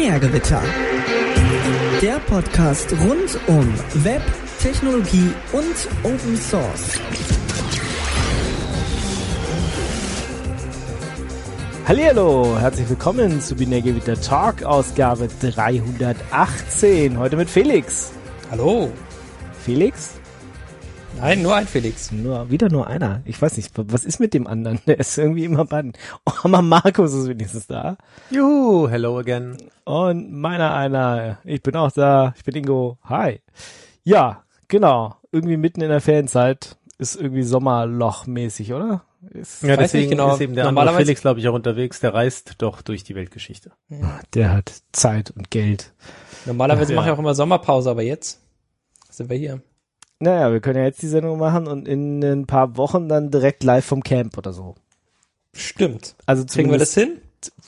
Binärgewitter. Der Podcast rund um Web, Technologie und Open Source. Hallihallo, herzlich willkommen zu Binärgewitter Talk, Ausgabe 318. Heute mit Felix. Hallo. Felix? Nein, nur ein Felix. Wieder nur einer. Ich weiß nicht, was ist mit dem anderen? Der ist irgendwie immer baden. Oh, aber Markus ist wenigstens da. Juhu, hello again. Und meiner einer. Ich bin auch da. Ich bin Ingo. Hi. Ja, genau. Irgendwie mitten in der Ferienzeit ist irgendwie Sommerloch-mäßig, oder? Ja, deswegen genau. ist eben der andere Felix, glaube ich, auch unterwegs. Der reist doch durch die Weltgeschichte. Ja. Der hat Zeit und Geld. Normalerweise mache ich auch immer Sommerpause, aber jetzt sind wir hier. Naja, wir können ja jetzt die Sendung machen und in ein paar Wochen dann direkt live vom Camp oder so. Stimmt. Also kriegen wir das hin?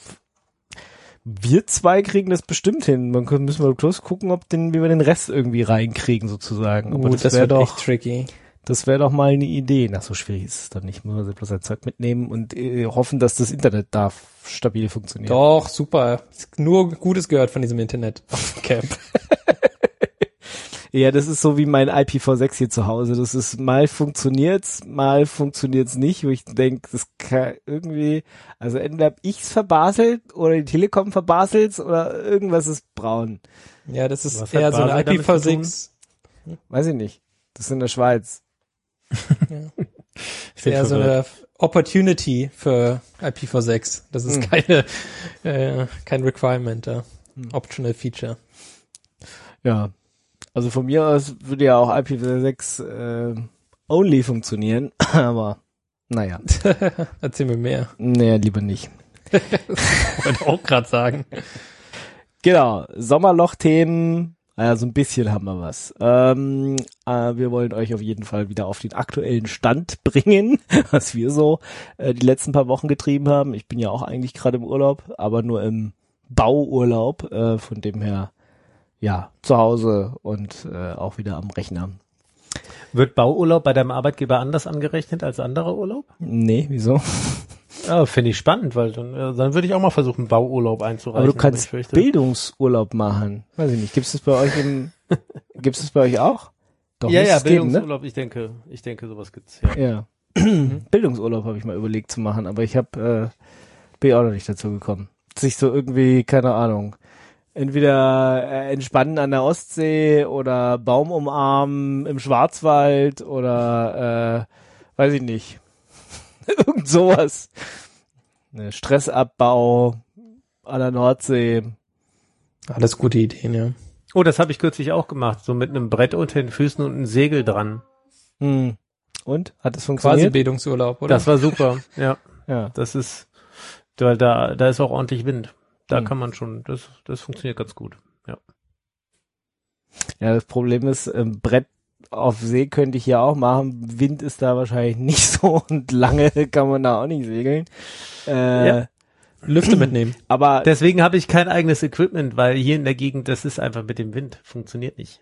Wir zwei kriegen das bestimmt hin. Müssen wir bloß gucken, wie wir den Rest irgendwie reinkriegen sozusagen. Aber das wäre doch echt tricky. Das wäre doch mal eine Idee. Na, so schwierig ist es dann nicht. Muss man bloß ein Zeug mitnehmen und hoffen, dass das Internet da stabil funktioniert. Doch, super. Nur Gutes gehört von diesem Internet auf dem Camp. Ja, das ist so wie mein IPv6 hier zu Hause. Das ist mal funktioniert's nicht, wo ich denke, das kann irgendwie, also entweder hab ich's verbaselt oder die Telekom verbaselt's oder irgendwas ist braun. Ja, das ist eher so eine IPv6. Weiß ich nicht. Das ist in der Schweiz. Ja. Ist eher so eine Opportunity für IPv6. Das ist kein Requirement, Optional Feature. Ja. Also von mir aus würde ja auch IPv6 only funktionieren, aber naja. Erzähl mir mehr. Naja, lieber nicht. Wollte auch gerade sagen. Genau, Sommerloch-Themen, so ein bisschen haben wir was. Wir wollen euch auf jeden Fall wieder auf den aktuellen Stand bringen, was wir so die letzten paar Wochen getrieben haben. Ich bin ja auch eigentlich gerade im Urlaub, aber nur im Bauurlaub, von dem her ja, zu Hause und auch wieder am Rechner. Wird Bauurlaub bei deinem Arbeitgeber anders angerechnet als anderer Urlaub? Nee, wieso? Ja, finde ich spannend, weil dann würde ich auch mal versuchen, Bauurlaub einzureichen. Aber du kannst Bildungsurlaub machen. Weiß ich nicht. Gibt es das bei euch auch? Doch, ja, Bildungsurlaub, geben, ne? Ich denke, sowas gibt's, ja. Bildungsurlaub habe ich mal überlegt zu machen, aber bin auch noch nicht dazu gekommen. Sich so irgendwie, keine Ahnung, entweder entspannen an der Ostsee oder Baum umarmen im Schwarzwald oder weiß ich nicht. Irgend sowas. Stressabbau an der Nordsee. Alles gute Ideen, ja. Oh, das habe ich kürzlich auch gemacht, so mit einem Brett unter den Füßen und einem Segel dran. Und? Hat das funktioniert? Quasi Bildungsurlaub, oder? Das war super, ja. Ja. Das ist, weil da ist auch ordentlich Wind. Da kann man schon, das funktioniert ganz gut, ja. Ja, das Problem ist, Brett auf See könnte ich ja auch machen. Wind ist da wahrscheinlich nicht so und lange kann man da auch nicht segeln. Ja. Lüfte mitnehmen. Aber deswegen habe ich kein eigenes Equipment, weil hier in der Gegend, das ist einfach mit dem Wind, funktioniert nicht.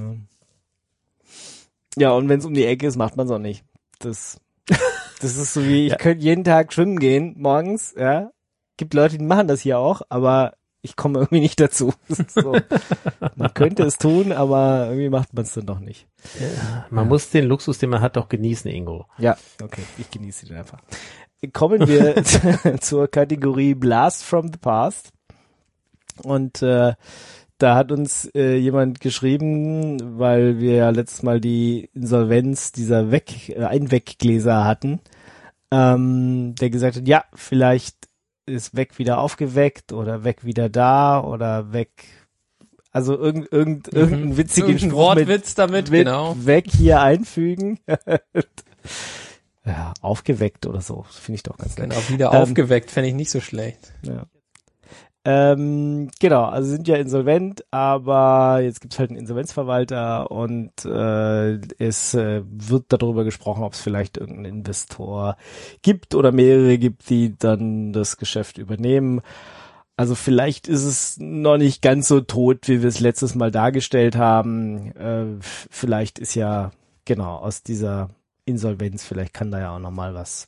Ja, und wenn es um die Ecke ist, macht man es auch nicht. Das ist so wie, ich könnte jeden Tag schwimmen gehen, morgens, ja. Gibt Leute, die machen das hier auch, aber ich komme irgendwie nicht dazu. So. Man könnte es tun, aber irgendwie macht man es dann doch nicht. Ja, man muss den Luxus, den man hat, doch genießen, Ingo. Ja, okay, ich genieße den einfach. Kommen wir zur Kategorie Blast from the Past. Und da hat uns jemand geschrieben, weil wir ja letztes Mal die Insolvenz dieser Einweggläser hatten, der gesagt hat, ja, vielleicht ist weg wieder aufgeweckt oder weg wieder da oder weg, also irgendein witzigen Spruch Wortwitz damit, genau. Weg hier einfügen. Ja, aufgeweckt oder so, finde ich doch ganz nett. Genau, wieder aufgeweckt, fände ich nicht so schlecht. Ja. Genau, also sind ja insolvent, aber jetzt gibt's halt einen Insolvenzverwalter und es wird darüber gesprochen, ob es vielleicht irgendeinen Investor gibt oder mehrere gibt, die dann das Geschäft übernehmen. Also vielleicht ist es noch nicht ganz so tot, wie wir es letztes Mal dargestellt haben. Vielleicht ist ja, genau, aus dieser Insolvenz, vielleicht kann da ja auch nochmal was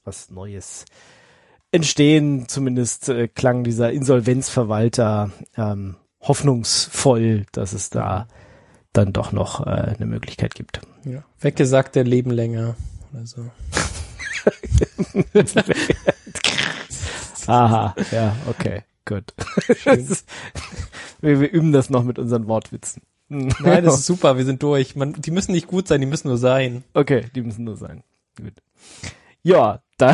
Neues entstehen. Zumindest klang dieser Insolvenzverwalter hoffnungsvoll, dass es da dann doch noch eine Möglichkeit gibt. Ja. Weggesagte leben länger oder so. Aha, ja, okay, gut. Wir üben das noch mit unseren Wortwitzen. Nein, das ist super, wir sind durch. Die müssen nicht gut sein, die müssen nur sein. Okay, die müssen nur sein. Gut. Ja, dann,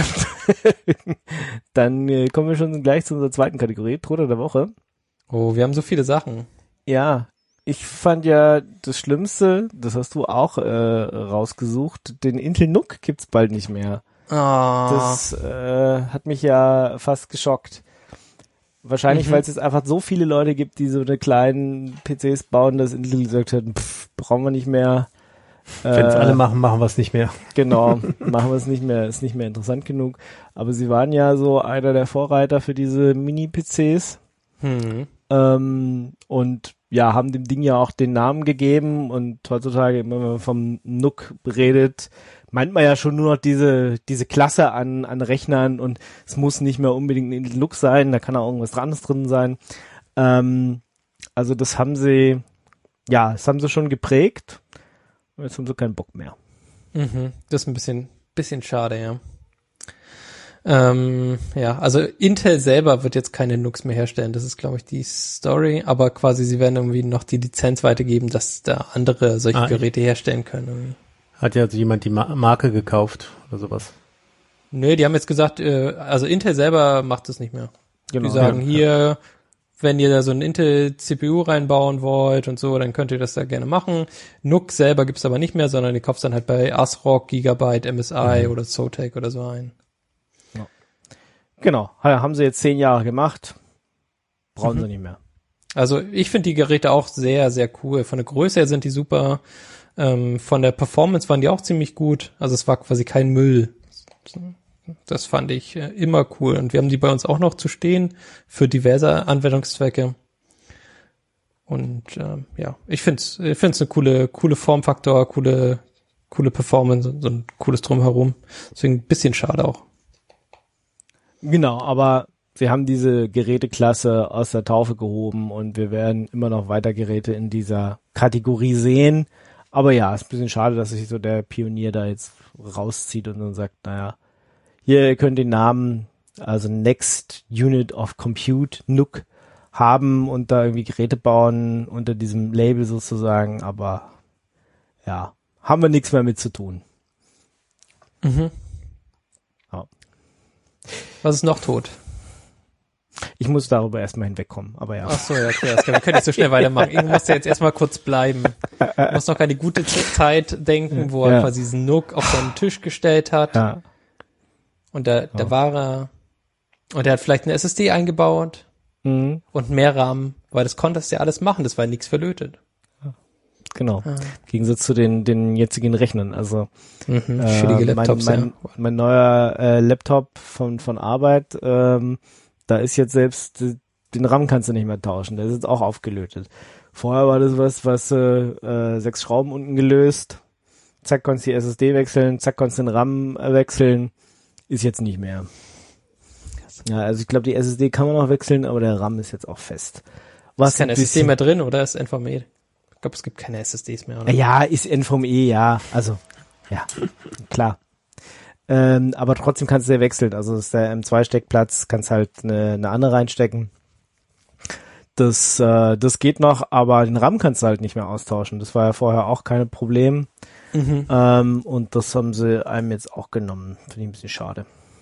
dann kommen wir schon gleich zu unserer zweiten Kategorie, Truder der Woche. Oh, wir haben so viele Sachen. Ja, ich fand ja das Schlimmste, das hast du auch rausgesucht, den Intel NUC gibt's bald nicht mehr. Das hat mich ja fast geschockt. Wahrscheinlich, weil es jetzt einfach so viele Leute gibt, die so eine kleinen PCs bauen, dass Intel gesagt hat, brauchen wir nicht mehr. Wenn es alle machen, machen wir es nicht mehr. Genau, machen wir es nicht mehr, ist nicht mehr interessant genug. Aber sie waren ja so einer der Vorreiter für diese Mini-PCs. Und ja, haben dem Ding ja auch den Namen gegeben und heutzutage, wenn man vom NUC redet, meint man ja schon nur noch diese Klasse an Rechnern und es muss nicht mehr unbedingt ein Intel NUC sein, da kann auch irgendwas anderes drin sein. Also das haben sie schon geprägt und jetzt haben sie keinen Bock mehr. Das ist ein bisschen schade, ja. Ja, also Intel selber wird jetzt keine NUCs mehr herstellen, das ist, glaube ich, die Story, aber quasi sie werden irgendwie noch die Lizenz weitergeben, dass da andere solche Geräte herstellen können. Irgendwie. Hat ja also jemand die Marke gekauft oder sowas? Nö, die haben jetzt gesagt, also Intel selber macht das nicht mehr. Genau, die sagen hier, wenn ihr da so ein Intel-CPU reinbauen wollt und so, dann könnt ihr das da gerne machen. NUC selber gibt's aber nicht mehr, sondern die kaufst dann halt bei ASRock, Gigabyte, MSI oder Zotac oder so ein. Genau, haben sie jetzt 10 Jahre gemacht, brauchen sie nicht mehr. Also ich finde die Geräte auch sehr, sehr cool. Von der Größe her sind die super. Von der Performance waren die auch ziemlich gut. Also es war quasi kein Müll. Das fand ich immer cool. Und wir haben die bei uns auch noch zu stehen für diverse Anwendungszwecke. Und ja, ich find's eine coole Formfaktor, coole Performance und so ein cooles Drumherum. Deswegen ein bisschen schade auch. Genau, aber wir haben diese Geräteklasse aus der Taufe gehoben und wir werden immer noch weiter Geräte in dieser Kategorie sehen. Aber ja, ist ein bisschen schade, dass sich so der Pionier da jetzt rauszieht und dann sagt, naja, hier, ihr könnt den Namen, also Next Unit of Compute, NUC, haben und da irgendwie Geräte bauen unter diesem Label sozusagen, aber ja, haben wir nichts mehr mit zu tun. Ja. Was ist noch tot? Ich muss darüber erstmal hinwegkommen, aber ja. Ach so, ja, okay, wir können nicht so schnell weitermachen. Irgendwo muss ja jetzt erstmal kurz bleiben. Du musst noch an die gute Zeit denken, wo er quasi diesen NUC auf seinen Tisch gestellt hat. Ja. Und da war er, und er hat vielleicht eine SSD eingebaut und mehr RAM, weil das konntest du ja alles machen, das war nichts verlötet. Genau. Im Gegensatz zu den jetzigen Rechnern. Also schwierige Laptops, mein neuer Laptop von Arbeit, da ist jetzt selbst, den RAM kannst du nicht mehr tauschen, der ist jetzt auch aufgelötet. Vorher war das was 6 Schrauben unten gelöst, zack, konntest die SSD wechseln, zack, konntest den RAM wechseln, ist jetzt nicht mehr. Ja, also ich glaube, die SSD kann man noch wechseln, aber der RAM ist jetzt auch fest. Was ist kein SSD mehr drin, oder ist NVMe? Ich glaube, es gibt keine SSDs mehr, oder? Ja, ist NVMe, ja, also, ja, klar. Aber trotzdem kannst du ja wechseln. Also ist der M2-Steckplatz, kannst halt eine andere reinstecken. Das geht noch, aber den RAM kannst du halt nicht mehr austauschen. Das war ja vorher auch kein Problem. Und das haben sie einem jetzt auch genommen. Finde ich ein bisschen schade.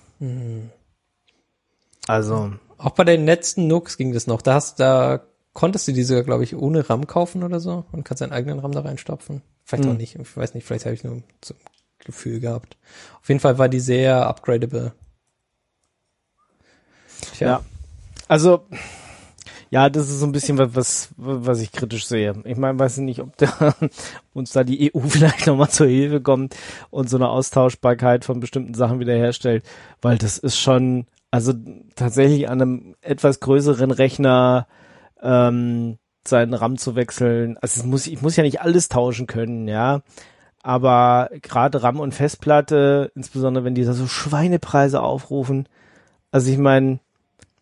Also. Auch bei den letzten NUCs ging das noch. Da konntest du diese, glaube ich, ohne RAM kaufen oder so und kannst deinen eigenen RAM da reinstopfen. Vielleicht auch nicht. Ich weiß nicht, vielleicht habe ich nur so Gefühl gehabt. Auf jeden Fall war die sehr upgradable. Tja. Ja, also ja, das ist so ein bisschen was ich kritisch sehe. Ich meine, weiß nicht, ob uns da die EU vielleicht nochmal zur Hilfe kommt und so eine Austauschbarkeit von bestimmten Sachen wiederherstellt, weil das ist schon, also tatsächlich an einem etwas größeren Rechner seinen RAM zu wechseln. Also ich muss ja nicht alles tauschen können, ja. Aber gerade RAM und Festplatte, insbesondere wenn die da so Schweinepreise aufrufen, also ich meine,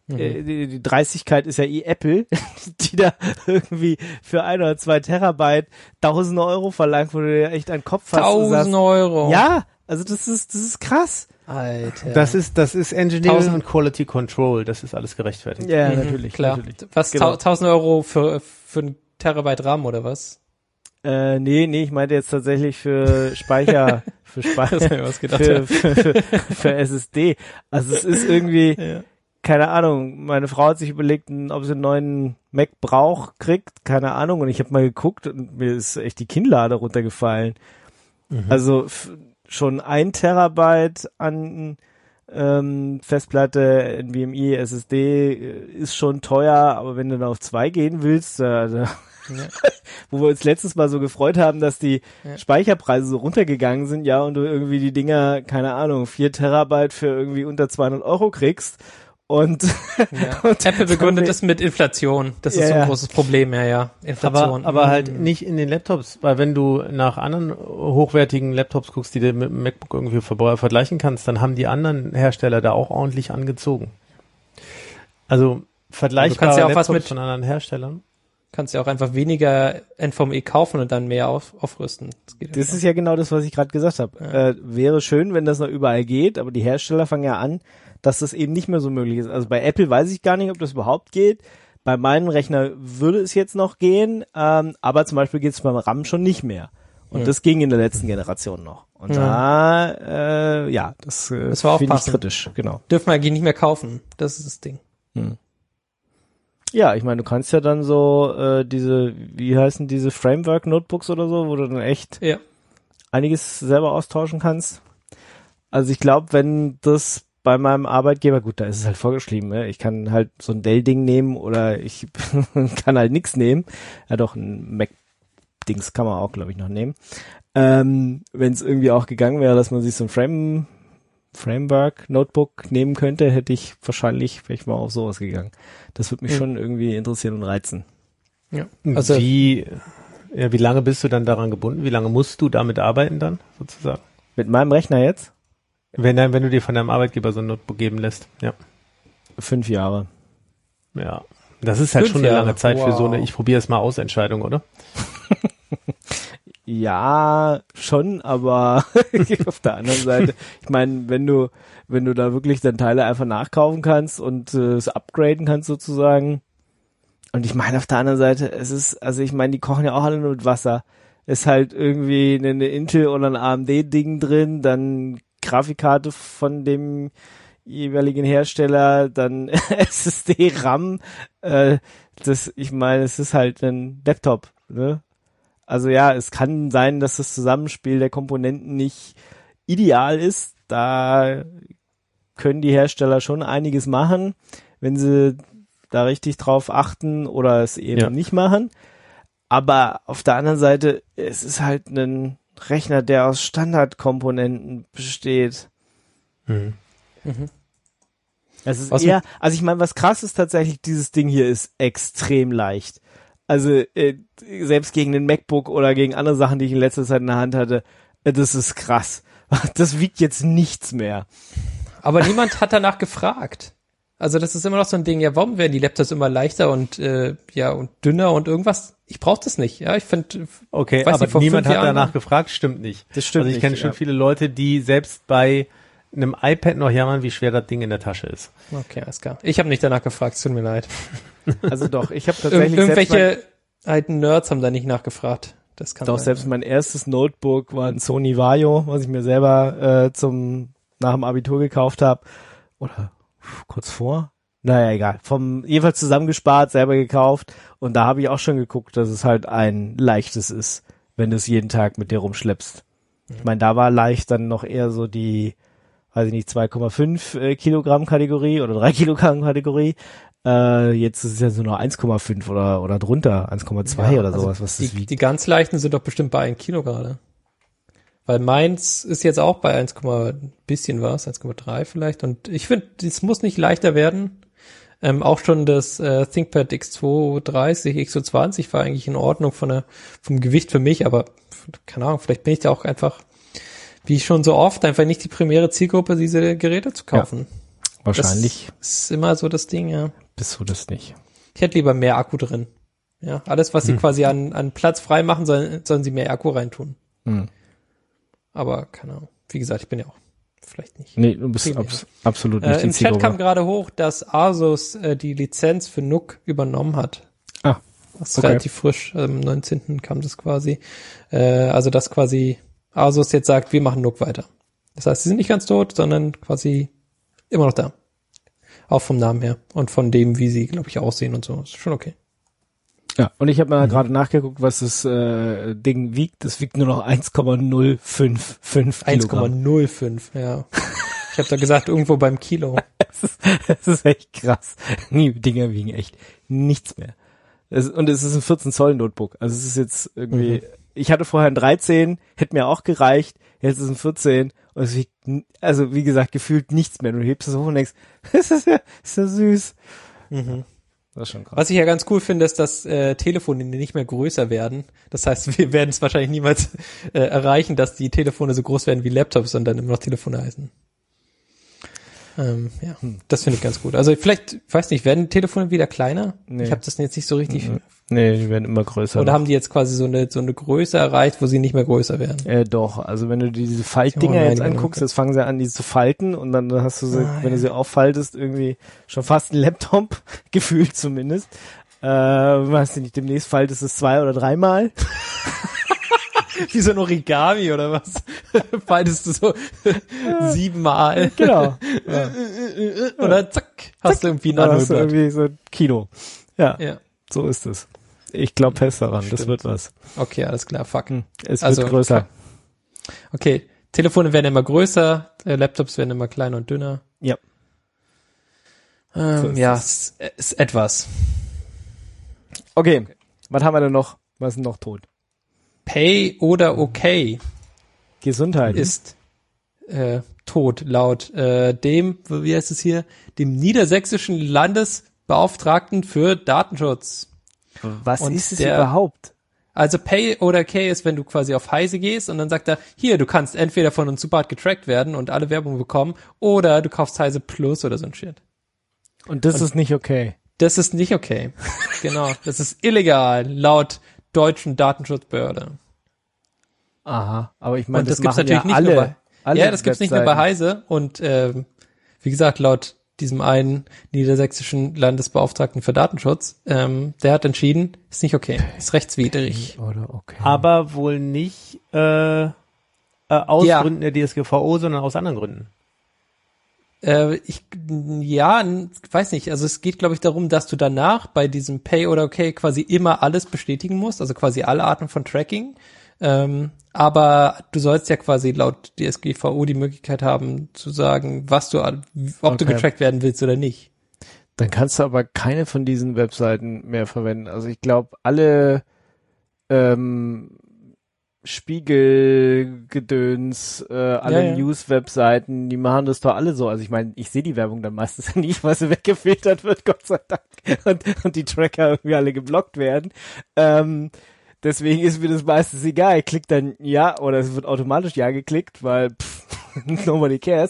die Dreistigkeit ist ja Apple, die da irgendwie für 1 oder 2 Terabyte 1.000 Euro verlangt, wo du dir echt an den Kopf fasst. 1.000 Euro. Ja, also das ist krass. Alter. Das ist Engineering und Quality Control, das ist alles gerechtfertigt. Ja, natürlich. Klar. Natürlich. Was, Genau. 1.000 Euro für ein Terabyte RAM oder was? Nee, ich meinte jetzt tatsächlich für Speicher, Das hab ich mir was gedacht, für SSD. Also es ist irgendwie, keine Ahnung, meine Frau hat sich überlegt, ob sie einen neuen Mac kriegt, keine Ahnung, und ich habe mal geguckt und mir ist echt die Kinnlade runtergefallen. Also schon 1 Terabyte an Festplatte, NVMe, SSD ist schon teuer, aber wenn du dann auf 2 gehen willst, wo wir uns letztes Mal so gefreut haben, dass die Speicherpreise so runtergegangen sind, ja, und du irgendwie die Dinger, keine Ahnung, 4 Terabyte für irgendwie unter 200 Euro kriegst. Und, und Apple begründet das mit Inflation. Das ist so ein großes Problem, Inflation. Aber halt nicht in den Laptops, weil wenn du nach anderen hochwertigen Laptops guckst, die du mit dem MacBook irgendwie vergleichen kannst, dann haben die anderen Hersteller da auch ordentlich angezogen. Also vergleichbare ja auch Laptops von anderen Herstellern. Kannst ja auch einfach weniger NVMe kaufen und dann mehr aufrüsten. Das ist ja genau das, was ich gerade gesagt habe. Ja. Wäre schön, wenn das noch überall geht, aber die Hersteller fangen ja an, dass das eben nicht mehr so möglich ist. Also bei Apple weiß ich gar nicht, ob das überhaupt geht. Bei meinem Rechner würde es jetzt noch gehen, aber zum Beispiel geht es beim RAM schon nicht mehr. Und das ging in der letzten Generation noch. Und das war finde ich kritisch. Genau. Dürfen wir eigentlich nicht mehr kaufen. Das ist das Ding. Ja, ich meine, du kannst ja dann so wie heißen diese Framework-Notebooks oder so, wo du dann echt einiges selber austauschen kannst. Also ich glaube, wenn das bei meinem Arbeitgeber, gut, da ist es halt vorgeschrieben, ne? Ich kann halt so ein Dell-Ding nehmen oder ich kann halt nichts nehmen. Ja doch, ein Mac-Dings kann man auch, glaube ich, noch nehmen. Wenn es irgendwie auch gegangen wäre, dass man sich so ein Framework-Notebook nehmen könnte, wäre ich mal auf sowas gegangen. Das würde mich schon irgendwie interessieren und reizen. Ja. Also wie lange bist du dann daran gebunden? Wie lange musst du damit arbeiten dann, sozusagen? Mit meinem Rechner jetzt? Wenn du dir von deinem Arbeitgeber so ein Notebook geben lässt, 5 Jahre. Ja. Das ist halt 5 schon eine Jahre. lange Zeit für so eine Wow. Ich probiere es mal aus Entscheidung, oder? Ja, schon, aber auf der anderen Seite, ich meine, wenn du da wirklich dann Teile einfach nachkaufen kannst und es upgraden kannst sozusagen. Und ich meine, auf der anderen Seite, die kochen ja auch alle nur mit Wasser. Ist halt irgendwie eine Intel oder ein AMD-Ding drin, dann Grafikkarte von dem jeweiligen Hersteller, dann SSD, RAM. Es ist halt ein Laptop, ne? Also ja, es kann sein, dass das Zusammenspiel der Komponenten nicht ideal ist. Da können die Hersteller schon einiges machen, wenn sie da richtig drauf achten oder es eben nicht machen. Aber auf der anderen Seite, es ist halt ein Rechner, der aus Standardkomponenten besteht. Es ist ich meine, was krass ist tatsächlich, dieses Ding hier ist extrem leicht. Also selbst gegen den MacBook oder gegen andere Sachen, die ich in letzter Zeit in der Hand hatte, das ist krass. Das wiegt jetzt nichts mehr. Aber niemand hat danach gefragt. Also das ist immer noch so ein Ding, ja, warum werden die Laptops immer leichter und und dünner und irgendwas? Ich brauche das nicht. Ja, ich finde. Okay, aber niemand hat danach gefragt, stimmt nicht. Das stimmt. Also ich kenne schon viele Leute, die selbst bei einem iPad noch jammern, wie schwer das Ding in der Tasche ist. Okay, alles klar. Ich habe nicht danach gefragt, es tut mir leid. Also doch, ich habe tatsächlich irgendwelche alten Nerds haben da nicht nachgefragt. Das kann selbst mein erstes Notebook war ein Sony Vaio, was ich mir selber nach dem Abitur gekauft habe. Oder kurz vor? Naja, egal. Jedenfalls zusammengespart, selber gekauft. Und da habe ich auch schon geguckt, dass es halt ein leichtes ist, wenn du es jeden Tag mit dir rumschleppst. Ich meine, da war leicht dann noch eher so die, weiß ich nicht, 2,5 Kilogramm Kategorie oder 3 Kilogramm Kategorie. Jetzt ist es ja so noch 1,5 oder drunter, 1,2 oder sowas, was das wiegt. Die ganz leichten sind doch bestimmt bei 1 Kilo gerade. Weil meins ist jetzt auch bei 1,3 vielleicht. Und ich finde, es muss nicht leichter werden. Auch schon das ThinkPad X230, X220 war eigentlich in Ordnung vom Gewicht für mich, aber keine Ahnung, vielleicht bin ich da auch einfach, wie schon so oft, einfach nicht die primäre Zielgruppe, diese Geräte zu kaufen. Wahrscheinlich Das ist immer so das Ding, ja. bist du das nicht. Ich hätte lieber mehr Akku drin. Ja, alles, was sie quasi an Platz frei machen, sollen sie mehr Akku reintun. Aber keine Ahnung. Wie gesagt, ich bin ja auch vielleicht nicht. Nee, du bist absolut nicht die Im Chat Zielgruppe. kam gerade hoch, dass Asus die Lizenz für NUC übernommen hat. Ah, Das ist okay. relativ frisch. Am 19. kam das quasi. Also, dass quasi Asus jetzt sagt, wir machen NUC weiter. Das heißt, sie sind nicht ganz tot, sondern quasi immer noch da. Auch vom Namen her. Und von dem, wie sie, glaube ich, aussehen und so. Ist schon okay. Ja, und ich habe mal gerade nachgeguckt, was das Ding wiegt. Das wiegt nur noch 1,055 Kilogramm. 1,05, ja. Ich habe da gesagt, irgendwo beim Kilo. Das ist echt krass. Die Dinger wiegen echt nichts mehr. Und es ist ein 14 Zoll Notebook. Also es ist jetzt irgendwie, ich hatte vorher ein 13, hätte mir auch gereicht. Jetzt ist es ein 14 und es wiegt, also wie gesagt, gefühlt nichts mehr. Du hebst es hoch und denkst, ist ja süß. Das ist schon krass. Was ich ja ganz cool finde, ist, dass Telefone nicht mehr größer werden. Das heißt, wir werden es wahrscheinlich niemals erreichen, dass die Telefone so groß werden wie Laptops, sondern immer noch Telefone heißen. Ja, das finde ich ganz gut. Also vielleicht, weiß nicht, werden Telefone wieder kleiner? Nee. Ich habe das jetzt nicht so richtig. Nee, die werden immer größer. Oder haben die jetzt quasi so eine Größe erreicht, wo sie nicht mehr größer werden? Doch, also wenn du diese Faltdinger Oh, jetzt nein, anguckst, okay. jetzt fangen sie an, die zu falten und dann hast du sie, wenn du sie auffaltest, irgendwie schon fast ein Laptop, gefühlt zumindest. Weißt du nicht, demnächst faltest du es 2 oder 3 Mal. Wie so ein Origami oder was? Faltest du so 7 Mal. Genau. Oder zack, hast du irgendwie ein Dann hast du Anhörblatt. irgendwie so ein Kino. Ja, Ja, so ist es. Ich glaube fest daran, das Stimmt. wird was. okay, alles klar, fuck. Es Also, wird größer. Okay, Telefone werden immer größer, Laptops werden immer kleiner und dünner. Ja. ist Ja, es ist etwas. Okay, was haben wir denn noch? Was ist denn noch tot? Pay oder okay Gesundheit. ist tot, laut dem, wie heißt es hier, dem niedersächsischen Landesbeauftragten für Datenschutz. Was und ist es der- überhaupt? Also Pay oder okay ist, wenn du quasi auf Heise gehst und dann sagt er, hier, du kannst entweder von uns super hart getrackt werden und alle Werbung bekommen oder du kaufst Heise Plus oder so ein Shit. Und das ist nicht okay. Das ist nicht okay. Genau, das ist illegal, laut deutschen Datenschutzbehörde. Aha, aber ich meine, Und das das gibt's machen natürlich ja nicht nur alle. bei, ja, das gibt's nicht nur bei Heise und wie gesagt, laut diesem einen niedersächsischen Landesbeauftragten für Datenschutz, der hat entschieden, ist nicht okay, ist rechtswidrig. Oder okay. Aber wohl nicht aus Ja. Gründen der DSGVO, sondern aus anderen Gründen. Weiß nicht, also es geht, glaube ich, darum, dass du danach bei diesem Pay oder Okay quasi immer alles bestätigen musst, also quasi alle Arten von Tracking. Aber du sollst ja quasi laut DSGVO die Möglichkeit haben zu sagen, ob du getrackt werden willst oder nicht. Dann kannst du aber keine von diesen Webseiten mehr verwenden. Also ich glaube, alle Spiegel-Gedöns, alle Ja. News-Webseiten, die machen das doch alle so. Also ich meine, ich sehe die Werbung dann meistens nicht, weil sie weggefiltert wird, Gott sei Dank. Und die Tracker irgendwie alle geblockt werden. Deswegen ist mir das meistens egal. Ich klick dann ja oder es wird automatisch ja geklickt, weil nobody cares.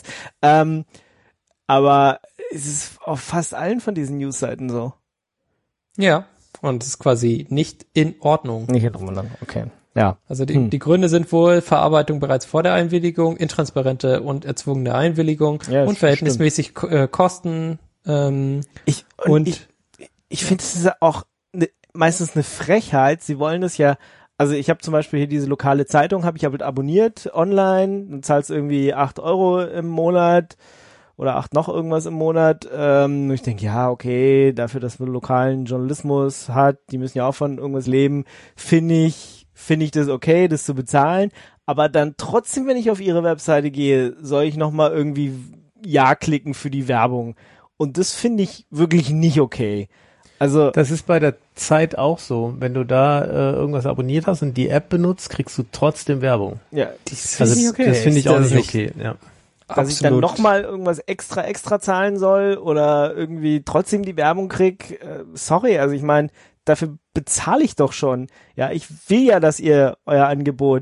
Aber es ist auf fast allen von diesen News-Seiten so. Ja, und es ist quasi nicht in Ordnung. Nicht in Ordnung, okay. Ja. Also die Gründe sind wohl Verarbeitung bereits vor der Einwilligung, intransparente und erzwungene Einwilligung, Ja, unverhältnismäßig Kosten. Ich finde, es ist auch meistens eine Frechheit. Sie wollen es ja, also ich habe zum Beispiel hier diese lokale Zeitung, habe ich halt abonniert online, dann zahlst irgendwie 8 € im Monat oder 8 noch irgendwas im Monat. Und ich denke, ja, okay, dafür, dass man lokalen Journalismus hat, die müssen ja auch von irgendwas leben, finde ich das okay, das zu bezahlen. Aber dann trotzdem, wenn ich auf ihre Webseite gehe, soll ich nochmal irgendwie Ja klicken für die Werbung. Und das finde ich wirklich nicht okay. Also Das ist bei der Zeit auch so. Wenn du da irgendwas abonniert hast und die App benutzt, kriegst du trotzdem Werbung. ja, das Also finde ich okay. das finde ich auch Das nicht ist okay. Ja. Dass ich dann nochmal irgendwas extra zahlen soll oder irgendwie trotzdem die Werbung krieg. Sorry, also ich meine, dafür bezahle ich doch schon. Ja, ich will ja, dass ihr euer Angebot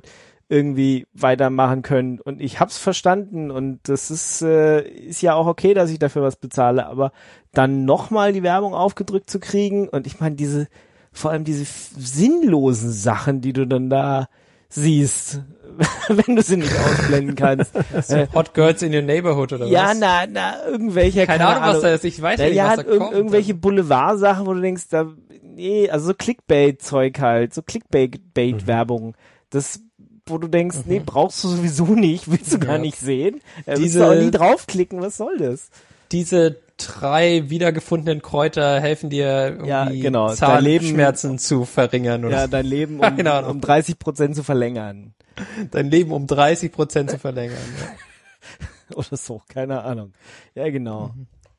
irgendwie weitermachen können. Und ich hab's verstanden und das ist ja auch okay, dass ich dafür was bezahle, aber dann nochmal die Werbung aufgedrückt zu kriegen und ich meine vor allem diese sinnlosen Sachen, die du dann da siehst, wenn du sie nicht ausblenden kannst. Hot Girls in your Neighborhood oder ja, was? na, irgendwelche, keine Ahnung, was da ist, ich weiß nicht, was da kommt. Irgendwelche Boulevard-Sachen, wo du denkst, also so Clickbait-Zeug halt, so Clickbait-Werbung, wo du denkst, nee, brauchst du sowieso nicht, willst du gar nicht sehen. Willst du auch nie draufklicken, was soll das? Diese 3 wiedergefundenen Kräuter helfen dir irgendwie Zahnschmerzen zu verringern. Oder dein Leben um 30% zu verlängern. Dein Leben um 30% zu verlängern. Ja. Oder so, keine Ahnung. Ja, genau.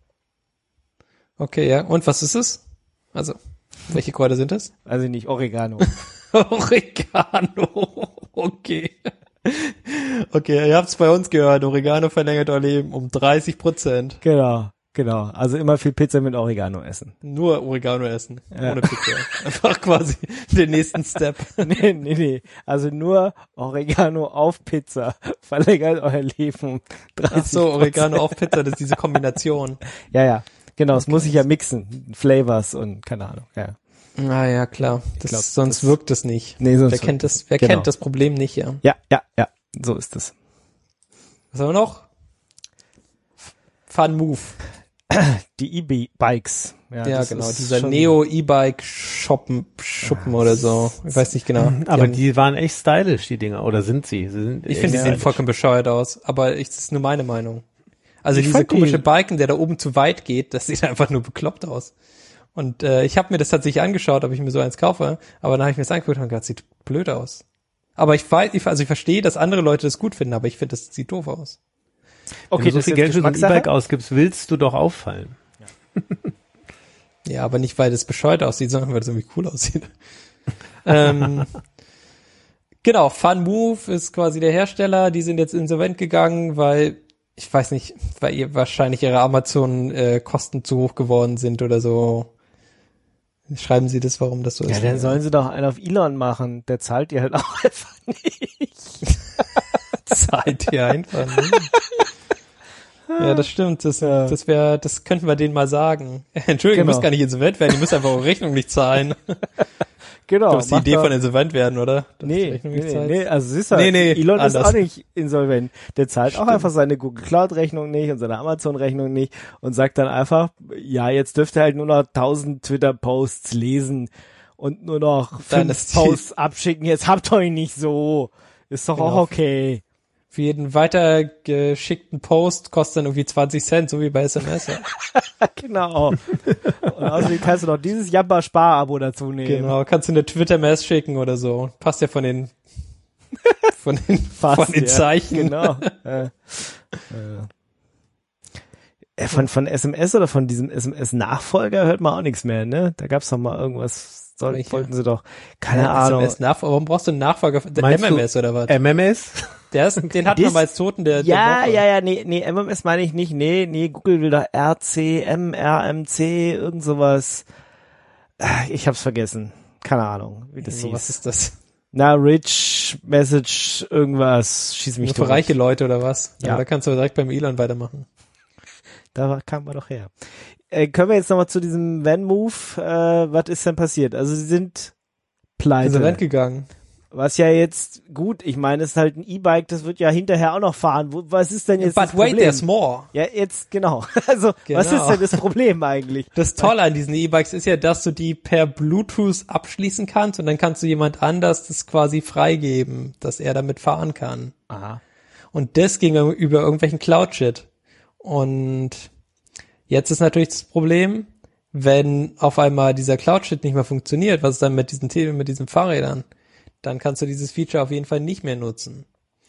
Okay, ja. Und was ist es? Also, welche Kräuter sind das? Also nicht Oregano. Oregano. Okay. Okay, ihr habt's bei uns gehört. Oregano verlängert euer Leben um 30%. Genau. Also immer viel Pizza mit Oregano essen. Nur Oregano essen. Ja. Ohne Pizza. Einfach quasi den nächsten Step. Nee. Also nur Oregano auf Pizza verlängert euer Leben um 30%. Ach so, Oregano auf Pizza, das ist diese Kombination. Ja. Genau, es muss sich ja mixen. Flavors und keine Ahnung. Ja. Ah ja, klar. Sonst wirkt es nicht. Nee, wer kennt das Problem nicht, ja. Ja. So ist es. Was haben wir noch? Fun Move. Die E-Bikes. Ja, genau. Dieser Neo-E-Bike-Schuppen oder so. Ich weiß nicht genau. Aber die waren echt stylisch, die Dinger. Oder sind sie? Ich finde, die sehen vollkommen bescheuert aus. Aber das ist nur meine Meinung. Also diese komische Biken, der da oben zu weit geht, das sieht einfach nur bekloppt aus. Und ich habe mir das tatsächlich angeschaut, ob ich mir so eins kaufe. Aber dann habe ich mir das angeguckt und gedacht, sieht blöd aus. Aber ich verstehe, dass andere Leute das gut finden, aber ich finde, das sieht doof aus. Okay, wenn du so viel Geld für so ein E-Bike ausgibst, willst du doch auffallen. Ja, aber nicht, weil das bescheuert aussieht, sondern weil das irgendwie cool aussieht. Genau, Fun Move ist quasi der Hersteller. Die sind jetzt insolvent gegangen, weil, ich weiß nicht, weil ihre Amazon-Kosten zu hoch geworden sind oder so. Schreiben Sie das, warum das so ist? Ja, dann sollen sie doch einen auf Elon machen. Der zahlt dir halt auch einfach nicht. Zahlt dir einfach nicht. Ja, das stimmt. Das könnten wir denen mal sagen. Entschuldigung, ihr müsst gar nicht insolvent werden, ihr müsst einfach eure Rechnung nicht zahlen. Genau. Das ist die Idee von insolvent werden, oder? Nee, also siehst du, Elon ist auch nicht insolvent. Der zahlt auch einfach seine Google Cloud Rechnung nicht und seine Amazon Rechnung nicht und sagt dann einfach, ja, jetzt dürft ihr halt nur noch 1000 Twitter Posts lesen und nur noch 5 Posts abschicken. Jetzt habt ihr euch nicht so. Ist doch auch okay. Für jeden weitergeschickten Post kostet dann irgendwie 20 Cent, so wie bei SMS. Genau. Und außerdem kannst du noch dieses Jamba-Spar-Abo dazu nehmen. Genau, kannst du eine Twitter-Mess schicken oder so. Passt ja von den Zeichen. Genau. Von SMS oder von diesem SMS-Nachfolger hört man auch nichts mehr, ne? Da gab's doch mal irgendwas. Wollten sie doch. Keine Ahnung. Warum brauchst du einen Nachfolger? MMS oder was? MMS? Den hat man mal als Toten der Woche. Ja, nee, MMS meine ich nicht. Nee, Google will da RMC, irgend sowas. Ich hab's vergessen. Keine Ahnung, wie das hieß. Was ist das? Na, Rich Message, irgendwas. Schieß mich nur für reiche Leute oder was? Ja. Da kannst du direkt beim Elon weitermachen. Da kam man doch her. Können wir jetzt nochmal zu diesem Van-Move, was ist denn passiert? Also sie sind pleite. Insolvent gegangen. Was ja jetzt, gut, ich meine, es ist halt ein E-Bike, das wird ja hinterher auch noch fahren. Was ist denn jetzt das Problem? But wait, there's more. Ja, jetzt, genau. Also, was ist denn das Problem eigentlich? Das Tolle an diesen E-Bikes ist ja, dass du die per Bluetooth abschließen kannst und dann kannst du jemand anders das quasi freigeben, dass er damit fahren kann. Aha. Und das ging über irgendwelchen Cloud-Shit. Und jetzt ist natürlich das Problem, wenn auf einmal dieser Cloud-Shit nicht mehr funktioniert, was ist dann mit diesen Fahrrädern? Dann kannst du dieses Feature auf jeden Fall nicht mehr nutzen.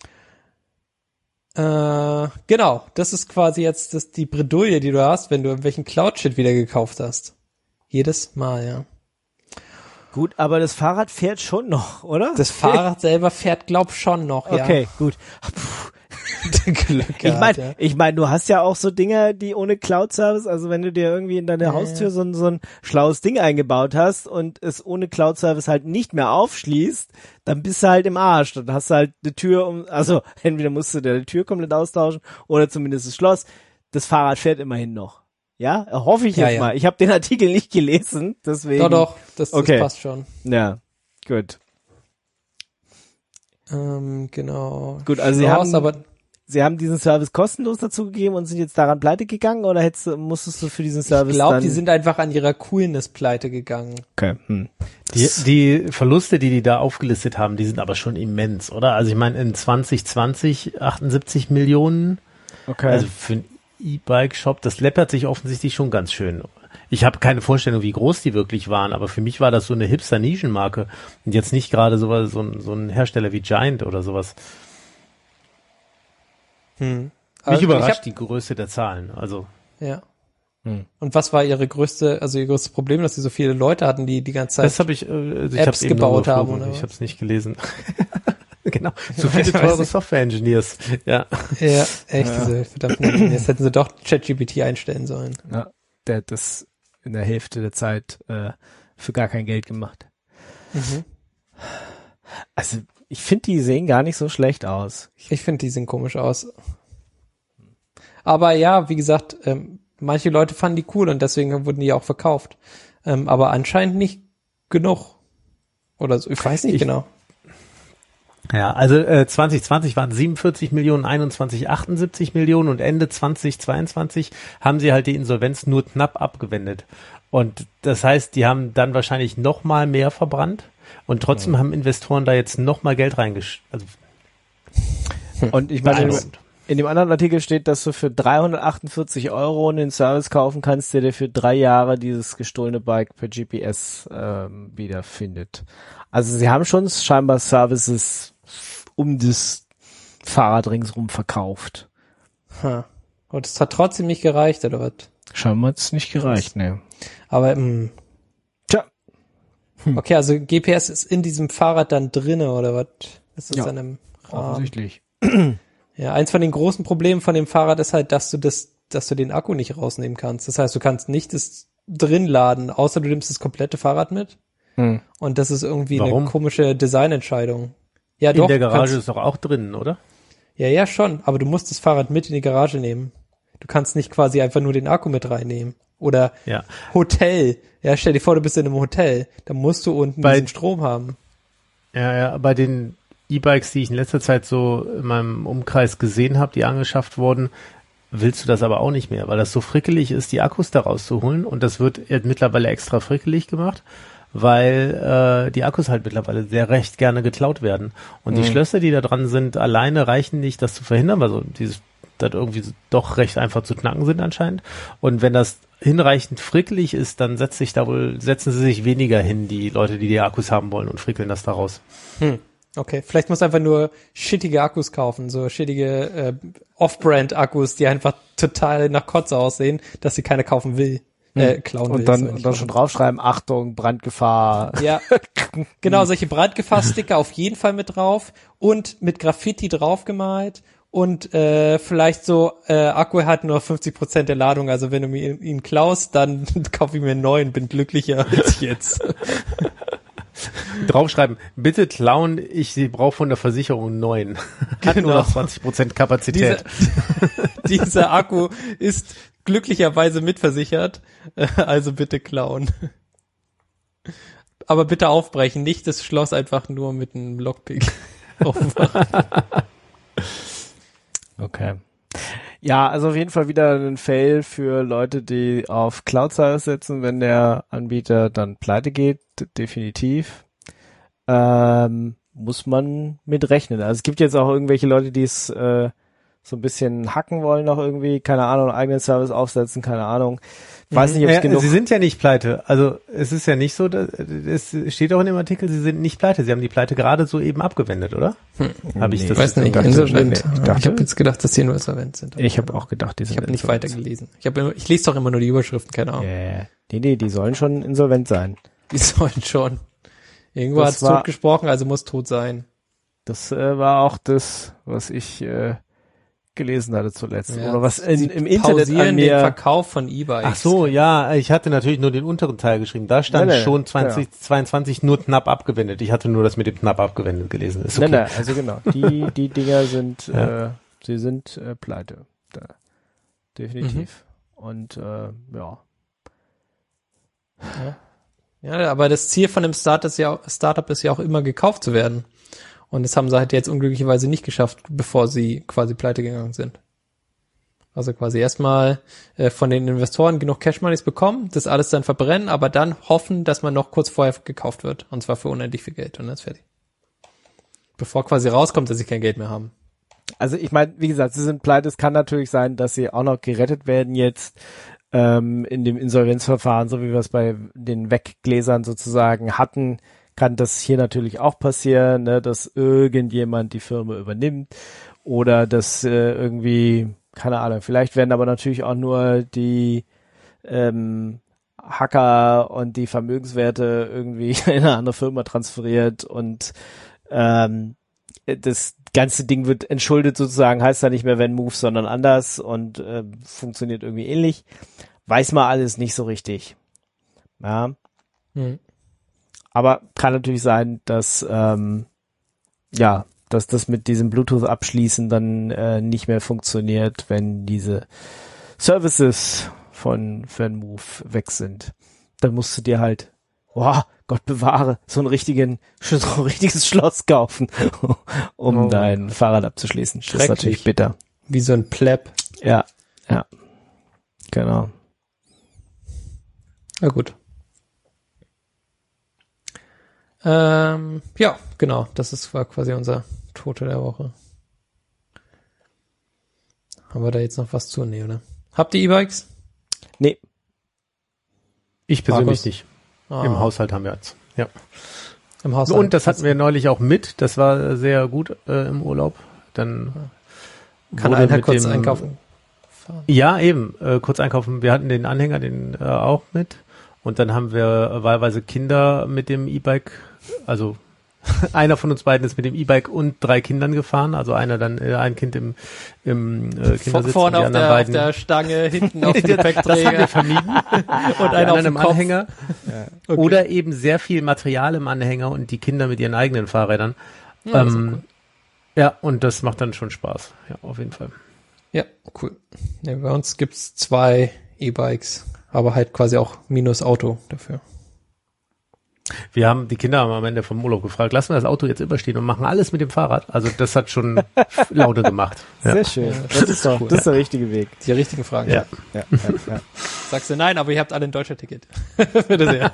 Genau, das ist quasi jetzt die Bredouille, die du hast, wenn du irgendwelchen Cloud-Shit wieder gekauft hast. Jedes Mal, ja. Gut, aber das Fahrrad fährt schon noch, oder? Das Fahrrad selber fährt, glaub schon noch, ja. Okay, gut. Ich meine, du hast ja auch so Dinge, die ohne Cloud-Service, also wenn du dir irgendwie in deine Haustür so ein schlaues Ding eingebaut hast und es ohne Cloud-Service halt nicht mehr aufschließt, dann bist du halt im Arsch. Dann hast du halt eine Tür, also entweder musst du die Tür komplett austauschen oder zumindest das Schloss. Das Fahrrad fährt immerhin noch. Ja, hoffe ich jetzt mal. Ich habe den Artikel nicht gelesen, deswegen. Doch, das passt schon. Ja, gut. Genau. Gut, also Sie haben diesen Service kostenlos dazu gegeben und sind jetzt daran pleite gegangen oder musstest du für diesen Service Ich glaube, die sind einfach an ihrer Coolness pleite gegangen. Okay. Die Verluste, die da aufgelistet haben, die sind aber schon immens, oder? Also ich meine, in 2020 78 Millionen. Okay. Also für einen E-Bike-Shop, das läppert sich offensichtlich schon ganz schön. Ich habe keine Vorstellung, wie groß die wirklich waren, aber für mich war das so eine Hipster-Nischenmarke und jetzt nicht gerade so ein Hersteller wie Giant oder sowas. Mich überrascht die Größe der Zahlen. Also ja. Und was war ihr größtes Problem, dass sie so viele Leute hatten, die ganze Zeit das habe ich Apps gebaut haben? Oder ich habe es nicht gelesen. Genau, so viele teure Software-Engineers. Ja, echt, diese verdammten Engineers. Hätten sie doch ChatGPT einstellen sollen. Ja, der hat das in der Hälfte der Zeit für gar kein Geld gemacht. Also ich finde, die sehen gar nicht so schlecht aus. Ich finde, die sehen komisch aus. Aber ja, wie gesagt, manche Leute fanden die cool und deswegen wurden die auch verkauft. Aber anscheinend nicht genug. Oder so, ich weiß nicht genau. Ja, also 2020 waren 47 Millionen, 21 78 Millionen und Ende 2022 haben sie halt die Insolvenz nur knapp abgewendet. Und das heißt, die haben dann wahrscheinlich noch mal mehr verbrannt und trotzdem haben Investoren da jetzt noch mal Geld und ich meine, in dem anderen Artikel steht, dass du für 348 € einen Service kaufen kannst, der dir für 3 Jahre dieses gestohlene Bike per GPS wiederfindet. Also sie haben schon scheinbar Services um das Fahrrad ringsrum verkauft. Und es hat trotzdem nicht gereicht, oder was? Scheinbar hat es nicht gereicht, ne. Aber, Tja. Okay, also GPS ist in diesem Fahrrad dann drinne, oder was? Ist das in einem Rahmen? Offensichtlich. Ja, eins von den großen Problemen von dem Fahrrad ist halt, dass du den Akku nicht rausnehmen kannst. Das heißt, du kannst nicht das drin laden, außer du nimmst das komplette Fahrrad mit. Und das ist irgendwie eine komische Designentscheidung. Ja, in der Garage ist doch auch drin, oder? Ja, schon. Aber du musst das Fahrrad mit in die Garage nehmen. Du kannst nicht quasi einfach nur den Akku mit reinnehmen. Oder Hotel. Ja, stell dir vor, du bist in einem Hotel. Da musst du unten diesen Strom haben. Ja, bei den E-Bikes, die ich in letzter Zeit so in meinem Umkreis gesehen habe, die angeschafft wurden, willst du das aber auch nicht mehr, weil das so frickelig ist, die Akkus da rauszuholen. Und das wird mittlerweile extra frickelig gemacht, weil die Akkus halt mittlerweile sehr recht gerne geklaut werden. Und die Schlösser, die da dran sind, alleine reichen nicht, das zu verhindern, weil so das irgendwie doch recht einfach zu knacken sind anscheinend. Und wenn das hinreichend frickelig ist, dann setzen sie sich weniger hin, die Leute, die Akkus haben wollen und frickeln das da raus. Okay, vielleicht muss einfach nur shittige Akkus kaufen, so shittige Off-Brand-Akkus, die einfach total nach Kotze aussehen, dass sie keiner kaufen will. Klauen will. Und dann schon draufschreiben, Achtung, Brandgefahr. Ja, genau, solche Brandgefahr-Sticker auf jeden Fall mit drauf und mit Graffiti draufgemalt und vielleicht so, Akku hat nur 50% der Ladung, also wenn du mir ihn klaust, dann kaufe ich mir einen neuen, bin glücklicher als jetzt. Draufschreiben, bitte klauen, ich brauche von der Versicherung einen neuen. Hat nur noch 20% Kapazität. Dieser Akku ist glücklicherweise mitversichert, also bitte klauen. Aber bitte aufbrechen, nicht das Schloss einfach nur mit einem Lockpick aufmachen. Okay. Ja, also auf jeden Fall wieder ein Fail für Leute, die auf Cloud-Service setzen, wenn der Anbieter dann pleite geht, definitiv. Muss man mit rechnen. Also es gibt jetzt auch irgendwelche Leute, die es so ein bisschen hacken wollen noch irgendwie, keine Ahnung, einen eigenen Service aufsetzen, keine Ahnung. Weiß nicht, ob es genug... Sie sind ja nicht pleite. Also es ist ja nicht so, es steht auch in dem Artikel, sie sind nicht pleite. Sie haben die Pleite gerade so eben abgewendet, oder? Habe ich das? Weiß nicht, insolvent. Ich habe jetzt gedacht, dass die nur insolvent sind. Ich habe auch gedacht, die sind insolvent. Ich habe nicht weitergelesen. Ich lese doch immer nur die Überschriften, keine Ahnung. Nee, die sollen schon insolvent sein. Die sollen schon. Irgendwo hat es tot gesprochen, also muss tot sein. Das war auch das, was ich gelesen hatte zuletzt. Ja, Oder was sie im Internet pausieren an mir... den Verkauf von E-Bikes. Ach so, ja, ich hatte natürlich nur den unteren Teil geschrieben. Da stand Nee, schon 2022 nur knapp abgewendet. Ich hatte nur das mit dem knapp abgewendet gelesen. Ist okay. Nein, also genau. Die Dinger sind, sie sind pleite. Da. Definitiv. Und ja. Ja, aber das Ziel von einem Startup ist ja auch immer gekauft zu werden. Und das haben sie halt jetzt unglücklicherweise nicht geschafft, bevor sie quasi pleite gegangen sind. Also quasi erstmal von den Investoren genug Cash-Moneys bekommen, das alles dann verbrennen, aber dann hoffen, dass man noch kurz vorher gekauft wird. Und zwar für unendlich viel Geld. Und dann ist fertig. Bevor quasi rauskommt, dass sie kein Geld mehr haben. Also ich meine, wie gesagt, sie sind pleite. Es kann natürlich sein, dass sie auch noch gerettet werden jetzt in dem Insolvenzverfahren, so wie wir es bei den Weggläsern sozusagen hatten. Kann das hier natürlich auch passieren, ne, dass irgendjemand die Firma übernimmt oder dass irgendwie, keine Ahnung, vielleicht werden aber natürlich auch nur die Hacker und die Vermögenswerte irgendwie in eine andere Firma transferiert und das ganze Ding wird entschuldet sozusagen, heißt da nicht mehr Venmove, sondern anders und funktioniert irgendwie ähnlich. Weiß man alles nicht so richtig. Ja. Aber kann natürlich sein, dass dass das mit diesem Bluetooth abschließen dann nicht mehr funktioniert, wenn diese Services von Venmove weg sind. Dann musst du dir halt, Gott bewahre, so ein richtiges Schloss kaufen, um dein Fahrrad abzuschließen. Das ist natürlich bitter. Wie so ein Pleb. Ja, genau. Na gut. Ja, genau. War quasi unser Tote der Woche. Haben wir da jetzt noch was zu? Nee, oder? Habt ihr E-Bikes? Nee. Ich persönlich Markus? nicht. Im Haushalt haben wir jetzt. Ja. Im Haushalt. Und das hatten wir neulich auch mit. Das war sehr gut im Urlaub. Dann kann wurde einer mit kurz dem, einkaufen fahren. Ja, eben. Kurz einkaufen. Wir hatten den Anhänger, den auch mit. Und dann haben wir wahlweise Kinder mit dem E-Bike, also einer von uns beiden ist mit dem E-Bike und 3 Kindern gefahren, also einer dann ein Kind im Kindersitz Vorne und die anderen beiden auf der Stange, hinten auf dem das haben wir Gepäckträger vermieden. und einer auf dem im Kopf. Anhänger. Okay. Oder eben sehr viel Material im Anhänger und die Kinder mit ihren eigenen Fahrrädern. Ja, das ist cool. Ja, und das macht dann schon Spaß. Ja, auf jeden Fall. Ja, cool. Ja, bei uns gibt's 2 E-Bikes, aber halt quasi auch minus Auto dafür. Die Kinder haben am Ende vom Urlaub gefragt, lassen wir das Auto jetzt überstehen und machen alles mit dem Fahrrad. Also das hat schon Laune gemacht. Sehr Ja. schön. Das ist doch, das ist der richtige Weg. Die richtigen Fragen. Ja. Ja. Sagst du nein, aber ihr habt alle ein deutscher Ticket. Bitte sehr.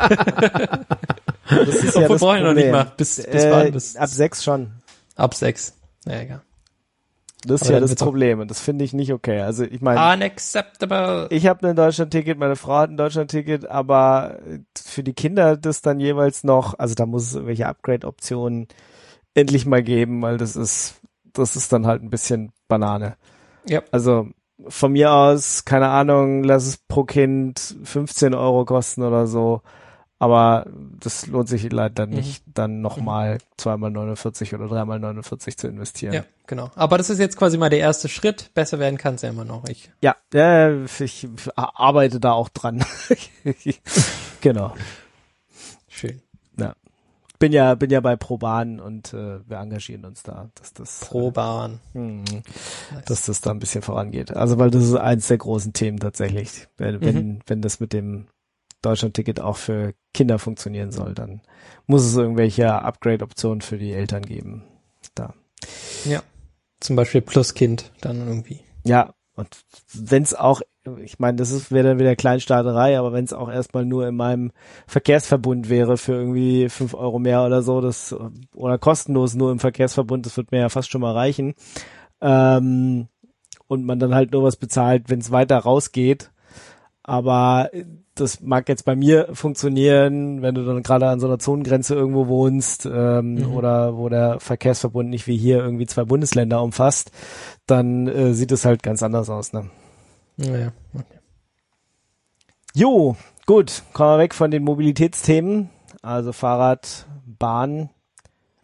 Das ist ja Obwohl das brauche ich noch Problem. nicht mal. Bis wann? Bis ab 6 schon. ab 6. Ja, egal. Das ist Aber ja dann das wird's auch- Problem und das finde ich nicht okay. Also ich meine, Unacceptable. ich habe ein Deutschland-Ticket, meine Frau hat ein Deutschland-Ticket, aber für die Kinder das dann jeweils noch, also da muss es irgendwelche Upgrade-Optionen endlich mal geben, weil das ist dann halt ein bisschen Banane. Ja. Also von mir aus, keine Ahnung, lass es pro Kind 15 € kosten oder so, aber das lohnt sich leider nicht, dann nochmal 2x49 oder 3x49 zu investieren. Ja, genau. Aber das ist jetzt quasi mal der erste Schritt. Besser werden kann es ja immer noch. Ich Ich arbeite da auch dran. Genau. Schön. Ja. Bin ja bei ProBahn und wir engagieren uns da, dass das Pro Bahn. dass das da ein bisschen vorangeht. Also weil das ist eins der großen Themen tatsächlich. Wenn das mit dem Deutschland-Ticket auch für Kinder funktionieren soll, dann muss es irgendwelche Upgrade-Optionen für die Eltern geben. Da. Ja. Zum Beispiel Pluskind dann irgendwie. Ja, und wenn's auch, ich meine, wäre dann wieder Kleinstaaterei, aber wenn es auch erstmal nur in meinem Verkehrsverbund wäre für irgendwie 5 € mehr oder so, oder kostenlos nur im Verkehrsverbund, das wird mir ja fast schon mal reichen. Und man dann halt nur was bezahlt, wenn es weiter rausgeht. Aber das mag jetzt bei mir funktionieren, wenn du dann gerade an so einer Zonengrenze irgendwo wohnst oder wo der Verkehrsverbund nicht wie hier irgendwie 2 Bundesländer umfasst, dann sieht es halt ganz anders aus. Ne? Naja. Okay. Jo, gut, kommen wir weg von den Mobilitätsthemen, also Fahrrad, Bahn,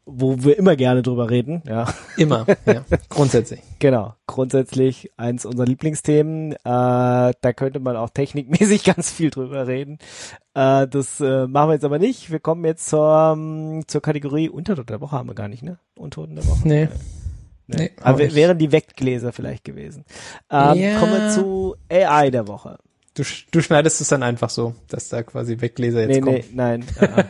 wo wir immer gerne drüber reden, ja. Immer, ja, grundsätzlich. Genau, grundsätzlich eins unserer Lieblingsthemen. Da könnte man auch technikmäßig ganz viel drüber reden. Das machen wir jetzt aber nicht. Wir kommen jetzt zur Kategorie Unterton der Woche, haben wir gar nicht, ne? Unterton der Woche. Nee. Nee. Aber wären die Weggläser vielleicht gewesen. Kommen wir zu AI der Woche. Du schneidest es dann einfach so, dass da quasi Weggläser jetzt kommen. Nein.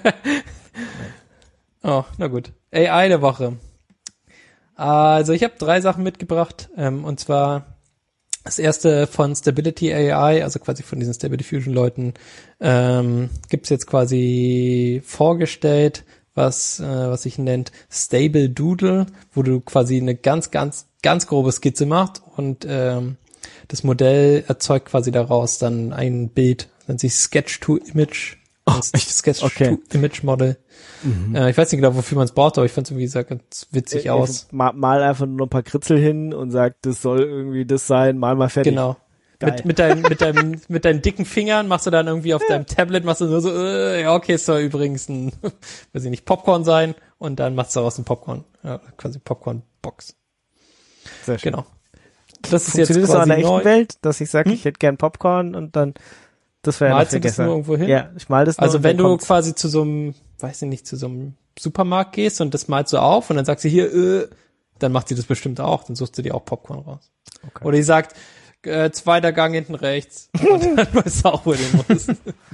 Oh, na gut. AI der Woche. Also ich habe 3 Sachen mitgebracht, und zwar das erste von Stability AI, also quasi von diesen Stability Fusion Leuten, gibt's jetzt quasi vorgestellt, was sich nennt Stable Doodle, wo du quasi eine ganz grobe Skizze machst und das Modell erzeugt quasi daraus dann ein Bild, nennt sich Sketch-to-Image. Sketch-to-Image-Model. Ich weiß nicht genau, wofür man es braucht, aber ich fand es irgendwie sah ganz witzig aus. Mal einfach nur ein paar Kritzel hin und sagt, das soll irgendwie das sein, mal fertig. Genau. Mit deinen dicken Fingern machst du dann irgendwie auf deinem Tablet, machst du nur so, ja, okay, es soll übrigens ein, weiß ich nicht, Popcorn sein, und dann machst du daraus ein Popcorn, ja, quasi Popcorn-Box. Sehr schön. Genau. Das ist Funktioniert jetzt das so quasi in der neu. echten Welt, dass ich sage, ich hätte gern Popcorn und dann, das wäre ja Malst du das nur irgendwo hin? Ja, ich mal das nur. Also und wenn dann du kommt's. quasi zu so einem, weiß ich nicht, zu so einem Supermarkt gehst und das malst du auf und dann sagst du hier, dann macht sie das bestimmt auch, dann suchst du dir auch Popcorn raus. Okay. Oder die sagt, 2. Gang hinten rechts, und dann weißt du auch, wo du hin musst.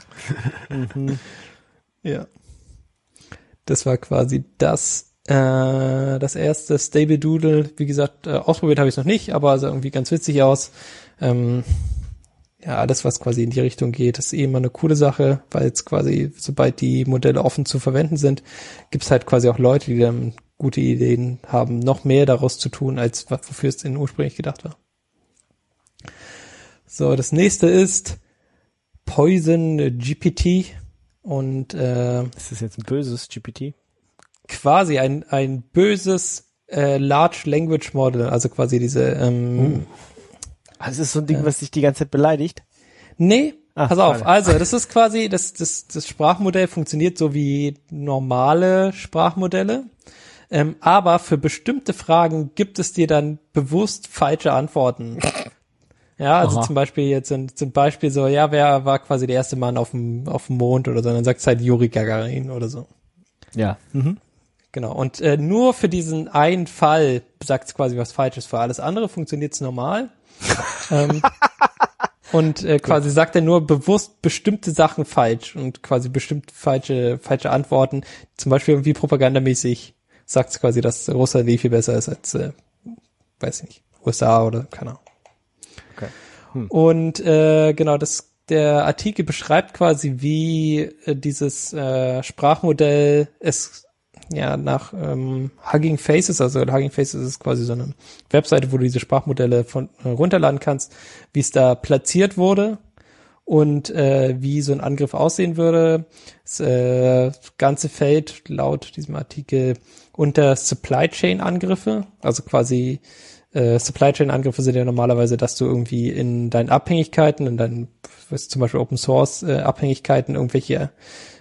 Ja. Das war quasi das erste Stable Doodle. Wie gesagt, ausprobiert habe ich es noch nicht, aber sah irgendwie ganz witzig aus. Ja, alles, was quasi in die Richtung geht, ist immer eine coole Sache, weil jetzt quasi, sobald die Modelle offen zu verwenden sind, gibt's halt quasi auch Leute, die dann gute Ideen haben, noch mehr daraus zu tun, als wofür es denn ursprünglich gedacht war. So, das nächste ist Poison GPT, und Ist das jetzt ein böses GPT? quasi ein böses Large Language Model, also quasi diese Also ist so ein Ding, was dich die ganze Zeit beleidigt? Nee, Ach, pass auf. schade. Also, das ist quasi, das Sprachmodell funktioniert so wie normale Sprachmodelle. Aber für bestimmte Fragen gibt es dir dann bewusst falsche Antworten. Ja, also Aha. zum Beispiel jetzt zum Beispiel so, ja, wer war quasi der erste Mann auf dem Mond oder so, dann sagt es halt Juri Gagarin oder so. Ja. Genau. Und nur für diesen einen Fall sagt es quasi was Falsches. Für alles andere funktioniert es normal. Und quasi sagt er nur bewusst bestimmte Sachen falsch und quasi bestimmt falsche Antworten. Zum Beispiel irgendwie propagandamäßig sagt es quasi, dass Russland viel besser ist als, weiß ich nicht, USA oder keine Ahnung. Okay. Und genau, der Artikel beschreibt quasi, wie dieses Sprachmodell es ja nach Hugging Faces, also Hugging Faces ist quasi so eine Webseite, wo du diese Sprachmodelle runterladen kannst, wie es da platziert wurde und wie so ein Angriff aussehen würde. Das Ganze fällt laut diesem Artikel unter Supply Chain Angriffe, also quasi Supply Chain Angriffe sind ja normalerweise, dass du irgendwie in deinen Abhängigkeiten, in deinen, zum Beispiel Open Source Abhängigkeiten irgendwelche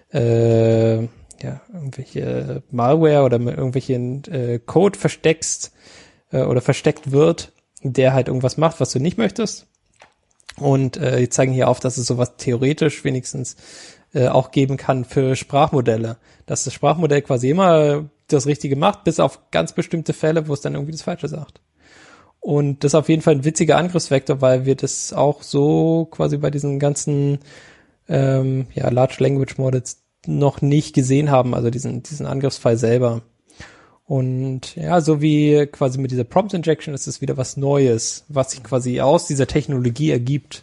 Malware oder irgendwelchen Code versteckst oder versteckt wird, der halt irgendwas macht, was du nicht möchtest. Und die zeigen hier auf, dass es sowas theoretisch wenigstens auch geben kann für Sprachmodelle. Dass das Sprachmodell quasi immer das Richtige macht, bis auf ganz bestimmte Fälle, wo es dann irgendwie das Falsche sagt. Und das ist auf jeden Fall ein witziger Angriffsvektor, weil wir das auch so quasi bei diesen ganzen Large Language Models noch nicht gesehen haben, also diesen Angriffsfall selber. Und ja, so wie quasi mit dieser Prompt Injection ist es wieder was Neues, was sich quasi aus dieser Technologie ergibt.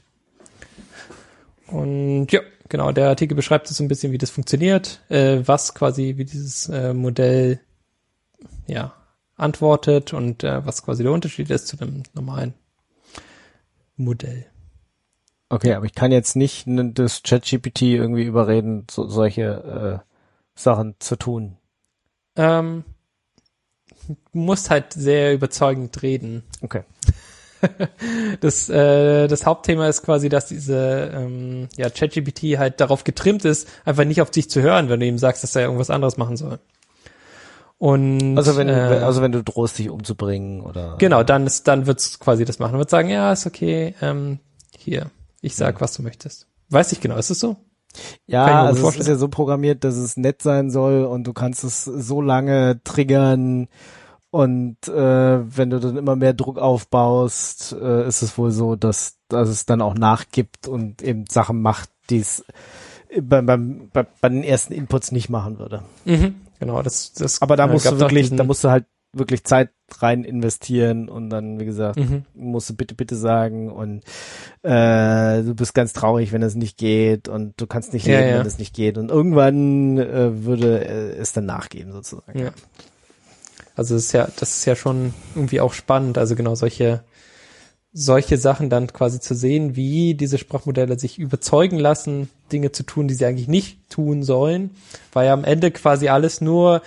Und ja, genau, der Artikel beschreibt so ein bisschen, wie das funktioniert, wie dieses Modell antwortet und was quasi der Unterschied ist zu dem normalen Modell. Okay, aber ich kann jetzt nicht das ChatGPT irgendwie überreden, solche Sachen zu tun. Du musst halt sehr überzeugend reden. Okay. Das Hauptthema ist quasi, dass diese ChatGPT halt darauf getrimmt ist, einfach nicht auf dich zu hören, wenn du ihm sagst, dass er irgendwas anderes machen soll. Und Also wenn du drohst, dich umzubringen oder. genau, dann wird's quasi das machen. Wird sagen, ja, ist okay, hier, ich sag, was du möchtest. Weiß nicht genau, ist es so? Ja, also es ist ja so programmiert, dass es nett sein soll und du kannst es so lange triggern und wenn du dann immer mehr Druck aufbaust, ist es wohl so, dass es dann auch nachgibt und eben Sachen macht, die es bei den ersten Inputs nicht machen würde. Mhm, genau, das aber da musst du halt wirklich Zeit rein investieren und dann, wie gesagt, musst du bitte sagen und du bist ganz traurig, wenn es nicht geht und du kannst nicht leben, wenn es nicht geht und irgendwann würde es dann nachgeben sozusagen. Ja. Also das ist ja schon irgendwie auch spannend, also genau solche Sachen dann quasi zu sehen, wie diese Sprachmodelle sich überzeugen lassen, Dinge zu tun, die sie eigentlich nicht tun sollen, weil ja am Ende quasi alles nur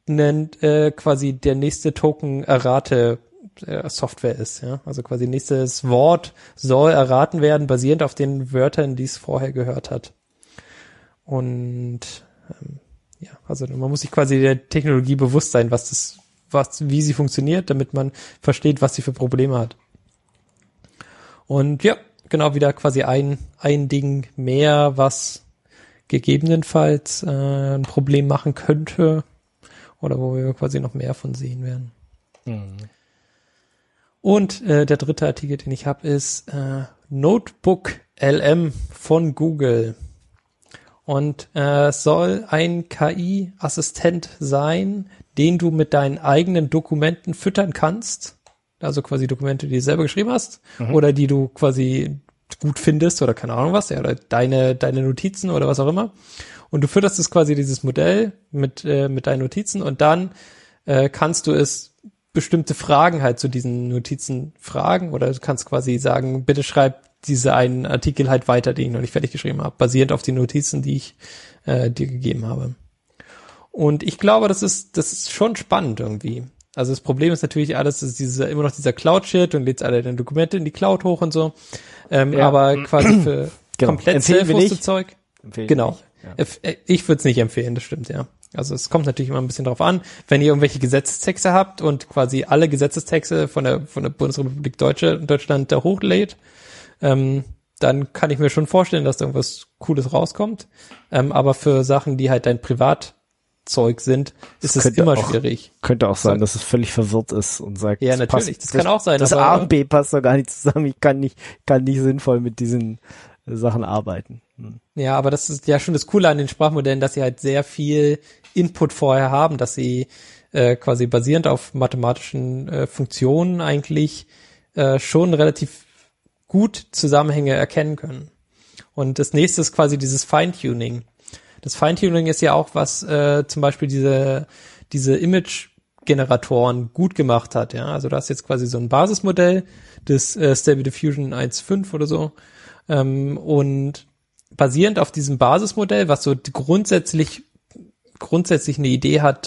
quasi der nächste Token errate Software ist, ja. Also quasi nächstes Wort soll erraten werden, basierend auf den Wörtern, die es vorher gehört hat. Und also man muss sich quasi der Technologie bewusst sein, wie sie funktioniert, damit man versteht, was sie für Probleme hat. Und ja, genau, wieder quasi ein Ding mehr, was gegebenenfalls ein Problem machen könnte oder wo wir quasi noch mehr von sehen werden. Mhm. Und der dritte Artikel, den ich habe, ist Notebook LM von Google. Und es soll ein KI-Assistent sein, den du mit deinen eigenen Dokumenten füttern kannst. Also quasi Dokumente, die du selber geschrieben hast oder die du quasi gut findest oder keine Ahnung was, ja, oder deine Notizen oder was auch immer. Und du fütterst es quasi dieses Modell mit deinen Notizen und dann kannst du es bestimmte Fragen halt zu diesen Notizen fragen oder du kannst quasi sagen, bitte schreib diese einen Artikel halt weiter, den ich noch nicht fertig geschrieben habe, basierend auf den Notizen, die ich dir gegeben habe. Und ich glaube, das ist schon spannend irgendwie. Also das Problem ist natürlich alles, ist immer noch dieser Cloud-Shit und lädst alle deine Dokumente in die Cloud hoch und so. Aber quasi für komplett self-hosted Zeug. Genau. Ja. Ich würde es nicht empfehlen, das stimmt, ja. Also es kommt natürlich immer ein bisschen drauf an, wenn ihr irgendwelche Gesetzestexte habt und quasi alle Gesetzestexte von der Bundesrepublik Deutschland da hochlädt, dann kann ich mir schon vorstellen, dass da irgendwas Cooles rauskommt. Aber für Sachen, die halt dein Privatzeug sind, ist es immer schwierig. Könnte auch sein, dass es völlig verwirrt ist und sagt, ja, natürlich, das kann auch sein. Das A und B passt doch gar nicht zusammen. Ich kann nicht sinnvoll mit diesen Sachen arbeiten. Ja, aber das ist ja schon das Coole an den Sprachmodellen, dass sie halt sehr viel Input vorher haben, dass sie quasi basierend auf mathematischen Funktionen eigentlich schon relativ gut Zusammenhänge erkennen können. Und das nächste ist quasi dieses Feintuning. Das Feintuning ist ja auch, was zum Beispiel diese Image-Generatoren gut gemacht hat. Ja, also du hast jetzt quasi so ein Basismodell, das Stable Diffusion 1.5 oder so. Und basierend auf diesem Basismodell, was so grundsätzlich eine Idee hat,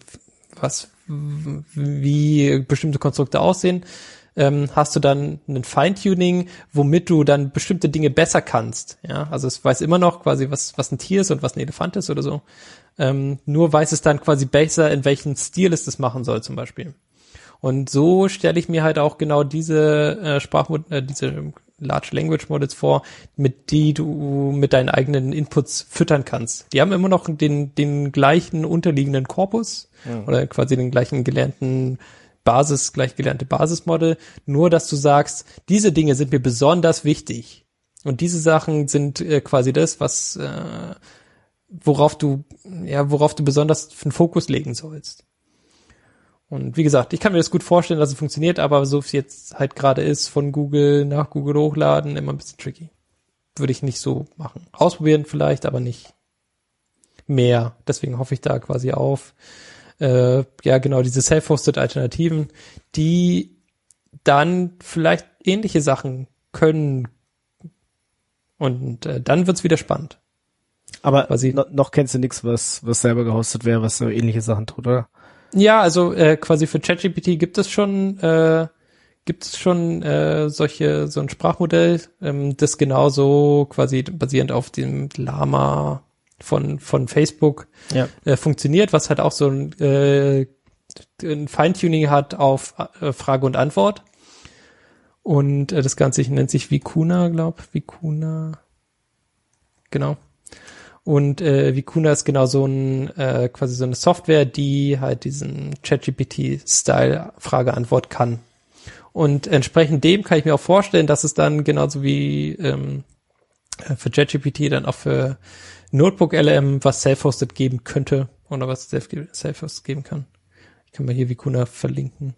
wie bestimmte Konstrukte aussehen, hast du dann ein Feintuning, womit du dann bestimmte Dinge besser kannst. Ja, also es weiß immer noch quasi, was ein Tier ist und was ein Elefant ist oder so. Nur weiß es dann quasi besser, in welchen Stil es das machen soll zum Beispiel. Und so stelle ich mir halt auch genau diese diese Large Language Models vor, mit die du mit deinen eigenen Inputs füttern kannst. Die haben immer noch den gleichen unterliegenden Korpus oder quasi den gleichen gleich gelernte Basismodel, nur dass du sagst, diese Dinge sind mir besonders wichtig. Und diese Sachen sind quasi das, worauf du besonders einen Fokus legen sollst. Und wie gesagt, ich kann mir das gut vorstellen, dass es funktioniert, aber so wie es jetzt halt gerade ist, von Google nach Google hochladen, immer ein bisschen tricky. Würde ich nicht so machen. Ausprobieren vielleicht, aber nicht mehr. Deswegen hoffe ich da quasi auf genau diese self-hosted Alternativen, die dann vielleicht ähnliche Sachen können. Und dann wird's wieder spannend. Aber noch kennst du nichts, was selber gehostet wäre, was so ähnliche Sachen tut, oder? Ja, also quasi für ChatGPT gibt es schon so ein Sprachmodell, das genauso quasi basierend auf dem Llama von Facebook funktioniert, was halt auch so ein Feintuning hat auf Frage und Antwort. Und das Ganze nennt sich Vicuna, genau. Und Vicuna ist genau so ein quasi so eine Software, die halt diesen ChatGPT-Style Frage-Antwort kann. Und entsprechend dem kann ich mir auch vorstellen, dass es dann genauso wie für ChatGPT dann auch für Notebook-LM was Self-Hosted geben könnte oder was Self-Hosted geben kann. Ich kann mal hier Vicuna verlinken.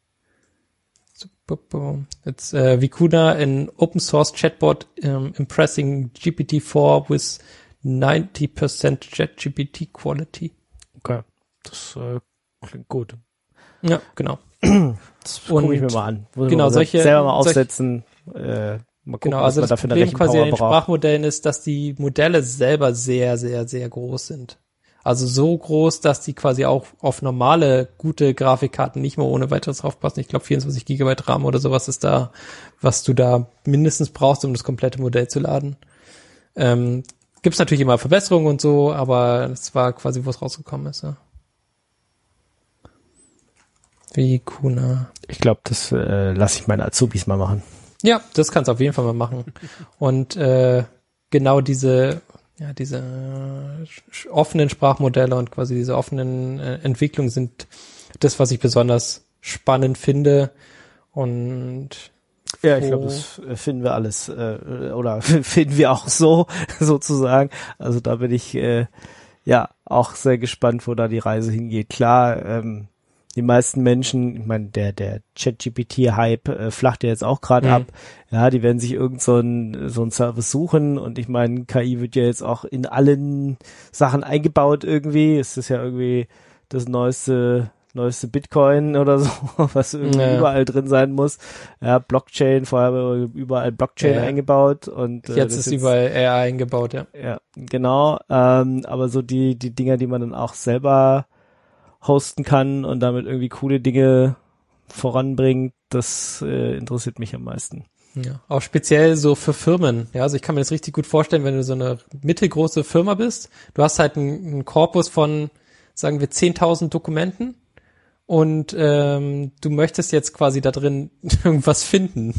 It's Vicuna, an open source chatbot impressing GPT-4 with 90% ChatGPT quality. Okay, das klingt gut. Ja, genau. Das gucke ich mir mal an. Genau, solche selber mal aufsetzen. Mal gucken, genau, also was man das dafür Problem quasi an den braucht. Sprachmodellen ist, dass die Modelle selber sehr, sehr, sehr groß sind. Also so groß, dass die quasi auch auf normale, gute Grafikkarten nicht mehr ohne weiteres draufpassen. Ich glaube 24 Gigabyte RAM oder sowas ist da, was du da mindestens brauchst, um das komplette Modell zu laden. Gibt's natürlich immer Verbesserungen und so, aber das war quasi, wo es rausgekommen ist. Ja. Vicuna. Ich glaube, das lasse ich meine Azubis mal machen. Ja, das kannst du auf jeden Fall mal machen. Und genau diese offenen Sprachmodelle und quasi diese offenen Entwicklungen sind das, was ich besonders spannend finde. Und ja, ich glaube, das finden wir alles oder finden wir auch so sozusagen. Also da bin ich auch sehr gespannt, wo da die Reise hingeht. Klar, die meisten Menschen, ich meine, der ChatGPT-Hype flacht ja jetzt auch gerade ab. Ja, die werden sich so ein Service suchen und ich meine, KI wird ja jetzt auch in allen Sachen eingebaut irgendwie. Es ist ja irgendwie das neueste Bitcoin oder so, was irgendwie überall drin sein muss. Ja, Blockchain, vorher haben wir überall Blockchain eingebaut und jetzt ist überall AI eingebaut, ja. Ja, genau. Aber so die Dinger, die man dann auch selber hosten kann und damit irgendwie coole Dinge voranbringt, das interessiert mich am meisten. Ja, auch speziell so für Firmen. Ja, also ich kann mir das richtig gut vorstellen, wenn du so eine mittelgroße Firma bist. Du hast halt einen Korpus von, sagen wir, 10.000 Dokumenten und du möchtest jetzt quasi da drin irgendwas finden.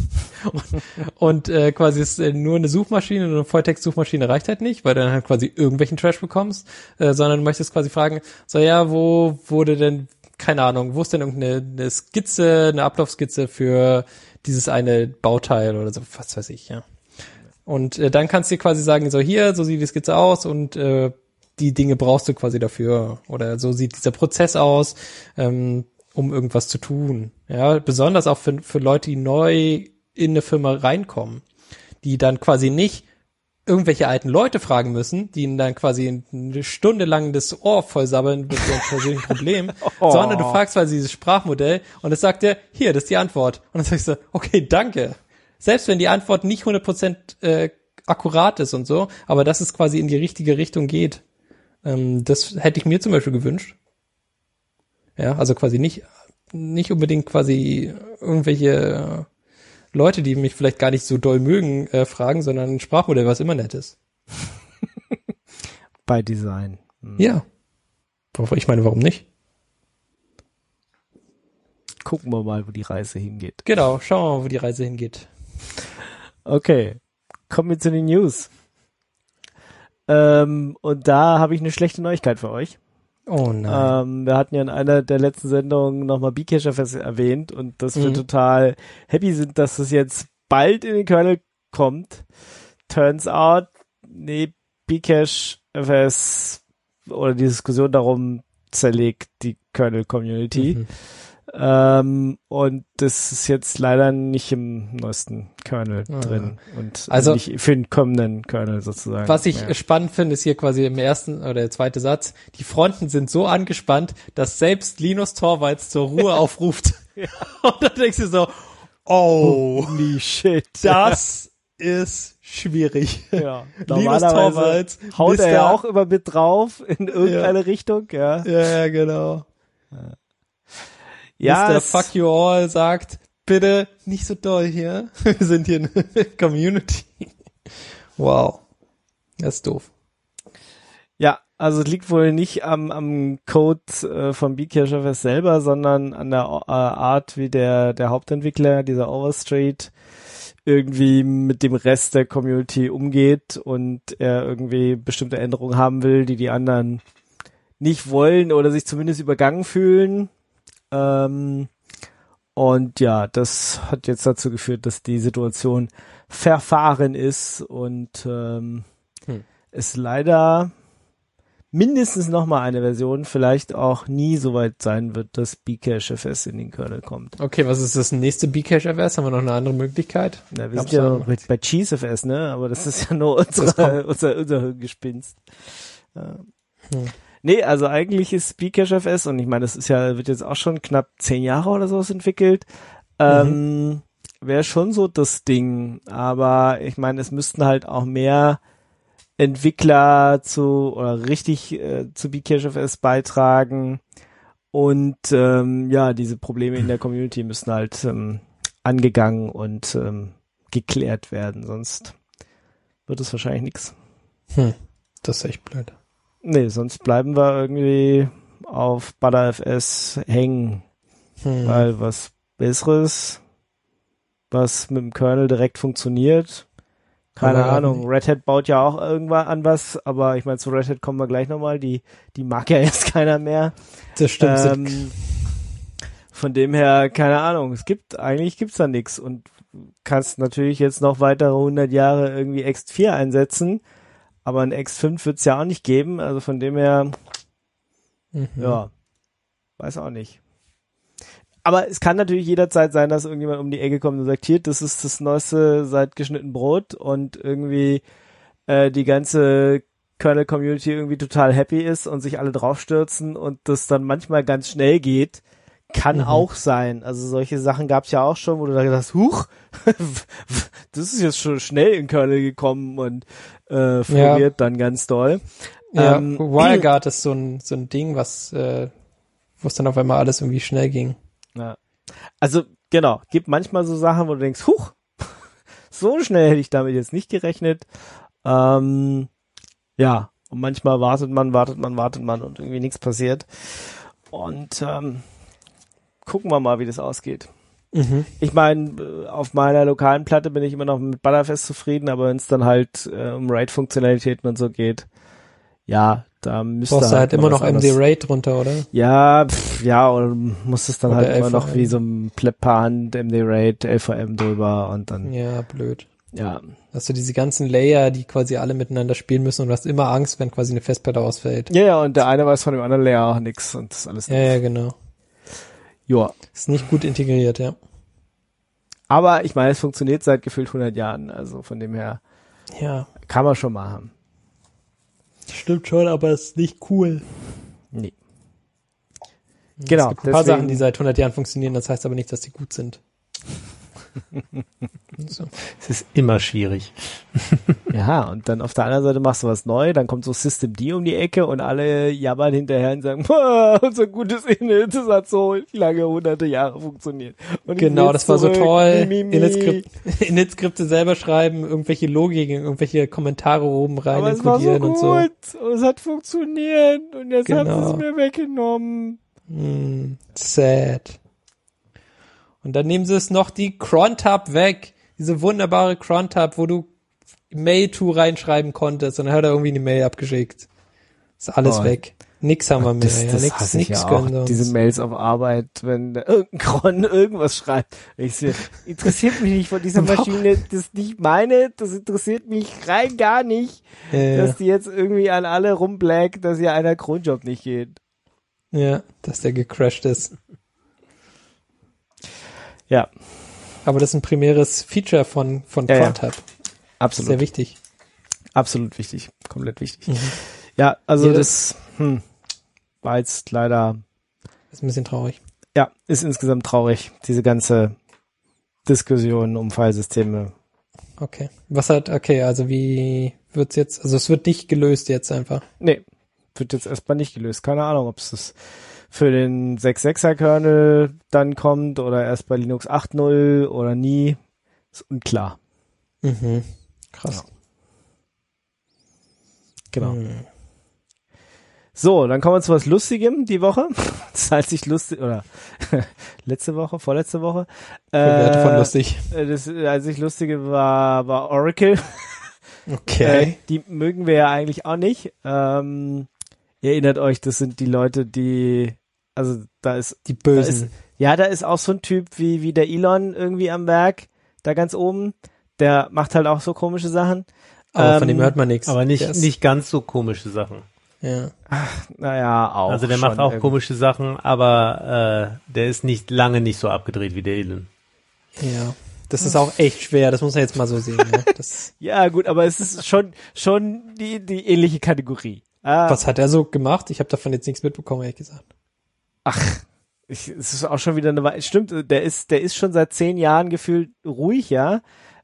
Und quasi ist nur eine Suchmaschine, eine Volltext-Suchmaschine reicht halt nicht, weil du dann halt quasi irgendwelchen Trash bekommst, sondern du möchtest quasi fragen, so ja, wo wurde denn, keine Ahnung, wo ist denn irgendeine Skizze, eine Ablaufskizze für dieses eine Bauteil oder so, was weiß ich, ja. Und dann kannst du dir quasi sagen, so hier, so sieht die Skizze aus und die Dinge brauchst du quasi dafür oder so sieht dieser Prozess aus, um irgendwas zu tun. Ja, besonders auch für Leute, die neu in eine Firma reinkommen, die dann quasi nicht irgendwelche alten Leute fragen müssen, die ihnen dann quasi eine Stunde lang das Ohr voll sabbeln mit ihrem persönlichen Problem, sondern du fragst quasi dieses Sprachmodell und es sagt dir, hier, das ist die Antwort. Und dann sagst du, okay, danke. Selbst wenn die Antwort nicht 100% akkurat ist und so, aber dass es quasi in die richtige Richtung geht. Das hätte ich mir zum Beispiel gewünscht. Ja, also quasi nicht unbedingt quasi irgendwelche Leute, die mich vielleicht gar nicht so doll mögen, fragen, sondern ein Sprachmodell, was immer nett ist. Bei Design. Ja. Ich meine, warum nicht? Gucken wir mal, wo die Reise hingeht. Genau, schauen wir mal, wo die Reise hingeht. Okay, kommen wir zu den News. Und da habe ich eine schlechte Neuigkeit für euch. Oh nein. Wir hatten ja in einer der letzten Sendungen nochmal Bcache-FS erwähnt und dass wir total happy sind, dass es jetzt bald in den Kernel kommt. Turns out, nee, Bcache-FS oder die Diskussion darum zerlegt die Kernel-Community. Und das ist jetzt leider nicht im neuesten Kernel drin und also nicht für den kommenden Kernel sozusagen. Was ich spannend finde, ist hier quasi im ersten oder der zweite Satz, die Fronten sind so angespannt, dass selbst Linus Torvalds zur Ruhe aufruft. Und dann denkst du so, holy shit. Das ist schwierig. Ja. Linus Torvalds haut er ja auch immer mit drauf in irgendeine Richtung, ja. Ja, genau. Ja, Mr. Fuck You All sagt, bitte nicht so doll hier. Wir sind hier eine Community. Wow. Das ist doof. Ja, also es liegt wohl nicht am Code von Bcachefs selber, sondern an der Art, wie der Hauptentwickler, dieser Overstreet, irgendwie mit dem Rest der Community umgeht und er irgendwie bestimmte Änderungen haben will, die anderen nicht wollen oder sich zumindest übergangen fühlen. Und ja, das hat jetzt dazu geführt, dass die Situation verfahren ist und es leider mindestens nochmal eine Version vielleicht auch nie so weit sein wird, dass Bcachefs in den Kernel kommt. Okay, was ist das nächste Bcachefs? Haben wir noch eine andere Möglichkeit? Na, wir sind ja noch bei CheeseFS, ne? Aber das ist ja nur unser Gespinst. Nee, also eigentlich ist Bcachefs, und ich meine, das ist ja, wird jetzt auch schon knapp 10 Jahre oder sowas entwickelt, wäre schon so das Ding. Aber ich meine, es müssten halt auch mehr Entwickler zu Bcachefs beitragen und ja, diese Probleme in der Community müssen halt angegangen und geklärt werden, sonst wird es wahrscheinlich nichts. Das ist echt blöd. Nee, sonst bleiben wir irgendwie auf ButterFS hängen, weil was Besseres, was mit dem Kernel direkt funktioniert, keine Ahnung. Red Hat baut ja auch irgendwann an was, aber ich meine, zu Red Hat kommen wir gleich nochmal. Die mag ja jetzt keiner mehr. Das stimmt. Von dem her, keine Ahnung. Eigentlich gibt's da nichts und kannst natürlich jetzt noch weitere 100 Jahre irgendwie X4 einsetzen, aber ein X5 wird's ja auch nicht geben. Also von dem her, ja, weiß auch nicht. Aber es kann natürlich jederzeit sein, dass irgendjemand um die Ecke kommt und sagt, hier, das ist das Neueste seit geschnitten Brot und irgendwie die ganze Kernel-Community irgendwie total happy ist und sich alle draufstürzen und das dann manchmal ganz schnell geht, kann auch sein. Also solche Sachen gab es ja auch schon, wo du da gedacht hast, huch, das ist jetzt schon schnell in Kernel gekommen und floriert dann ganz doll. Ja, WireGuard ist so ein Ding, wo es dann auf einmal alles irgendwie schnell ging. Ja. Also, genau, gibt manchmal so Sachen, wo du denkst, huch, so schnell hätte ich damit jetzt nicht gerechnet. Ja, und manchmal wartet man und irgendwie nichts passiert. Und gucken wir mal, wie das ausgeht. Ich meine, auf meiner lokalen Platte bin ich immer noch mit ButterFS zufrieden, aber wenn es dann halt um RAID-Funktionalitäten und so geht, ja, da müsste brauchst halt du halt immer noch MD-RAID drunter, oder? Ja, oder muss es dann oder halt immer LVM. noch wie so ein Pleb-Hand, MD-RAID, LVM drüber und dann. Ja, blöd. Ja. Hast du diese ganzen Layer, die quasi alle miteinander spielen müssen und du hast immer Angst, wenn quasi eine Festplatte ausfällt. Ja, und der eine weiß von dem anderen Layer auch nix und das ist alles. Ja, genau. Ja. Ist nicht gut integriert, ja. Aber ich meine, es funktioniert seit gefühlt 100 Jahren, also von dem her. Ja. Kann man schon mal haben. Stimmt schon, aber ist nicht cool. Nee. Genau. Es gibt ein paar Sachen, die seit 100 Jahren funktionieren, das heißt aber nicht, dass die gut sind. So. Es ist immer schwierig. Ja, und dann auf der anderen Seite machst du was neu, dann kommt so Systemd um die Ecke und alle jammern hinterher und sagen, unser gutes Init, das hat so lange, hunderte Jahre funktioniert. Und genau, das war so toll. Init-Skripte Init-Skripte selber schreiben, irgendwelche Logiken, irgendwelche Kommentare oben rein aber inkludieren es war so und so. und es hat funktioniert und jetzt haben sie es mir weggenommen. Sad. Und dann nehmen sie es noch die Crontab weg. Diese wunderbare Crontab, wo du Mail-to reinschreiben konntest und dann hat er irgendwie eine Mail abgeschickt. Ist alles weg. Nix haben wir mehr. Das Nix ja können auch, uns. diese Mails auf Arbeit, wenn da irgendein Cron irgendwas schreibt. Interessiert mich nicht von dieser Maschine, das ist nicht meine, das interessiert mich rein gar nicht, dass die jetzt irgendwie an alle rumblackt, dass hier einer Cronjob nicht geht. Ja, dass der gecrashed ist. Ja. Aber das ist ein primäres Feature von Crontab. Absolut. Sehr wichtig. Absolut wichtig. Komplett wichtig. Ja, also das war jetzt leider. Ist ein bisschen traurig. Ja, ist insgesamt traurig, diese ganze Diskussion um Filesysteme. Okay. Also wie wird's jetzt, also es wird nicht gelöst jetzt einfach. Nee, wird jetzt erstmal nicht gelöst. Keine Ahnung, ob es das für den 6.6er Kernel dann kommt oder erst bei Linux 8.0 oder nie. Ist unklar. Krass. Ja. Genau. So, dann kommen wir zu was Lustigem die Woche. Das heißt nicht lustig, oder vorletzte Woche. Werte von lustig. Das einzig Lustige war Oracle. Okay. Die mögen wir ja eigentlich auch nicht. Ihr erinnert euch, das sind die Leute, also da ist Die Bösen. da ist auch so ein Typ wie der Elon irgendwie am Werk, da ganz oben. Der macht halt auch so komische Sachen. Aber von dem hört man nichts. Aber nicht ganz so komische Sachen. Ja. Naja, auch. Also der schon macht auch irgendwie. komische Sachen, aber der ist lange nicht so abgedreht wie der Elon. Ja. Das ist auch echt schwer, das muss man jetzt mal so sehen. Ne? Das, Ja, gut, aber es ist schon die ähnliche Kategorie. was hat er so gemacht? Ich habe davon jetzt nichts mitbekommen, ehrlich gesagt. Es ist auch schon wieder eine Weile. Stimmt, der ist schon seit 10 Jahren gefühlt ruhig, ja.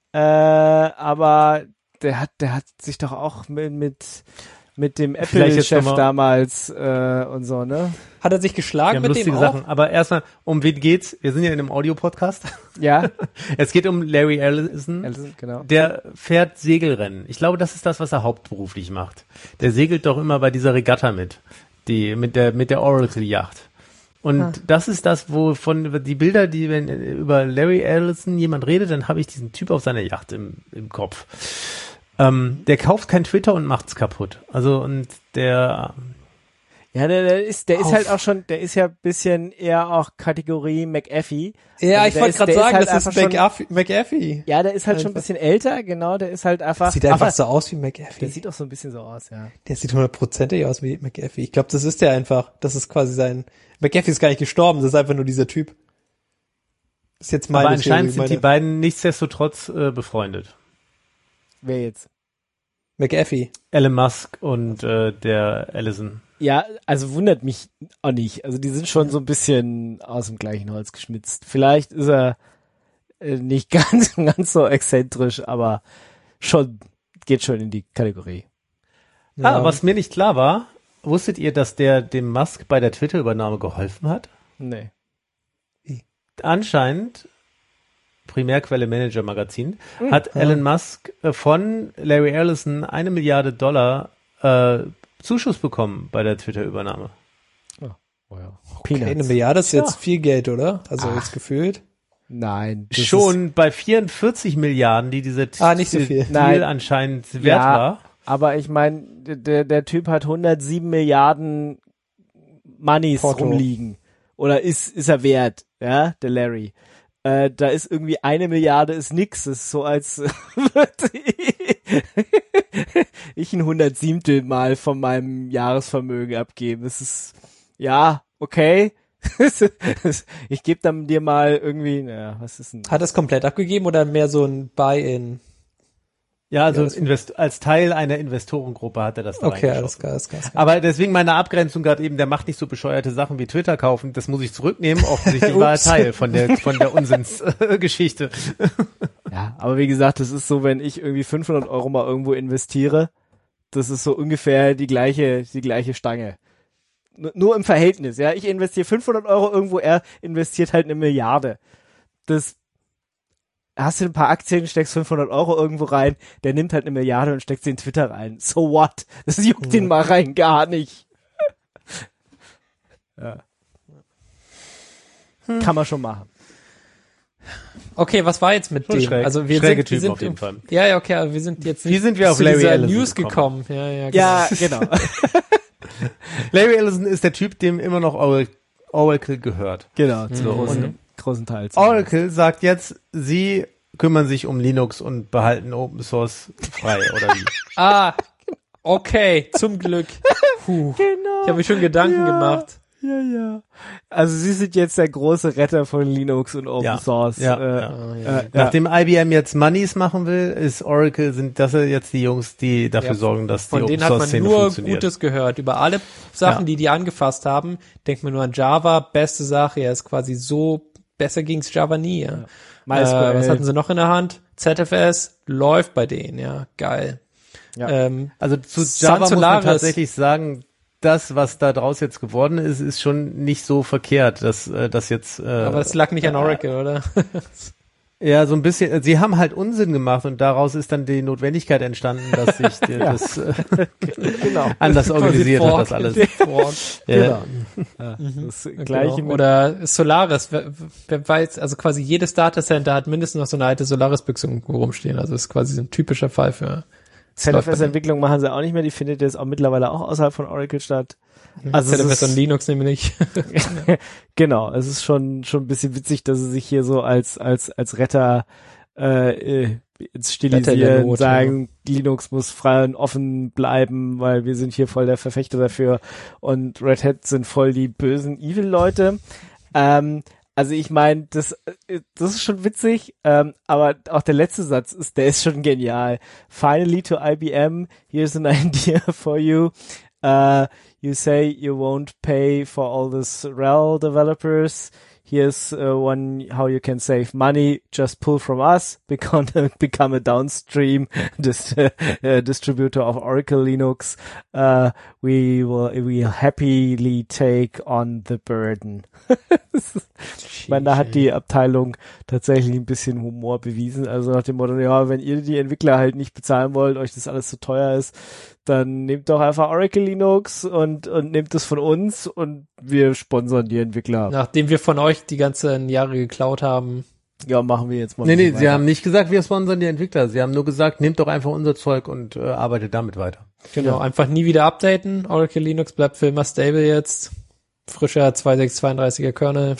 Aber der hat sich doch auch mit dem Vielleicht jetzt Apple-Chef noch mal- damals und so, ne? Hat er sich Wir geschlagen haben mit lustige dem auch? Sachen. Aber erstmal, um wen geht's? Wir sind ja in einem Audio-Podcast. Ja, Es geht um Larry Ellison. genau. Der fährt Segelrennen. Ich glaube, das ist das, was er hauptberuflich macht. Der segelt doch immer bei dieser Regatta mit der Oracle-Yacht. Und das ist das, wovon die Bilder, wenn über Larry Ellison jemand redet, dann habe ich diesen Typ auf seiner Yacht im Kopf. Der kauft kein Twitter und macht's kaputt. Also, und der Der ist halt auch schon, der ist ja ein bisschen eher auch Kategorie McAfee. Ja, Also ich der wollte ist- gerade der sagen, halt das ist einfach schon- McAfee. Ja, der ist halt schon ein Einfach. bisschen älter, genau, der ist halt einfach. Sieht einfach aber so aus wie der McAfee. sieht auch so ein bisschen so aus, ja. Der sieht 100%ig aus wie McAfee. Ich glaube, das ist der einfach. Das ist quasi McAfee ist gar nicht gestorben, das ist einfach nur dieser Typ. Das ist jetzt meine aber anscheinend Theorie, sind die beiden nichtsdestotrotz befreundet. Wer jetzt? McAfee. Elon Musk und der Ellison. Ja, also wundert mich auch nicht. Also die sind schon so ein bisschen aus dem gleichen Holz geschnitzt. Vielleicht ist er nicht ganz so exzentrisch, aber geht schon in die Kategorie. Ja. Was mir nicht klar war, wusstet ihr, dass der dem Musk bei der Twitter-Übernahme geholfen hat? Nee. Anscheinend, Primärquelle Manager Magazin, hat Elon Musk von Larry Ellison $1 Milliarde Zuschuss bekommen bei der Twitter-Übernahme. Oh ja. Okay, Peanuts. 1 Milliarde ist jetzt viel Geld, oder? Also jetzt gefühlt. Nein. das Schon bei 44 Milliarden, die dieser nicht so viel. Deal Nein. anscheinend ist, wert ja, war. aber ich meine, der Typ hat 107 Milliarden Moneys Porto. rumliegen. Oder ist er wert, ja, der Larry. Da ist irgendwie 1 Milliarde ist nix. Das ist so, als würde ich ein 107. Mal von meinem Jahresvermögen abgeben. Das ist, ja, okay. Ich gebe dann dir mal irgendwie, naja, was ist denn? Hat er es komplett abgegeben oder mehr so ein Buy-in? Ja, also Ja, als Teil einer Investorengruppe hat er das da Okay, reingeschossen. alles klar. Aber deswegen meine Abgrenzung gerade eben, der macht nicht so bescheuerte Sachen wie Twitter kaufen, das muss ich zurücknehmen, offensichtlich war er Teil von der Unsinnsgeschichte. Ja, aber wie gesagt, das ist so, wenn ich irgendwie 500 Euro mal irgendwo investiere, das ist so ungefähr die gleiche Stange. Nur im Verhältnis, ja. Ich investiere 500 Euro irgendwo, er investiert halt 1 Milliarde. Das hast du ein paar Aktien, steckst 500 Euro irgendwo rein, der nimmt halt 1 Milliarde und steckt sie in Twitter rein. So what? Das juckt ihn mal rein gar nicht. Ja. Kann man schon machen. Okay, was war jetzt mit Schon dem? schräg. Also wir Schräge sind, wir Typen sind auf jeden Fall. Ja, okay, aber wir sind jetzt Wie sind wir auf zu Larry dieser Ellison News gekommen? gekommen. Ja, Ja, genau. Larry Ellison ist der Typ, dem immer noch Oracle gehört. Genau, zu Und großen Teils. Oracle sagt jetzt, sie kümmern sich um Linux und behalten Open Source frei, oder wie? Okay, zum Glück. Puh. Genau. Ich habe mir schon Gedanken gemacht. Ja. Also sie sind jetzt der große Retter von Linux und Open Source. Ja. Nachdem IBM jetzt Moneys machen will, ist Oracle, sind das jetzt die Jungs, die dafür sorgen, dass die Von Open denen hat man Source Szene nur funktioniert. Gutes gehört. Über alle Sachen, die angefasst haben, denkt man nur an Java, beste Sache. Er ist quasi so, besser ging's Java nie. Ja. MySQL. Was hatten sie noch in der Hand? ZFS läuft bei denen, ja, geil. Ja. Also zu Java muss man Solaris. tatsächlich sagen, das, was da draus jetzt geworden ist, ist schon nicht so verkehrt, dass das jetzt. Aber das lag nicht an Oracle, oder? Ja, so ein bisschen. Sie haben halt Unsinn gemacht und daraus ist dann die Notwendigkeit entstanden, dass sich das Genau. anders organisiert hat, das alles. Genau. Ja, das Gleiche Genau. Oder Solaris, wer weiß, also quasi jedes Datacenter hat mindestens noch so eine alte Solaris-Büchse irgendwo rumstehen. Also ist quasi so ein typischer Fall für ZFS-Entwicklung machen sie auch nicht mehr, die findet jetzt auch mittlerweile auch außerhalb von Oracle statt. Also ZFS und Linux nehmen wir nicht. Genau, es ist schon ein bisschen witzig, dass sie sich hier so als Retter ins Stilisieren Not, sagen, Linux muss frei und offen bleiben, weil wir sind hier voll der Verfechter dafür und Red Hat sind voll die bösen Evil-Leute. Also ich meine, das ist schon witzig, aber auch der letzte Satz der ist schon genial. Finally to IBM, here's an idea for you. You say you won't pay for all this RHEL developers. Here's one how you can save money. Just pull from us, become a downstream distributor of Oracle Linux. We will happily take on the burden. Ich meine, da hat die Abteilung tatsächlich ein bisschen Humor bewiesen. Also nach dem Motto, ja, wenn ihr die Entwickler halt nicht bezahlen wollt, euch das alles zu teuer ist, dann nehmt doch einfach Oracle Linux und nehmt es von uns und wir sponsern die Entwickler. Nachdem wir von euch die ganzen Jahre geklaut haben. Ja, machen wir jetzt mal. Nee, sie haben nicht gesagt, wir sponsern die Entwickler. Sie haben nur gesagt, nehmt doch einfach unser Zeug und arbeitet damit weiter. Genau, einfach nie wieder updaten. Oracle Linux bleibt für immer stable jetzt. Frischer 2632er Kernel.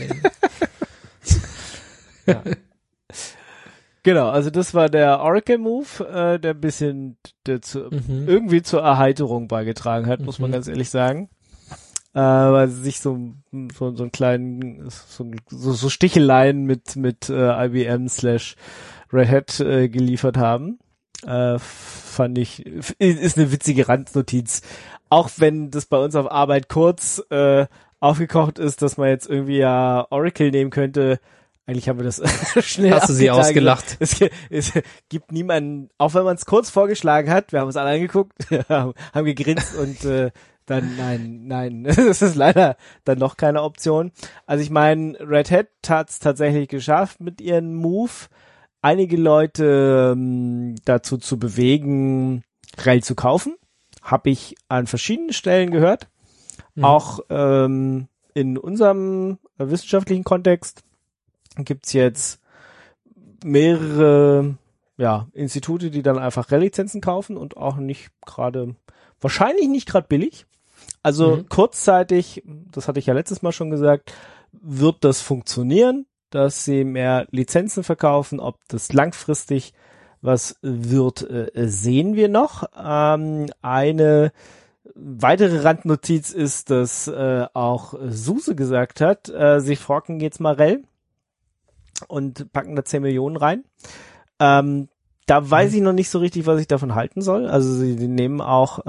Ja. Genau, also das war der Oracle-Move, der ein bisschen irgendwie zur Erheiterung beigetragen hat, muss man ganz ehrlich sagen. Weil sie sich so einen kleinen, so Sticheleien mit IBM / Red Hat geliefert haben. Fand ich, ist eine witzige Randnotiz. Auch wenn das bei uns auf Arbeit kurz aufgekocht ist, dass man jetzt irgendwie ja Oracle nehmen könnte. Eigentlich haben wir das schnell Hast du sie ausgelacht? Es gibt niemanden, auch wenn man es kurz vorgeschlagen hat, wir haben uns alle angeguckt, haben gegrinst und dann nein, das ist leider dann noch keine Option. Also ich meine, Red Hat hat es tatsächlich geschafft mit ihrem Move, einige Leute dazu zu bewegen, RHEL zu kaufen. Habe ich an verschiedenen Stellen gehört. Auch in unserem wissenschaftlichen Kontext gibt's jetzt mehrere Institute, die dann einfach RHEL-Lizenzen kaufen und auch wahrscheinlich nicht gerade billig. Also kurzzeitig, das hatte ich ja letztes Mal schon gesagt, wird das funktionieren, dass sie mehr Lizenzen verkaufen. Ob das langfristig was wird, sehen wir noch. Eine weitere Randnotiz ist, dass auch SUSE gesagt hat, sie forken jetzt mal RHEL und packen da 10 Millionen rein. Da weiß ich noch nicht so richtig, was ich davon halten soll. Also sie nehmen auch,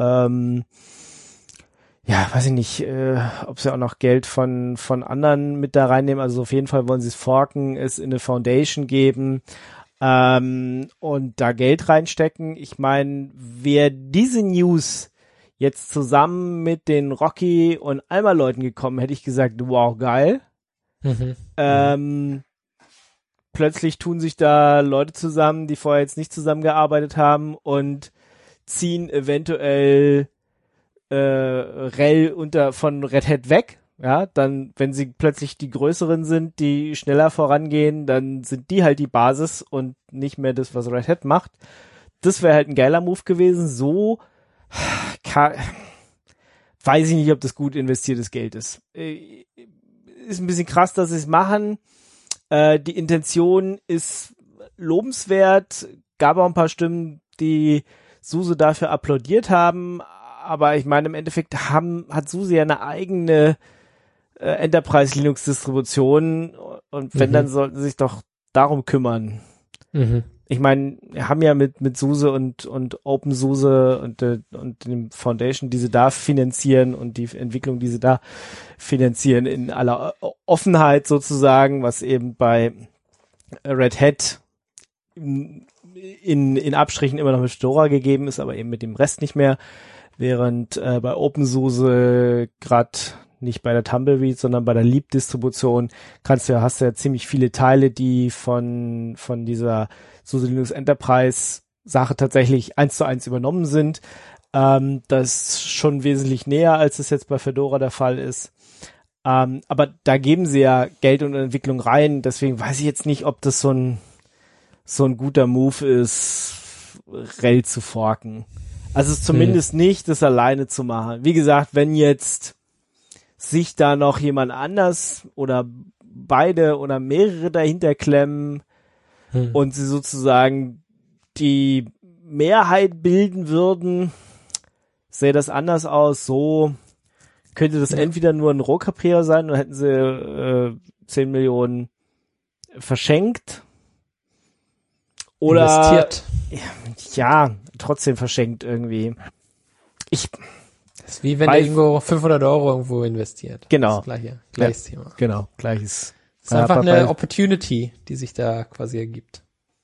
weiß ich nicht, ob sie auch noch Geld von anderen mit da reinnehmen. Also auf jeden Fall wollen sie es forken, es in eine Foundation geben und da Geld reinstecken. Ich meine, wer diese News jetzt zusammen mit den Rocky und Alma-Leuten gekommen, hätte ich gesagt, wow, geil. Plötzlich tun sich da Leute zusammen, die vorher jetzt nicht zusammengearbeitet haben und ziehen eventuell RHEL von Red Hat weg. Ja, dann, wenn sie plötzlich die größeren sind, die schneller vorangehen, dann sind die halt die Basis und nicht mehr das, was Red Hat macht. Das wäre halt ein geiler Move gewesen. So weiß ich nicht, ob das gut investiertes Geld ist. Ist ein bisschen krass, dass sie es machen. Die Intention ist lobenswert, gab auch ein paar Stimmen, die SUSE dafür applaudiert haben, aber ich meine, im Endeffekt hat SUSE ja eine eigene Enterprise-Linux-Distribution und wenn, dann sollten sie sich doch darum kümmern. Ich meine, wir haben ja mit SUSE und OpenSUSE und dem Foundation, die sie da finanzieren und die Entwicklung, die sie da finanzieren, in aller Offenheit sozusagen, was eben bei Red Hat in Abstrichen immer noch mit Fedora gegeben ist, aber eben mit dem Rest nicht mehr, während bei OpenSUSE gerade nicht bei der Tumbleweed, sondern bei der Leap-Distribution hast du ja ziemlich viele Teile, die von dieser SUSE Linux Enterprise Sache tatsächlich 1:1 übernommen sind. Das ist schon wesentlich näher, als es jetzt bei Fedora der Fall ist. Aber da geben sie ja Geld und Entwicklung rein, deswegen weiß ich jetzt nicht, ob das so ein guter Move ist, RHEL zu forken. Also zumindest nicht, das alleine zu machen. Wie gesagt, wenn jetzt sich da noch jemand anders oder beide oder mehrere dahinter klemmen und sie sozusagen die Mehrheit bilden würden, sähe das anders aus. So könnte das entweder nur ein Rohrkrepierer sein, dann hätten sie 10 Millionen verschenkt. Oder investiert. Ja, trotzdem verschenkt irgendwie. Das ist wie wenn du irgendwo 500 € irgendwo investiert. Genau. Das gleiches Thema. Genau, gleiches. Das ist einfach eine Opportunity, die sich da quasi ergibt.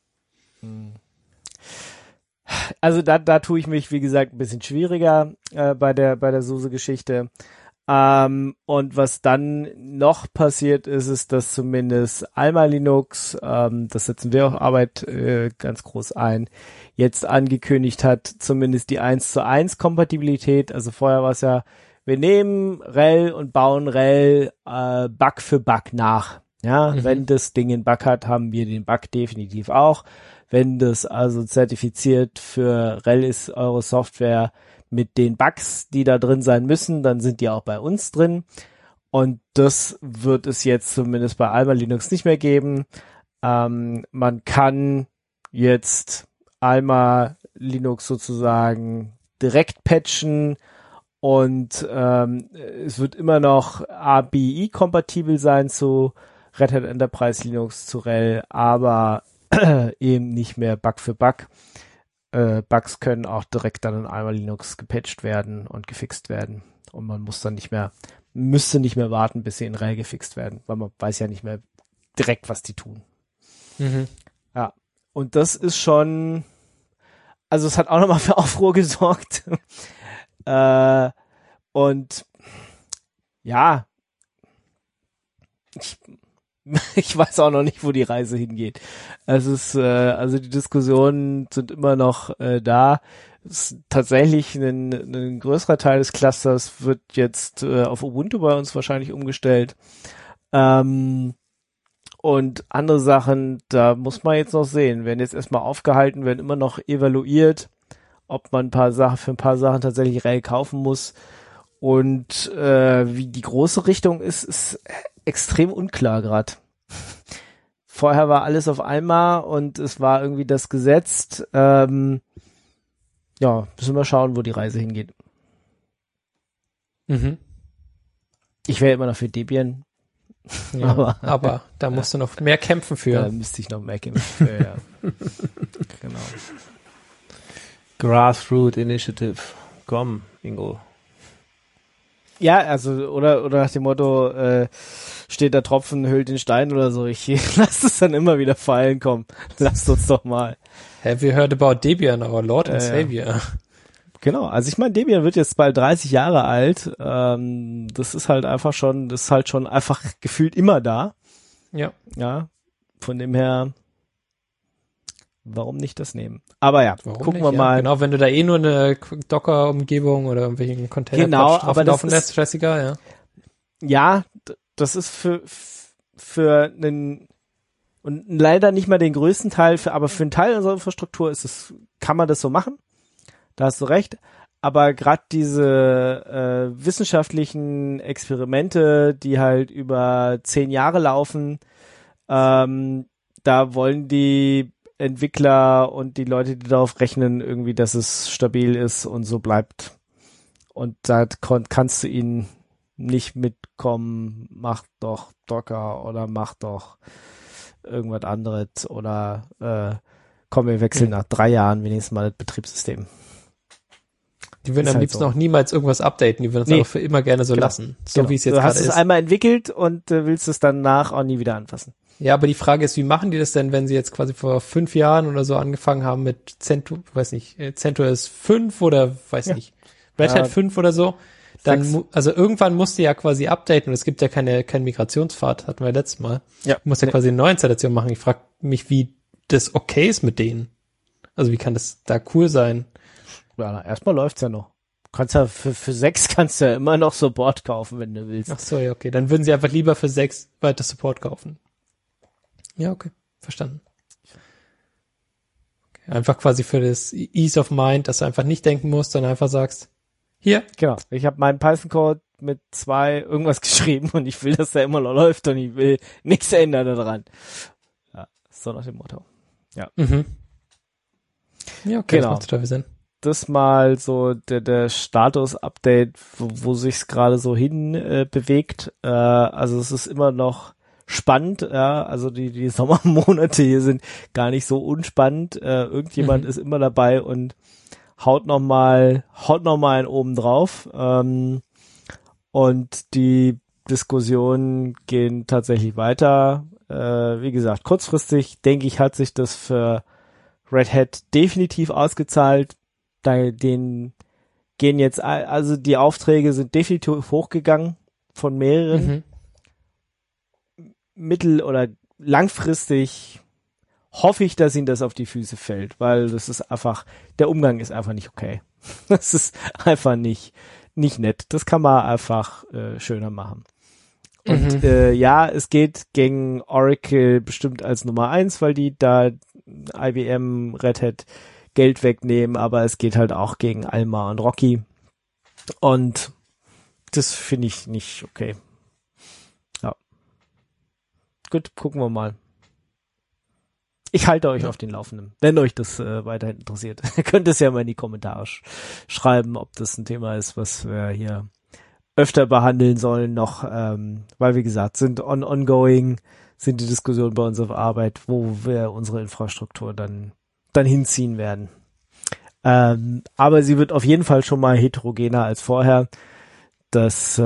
Also da tue ich mich, wie gesagt, ein bisschen schwieriger bei der SUSE-Geschichte. Und was dann noch passiert ist, dass zumindest Alma Linux, das setzen wir auf Arbeit ganz groß ein, jetzt angekündigt hat, zumindest die 1:1 Kompatibilität. Also vorher war es ja, wir nehmen RHEL und bauen RHEL Bug für Bug nach. Ja, wenn das Ding einen Bug hat, haben wir den Bug definitiv auch. Wenn das also zertifiziert für RHEL ist, eure Software mit den Bugs, die da drin sein müssen, dann sind die auch bei uns drin. Und das wird es jetzt zumindest bei Alma Linux nicht mehr geben. Man kann jetzt Alma Linux sozusagen direkt patchen und es wird immer noch ABI-kompatibel sein zu Red Hat Enterprise Linux, zu RHEL, aber eben nicht mehr Bug für Bug. Bugs können auch direkt dann in Alma Linux gepatcht werden und gefixt werden. Und man müsste nicht mehr warten, bis sie in RHEL gefixt werden, weil man weiß ja nicht mehr direkt, was die tun. Ja. Und das ist schon, also es hat auch nochmal für Aufruhr gesorgt. Und ja, ich weiß auch noch nicht, wo die Reise hingeht. Es ist, also die Diskussionen sind immer noch da. Es ist tatsächlich ein größerer Teil des Clusters wird jetzt auf Ubuntu bei uns wahrscheinlich umgestellt. Und andere Sachen, da muss man jetzt noch sehen. Werden jetzt erstmal aufgehalten, werden immer noch evaluiert, ob man für ein paar Sachen tatsächlich RHEL kaufen muss. Und wie die große Richtung ist extrem unklar gerade. Vorher war alles auf einmal und es war irgendwie das gesetzt. Ja, müssen wir schauen, wo die Reise hingeht. Ich wäre immer noch für Debian. Ja, aber da musst du noch mehr kämpfen für. Da müsste ich noch mehr kämpfen für, ja. Genau. Grassroot Initiative. Komm, Ingo. Ja, also, oder nach dem Motto, steht der Tropfen, hüllt den Stein oder so. Ich lasse es dann immer wieder fallen, komm. Lasst uns doch mal. Have you heard about Debian, our Lord and Savior? Genau, also ich meine, Debian wird jetzt bald 30 Jahre alt. Das ist halt schon einfach gefühlt immer da. Ja. Ja, von dem her, warum nicht das nehmen? Aber ja, gucken wir mal. Genau, wenn du da nur eine Docker-Umgebung oder irgendwelchen Container aber das laufen lässt, scheißegal, ja. Ja, das ist für einen, und leider nicht mal den größten Teil, aber für einen Teil unserer Infrastruktur kann man das so machen. Da hast du recht. Aber gerade diese wissenschaftlichen Experimente, die halt über 10 Jahre laufen, da wollen die Entwickler und die Leute, die darauf rechnen, irgendwie, dass es stabil ist und so bleibt. Und da kannst du ihnen nicht mitkommen, mach doch Docker oder mach doch irgendwas anderes oder komm, wir wechseln nach 3 Jahren wenigstens mal das Betriebssystem. Die würden am liebsten auch niemals irgendwas updaten, die würden es einfach für immer gerne so lassen, so wie es jetzt gerade ist. Du hast es einmal entwickelt und willst es danach auch nie wieder anfassen. Ja, aber die Frage ist, wie machen die das denn, wenn sie jetzt quasi vor 5 Jahren oder so angefangen haben mit CentOS 5 oder weiß nicht, Red Hat 5 oder so, dann, also irgendwann musst du ja quasi updaten und es gibt ja keinen Migrationspfad, hatten wir letztes Mal. Ja. Du musst ja quasi eine Neuinstallation machen. Ich frage mich, wie das okay ist mit denen. Also wie kann das da cool sein? Ja, erstmal läuft's ja noch. Kannst ja für 6 kannst du ja immer noch Support kaufen, wenn du willst. Ach so, ja, okay. Dann würden sie einfach lieber für 6 weiter Support kaufen. Ja, okay. Verstanden. Okay. Einfach quasi für das Ease of Mind, dass du einfach nicht denken musst, sondern einfach sagst, hier. Genau. Ich habe meinen Python-Code mit 2 irgendwas geschrieben und ich will, dass der immer noch läuft und ich will nichts ändern daran. Ja, so nach dem Motto. Ja. Mhm. Ja, okay, Genau. das macht total Sinn. Das mal so der Status-Update, wo sich's gerade so hin bewegt. Also es ist immer noch spannend, ja, also die Sommermonate hier sind gar nicht so unspannend. Irgendjemand ist immer dabei und haut noch mal einen oben drauf. Und die Diskussionen gehen tatsächlich weiter. Wie gesagt, kurzfristig, denke ich, hat sich das für Red Hat definitiv ausgezahlt. Denen gehen jetzt, also die Aufträge sind definitiv hochgegangen von mehreren. Mittel- oder langfristig hoffe ich, dass ihnen das auf die Füße fällt, weil das ist einfach, der Umgang ist einfach nicht okay. Das ist einfach nicht nett. Das kann man einfach schöner machen. Und ja, es geht gegen Oracle bestimmt als Nummer 1, weil die da IBM, Red Hat Geld wegnehmen, aber es geht halt auch gegen Alma und Rocky. Und das finde ich nicht okay. Ja. Gut, gucken wir mal. Ich halte euch auf den Laufenden. Wenn euch das weiterhin interessiert, könnt ihr es ja mal in die Kommentare schreiben, ob das ein Thema ist, was wir hier öfter behandeln sollen noch, weil wie gesagt, sind ongoing, sind die Diskussionen bei uns auf Arbeit, wo wir unsere Infrastruktur dann hinziehen werden. Aber sie wird auf jeden Fall schon mal heterogener als vorher, dass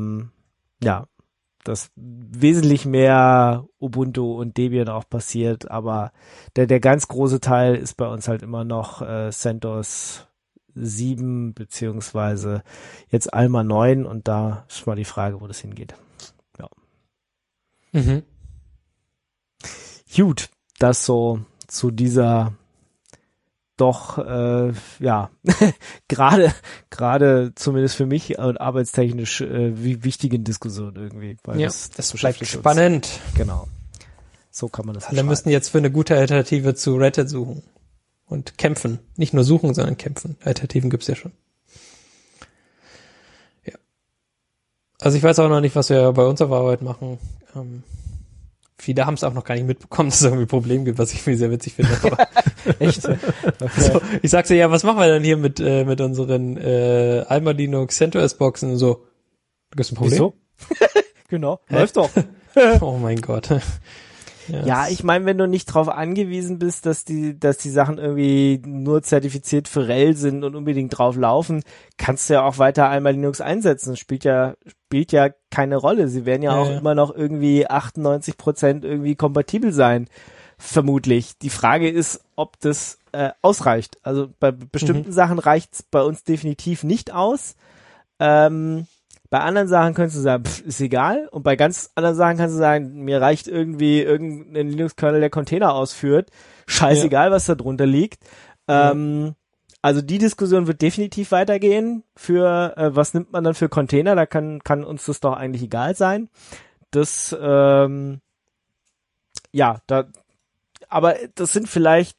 dass wesentlich mehr Ubuntu und Debian auch passiert, aber der ganz große Teil ist bei uns halt immer noch CentOS 7 beziehungsweise jetzt Alma 9 und da ist mal die Frage, wo das hingeht. Ja. Gut, das so zu dieser doch gerade zumindest für mich und arbeitstechnisch wichtigen Diskussion irgendwie. Weil ja, das bleibt spannend. Uns. Genau. So kann man das Alle müssen jetzt für eine gute Alternative zu Red Hat suchen und kämpfen. Nicht nur suchen, sondern kämpfen. Alternativen gibt's ja schon. Ja. Also ich weiß auch noch nicht, was wir bei uns auf Arbeit machen. Viele haben es auch noch gar nicht mitbekommen, dass es irgendwie ein Problem gibt, was ich sehr witzig finde. Aber echt? Okay. So, ich sag's ja, was machen wir denn hier mit unseren Alma Linux CentOS Boxen und so? Gibt's ein Problem? Wieso? Genau, läuft doch. Oh mein Gott. Ja, ich meine, wenn du nicht drauf angewiesen bist, dass die Sachen irgendwie nur zertifiziert für RHEL sind und unbedingt drauf laufen, kannst du ja auch weiter Alma Linux einsetzen. Das spielt ja keine Rolle. Sie werden ja auch immer noch irgendwie 98% irgendwie kompatibel sein, vermutlich. Die Frage ist, ob das ausreicht. Also bei bestimmten Sachen reicht's bei uns definitiv nicht aus. Bei anderen Sachen kannst du sagen, ist egal. Und bei ganz anderen Sachen kannst du sagen, mir reicht irgendwie irgendein Linux-Kernel, der Container ausführt. Scheißegal, was da drunter liegt. Also die Diskussion wird definitiv weitergehen. Für was nimmt man dann für Container? Da kann uns das doch eigentlich egal sein. Das, aber das sind vielleicht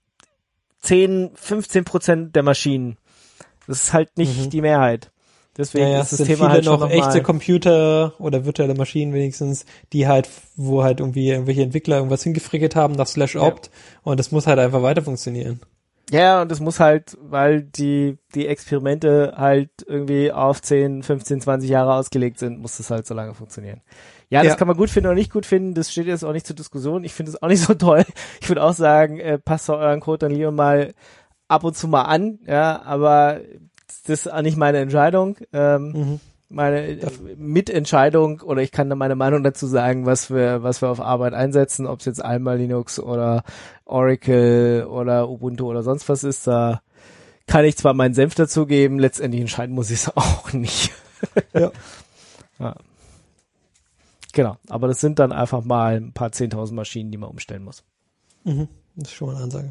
10-15% der Maschinen. Das ist halt nicht die Mehrheit. Deswegen ist das Thema halt schon noch echte Computer oder virtuelle Maschinen wenigstens, die halt, wo halt irgendwie irgendwelche Entwickler irgendwas hingefrickelt haben nach /opt und das muss halt einfach weiter funktionieren. Ja, und das muss halt, weil die Experimente halt irgendwie auf 10, 15, 20 Jahre ausgelegt sind, muss das halt so lange funktionieren. Ja, das kann man gut finden oder nicht gut finden, das steht jetzt auch nicht zur Diskussion. Ich finde es auch nicht so toll. Ich würde auch sagen, passt doch euren Code dann lieber mal ab und zu mal an, ja, aber das ist auch nicht meine Entscheidung. Meine Mitentscheidung, oder ich kann da meine Meinung dazu sagen, was wir auf Arbeit einsetzen, ob es jetzt Alma Linux oder Oracle oder Ubuntu oder sonst was ist, da kann ich zwar meinen Senf dazugeben, letztendlich entscheiden muss ich es auch nicht. Ja. Ja. Genau, aber das sind dann einfach mal ein paar 10.000 Maschinen, die man umstellen muss. Mhm. Das ist schon mal eine Ansage.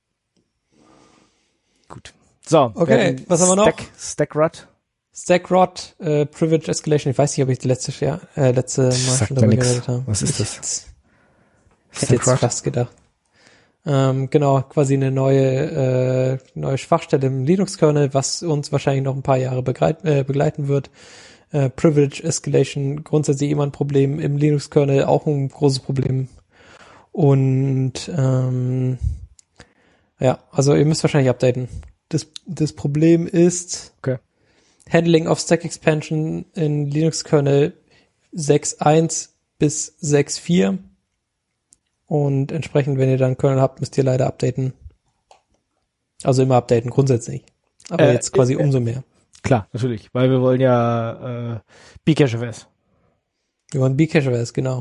Gut. So, Okay, was haben wir noch? Stackrot. Stackrot, Privilege Escalation. Ich weiß nicht, ob ich letzte Mal Sagt schon mir darüber nix. geredet habe. Was ist das? Hätte jetzt fast gedacht. Genau, quasi eine neue Schwachstelle im Linux-Kernel, was uns wahrscheinlich noch ein paar Jahre begleiten wird. Privilege Escalation, grundsätzlich immer ein Problem im Linux-Kernel, auch ein großes Problem. Und ja, also ihr müsst wahrscheinlich updaten. Das Problem ist Okay. Handling of Stack Expansion in Linux-Kernel 6.1 bis 6.4. Und entsprechend, wenn ihr dann Kernel habt, müsst ihr leider updaten. Also immer updaten, grundsätzlich. Aber jetzt quasi umso mehr. Klar, natürlich, weil wir wollen ja Bcache-OS. Wir wollen Bcache-OS, genau.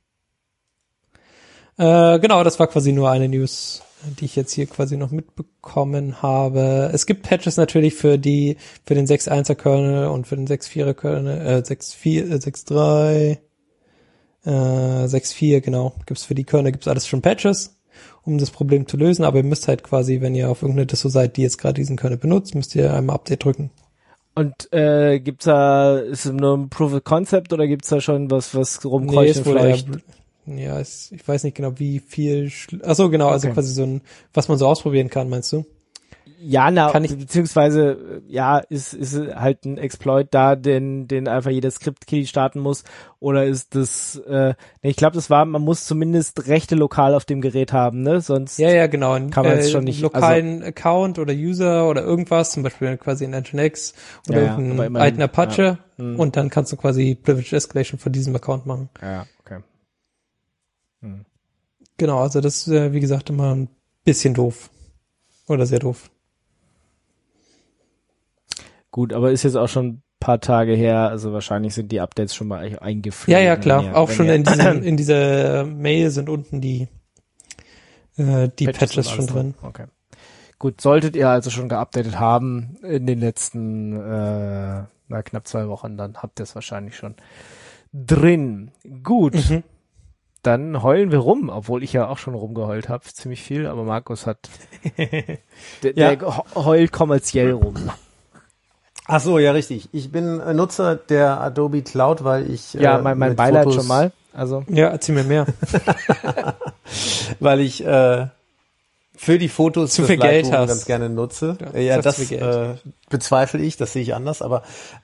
Genau, das war quasi nur eine News, die ich jetzt hier quasi noch mitbekommen habe. Es gibt Patches natürlich für den 6.1er Kernel und für den 6.4er Kernel, 6.3, 6.4, genau. Für die Kernel gibt's alles schon Patches, um das Problem zu lösen, aber ihr müsst halt quasi, wenn ihr auf irgendeine Disso seid, die jetzt gerade diesen Kernel benutzt, müsst ihr einmal Update drücken. Und ist es nur ein Proof of Concept oder gibt's da schon was rumkreucht und vielleicht? Ja, ich weiß nicht genau, wie viel. Achso, genau, also Okay. quasi so ein, was man so ausprobieren kann, meinst du? Ja, beziehungsweise, ist halt ein Exploit da, den einfach jeder Script-Key starten muss, oder ist das, ich glaube, man muss zumindest Rechte lokal auf dem Gerät haben, ne, sonst ja, genau, kann man es schon nicht, lokalen Account oder User oder irgendwas, zum Beispiel quasi ein Nginx oder irgendeinen alten Apache, und dann kannst du quasi Privilege Escalation von diesem Account machen. Ja, okay. Genau, also das ist, wie gesagt, immer ein bisschen doof. Oder sehr doof. Gut, aber ist jetzt auch schon ein paar Tage her, also wahrscheinlich sind die Updates schon mal eingeflogen. Ja, klar. Auch schon in dieser Mail sind unten die Patches schon drin. Okay. Gut, solltet ihr also schon geupdatet haben in den letzten knapp 2 Wochen, dann habt ihr es wahrscheinlich schon drin. Gut. Dann heulen wir rum, obwohl ich ja auch schon rumgeheult habe, ziemlich viel, aber Markus hat der heult kommerziell rum. Ach so, ja, richtig. Ich bin Nutzer der Adobe Cloud, weil ich mein Beileid schon mal. Also ja, erzähl mir mehr. weil ich für die Fotos zu viel Geld hast, ganz gerne nutze. Ja, das bezweifle ich, das sehe ich anders, aber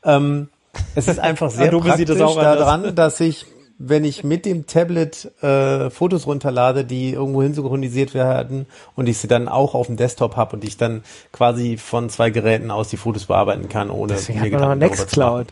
es ist einfach sehr Adobe praktisch sieht das auch daran, dass ich, wenn ich mit dem Tablet Fotos runterlade, die irgendwo hin synchronisiert werden und ich sie dann auch auf dem Desktop habe und ich dann quasi von 2 Geräten aus die Fotos bearbeiten kann, ohne deswegen hat man noch Nextcloud.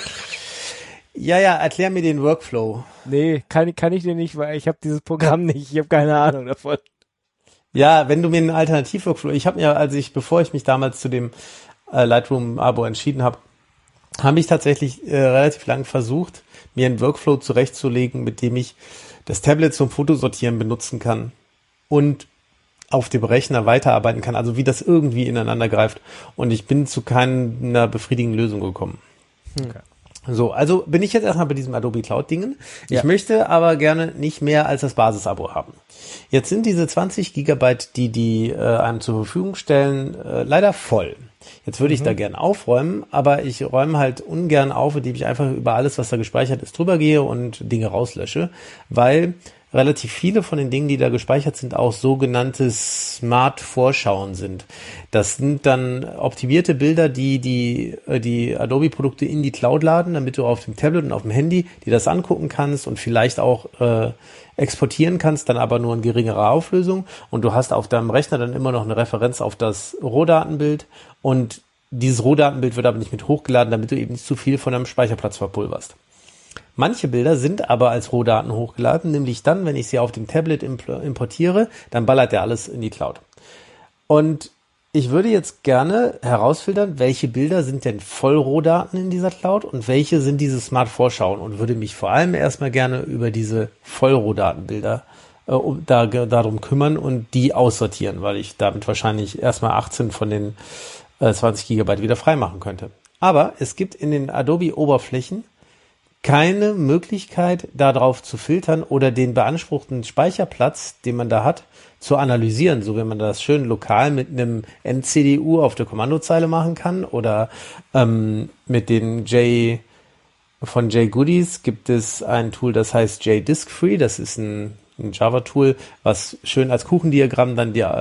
Ja, erklär mir den Workflow. Nee, kann ich dir nicht, weil ich habe dieses Programm nicht, ich habe keine Ahnung davon. Ja, wenn du mir einen Alternativ-Workflow, bevor ich mich damals zu dem Lightroom-Abo entschieden habe ich tatsächlich relativ lang versucht, mir einen Workflow zurechtzulegen, mit dem ich das Tablet zum Fotosortieren benutzen kann und auf dem Rechner weiterarbeiten kann, also wie das irgendwie ineinander greift. Und ich bin zu keiner befriedigenden Lösung gekommen. Okay. So, also bin ich jetzt erstmal bei diesem Adobe Cloud-Dingen. Ich möchte aber gerne nicht mehr als das Basisabo haben. Jetzt sind diese 20 Gigabyte, die einem zur Verfügung stellen, leider voll. Jetzt würde ich da gern aufräumen, aber ich räume halt ungern auf, indem ich einfach über alles, was da gespeichert ist, drüber gehe und Dinge rauslösche, weil relativ viele von den Dingen, die da gespeichert sind, auch sogenannte Smart-Vorschauen sind. Das sind dann optimierte Bilder, die Adobe-Produkte in die Cloud laden, damit du auf dem Tablet und auf dem Handy dir das angucken kannst und vielleicht auch exportieren kannst, dann aber nur in geringerer Auflösung. Und du hast auf deinem Rechner dann immer noch eine Referenz auf das Rohdatenbild. Und dieses Rohdatenbild wird aber nicht mit hochgeladen, damit du eben nicht zu viel von deinem Speicherplatz verpulverst. Manche Bilder sind aber als Rohdaten hochgeladen, nämlich dann, wenn ich sie auf dem Tablet importiere, dann ballert der alles in die Cloud. Und ich würde jetzt gerne herausfiltern, welche Bilder sind denn Vollrohdaten in dieser Cloud und welche sind diese Smart-Vorschauen, und würde mich vor allem erstmal gerne über diese Vollrohdatenbilder darum kümmern und die aussortieren, weil ich damit wahrscheinlich erstmal 18 von den 20 Gigabyte wieder freimachen könnte. Aber es gibt in den Adobe-Oberflächen keine Möglichkeit, darauf zu filtern oder den beanspruchten Speicherplatz, den man da hat, zu analysieren, so wie man das schön lokal mit einem NCDU auf der Kommandozeile machen kann oder mit den von JGoodies gibt es ein Tool, das heißt JDiskFree, das ist ein Java-Tool, was schön als Kuchendiagramm dann die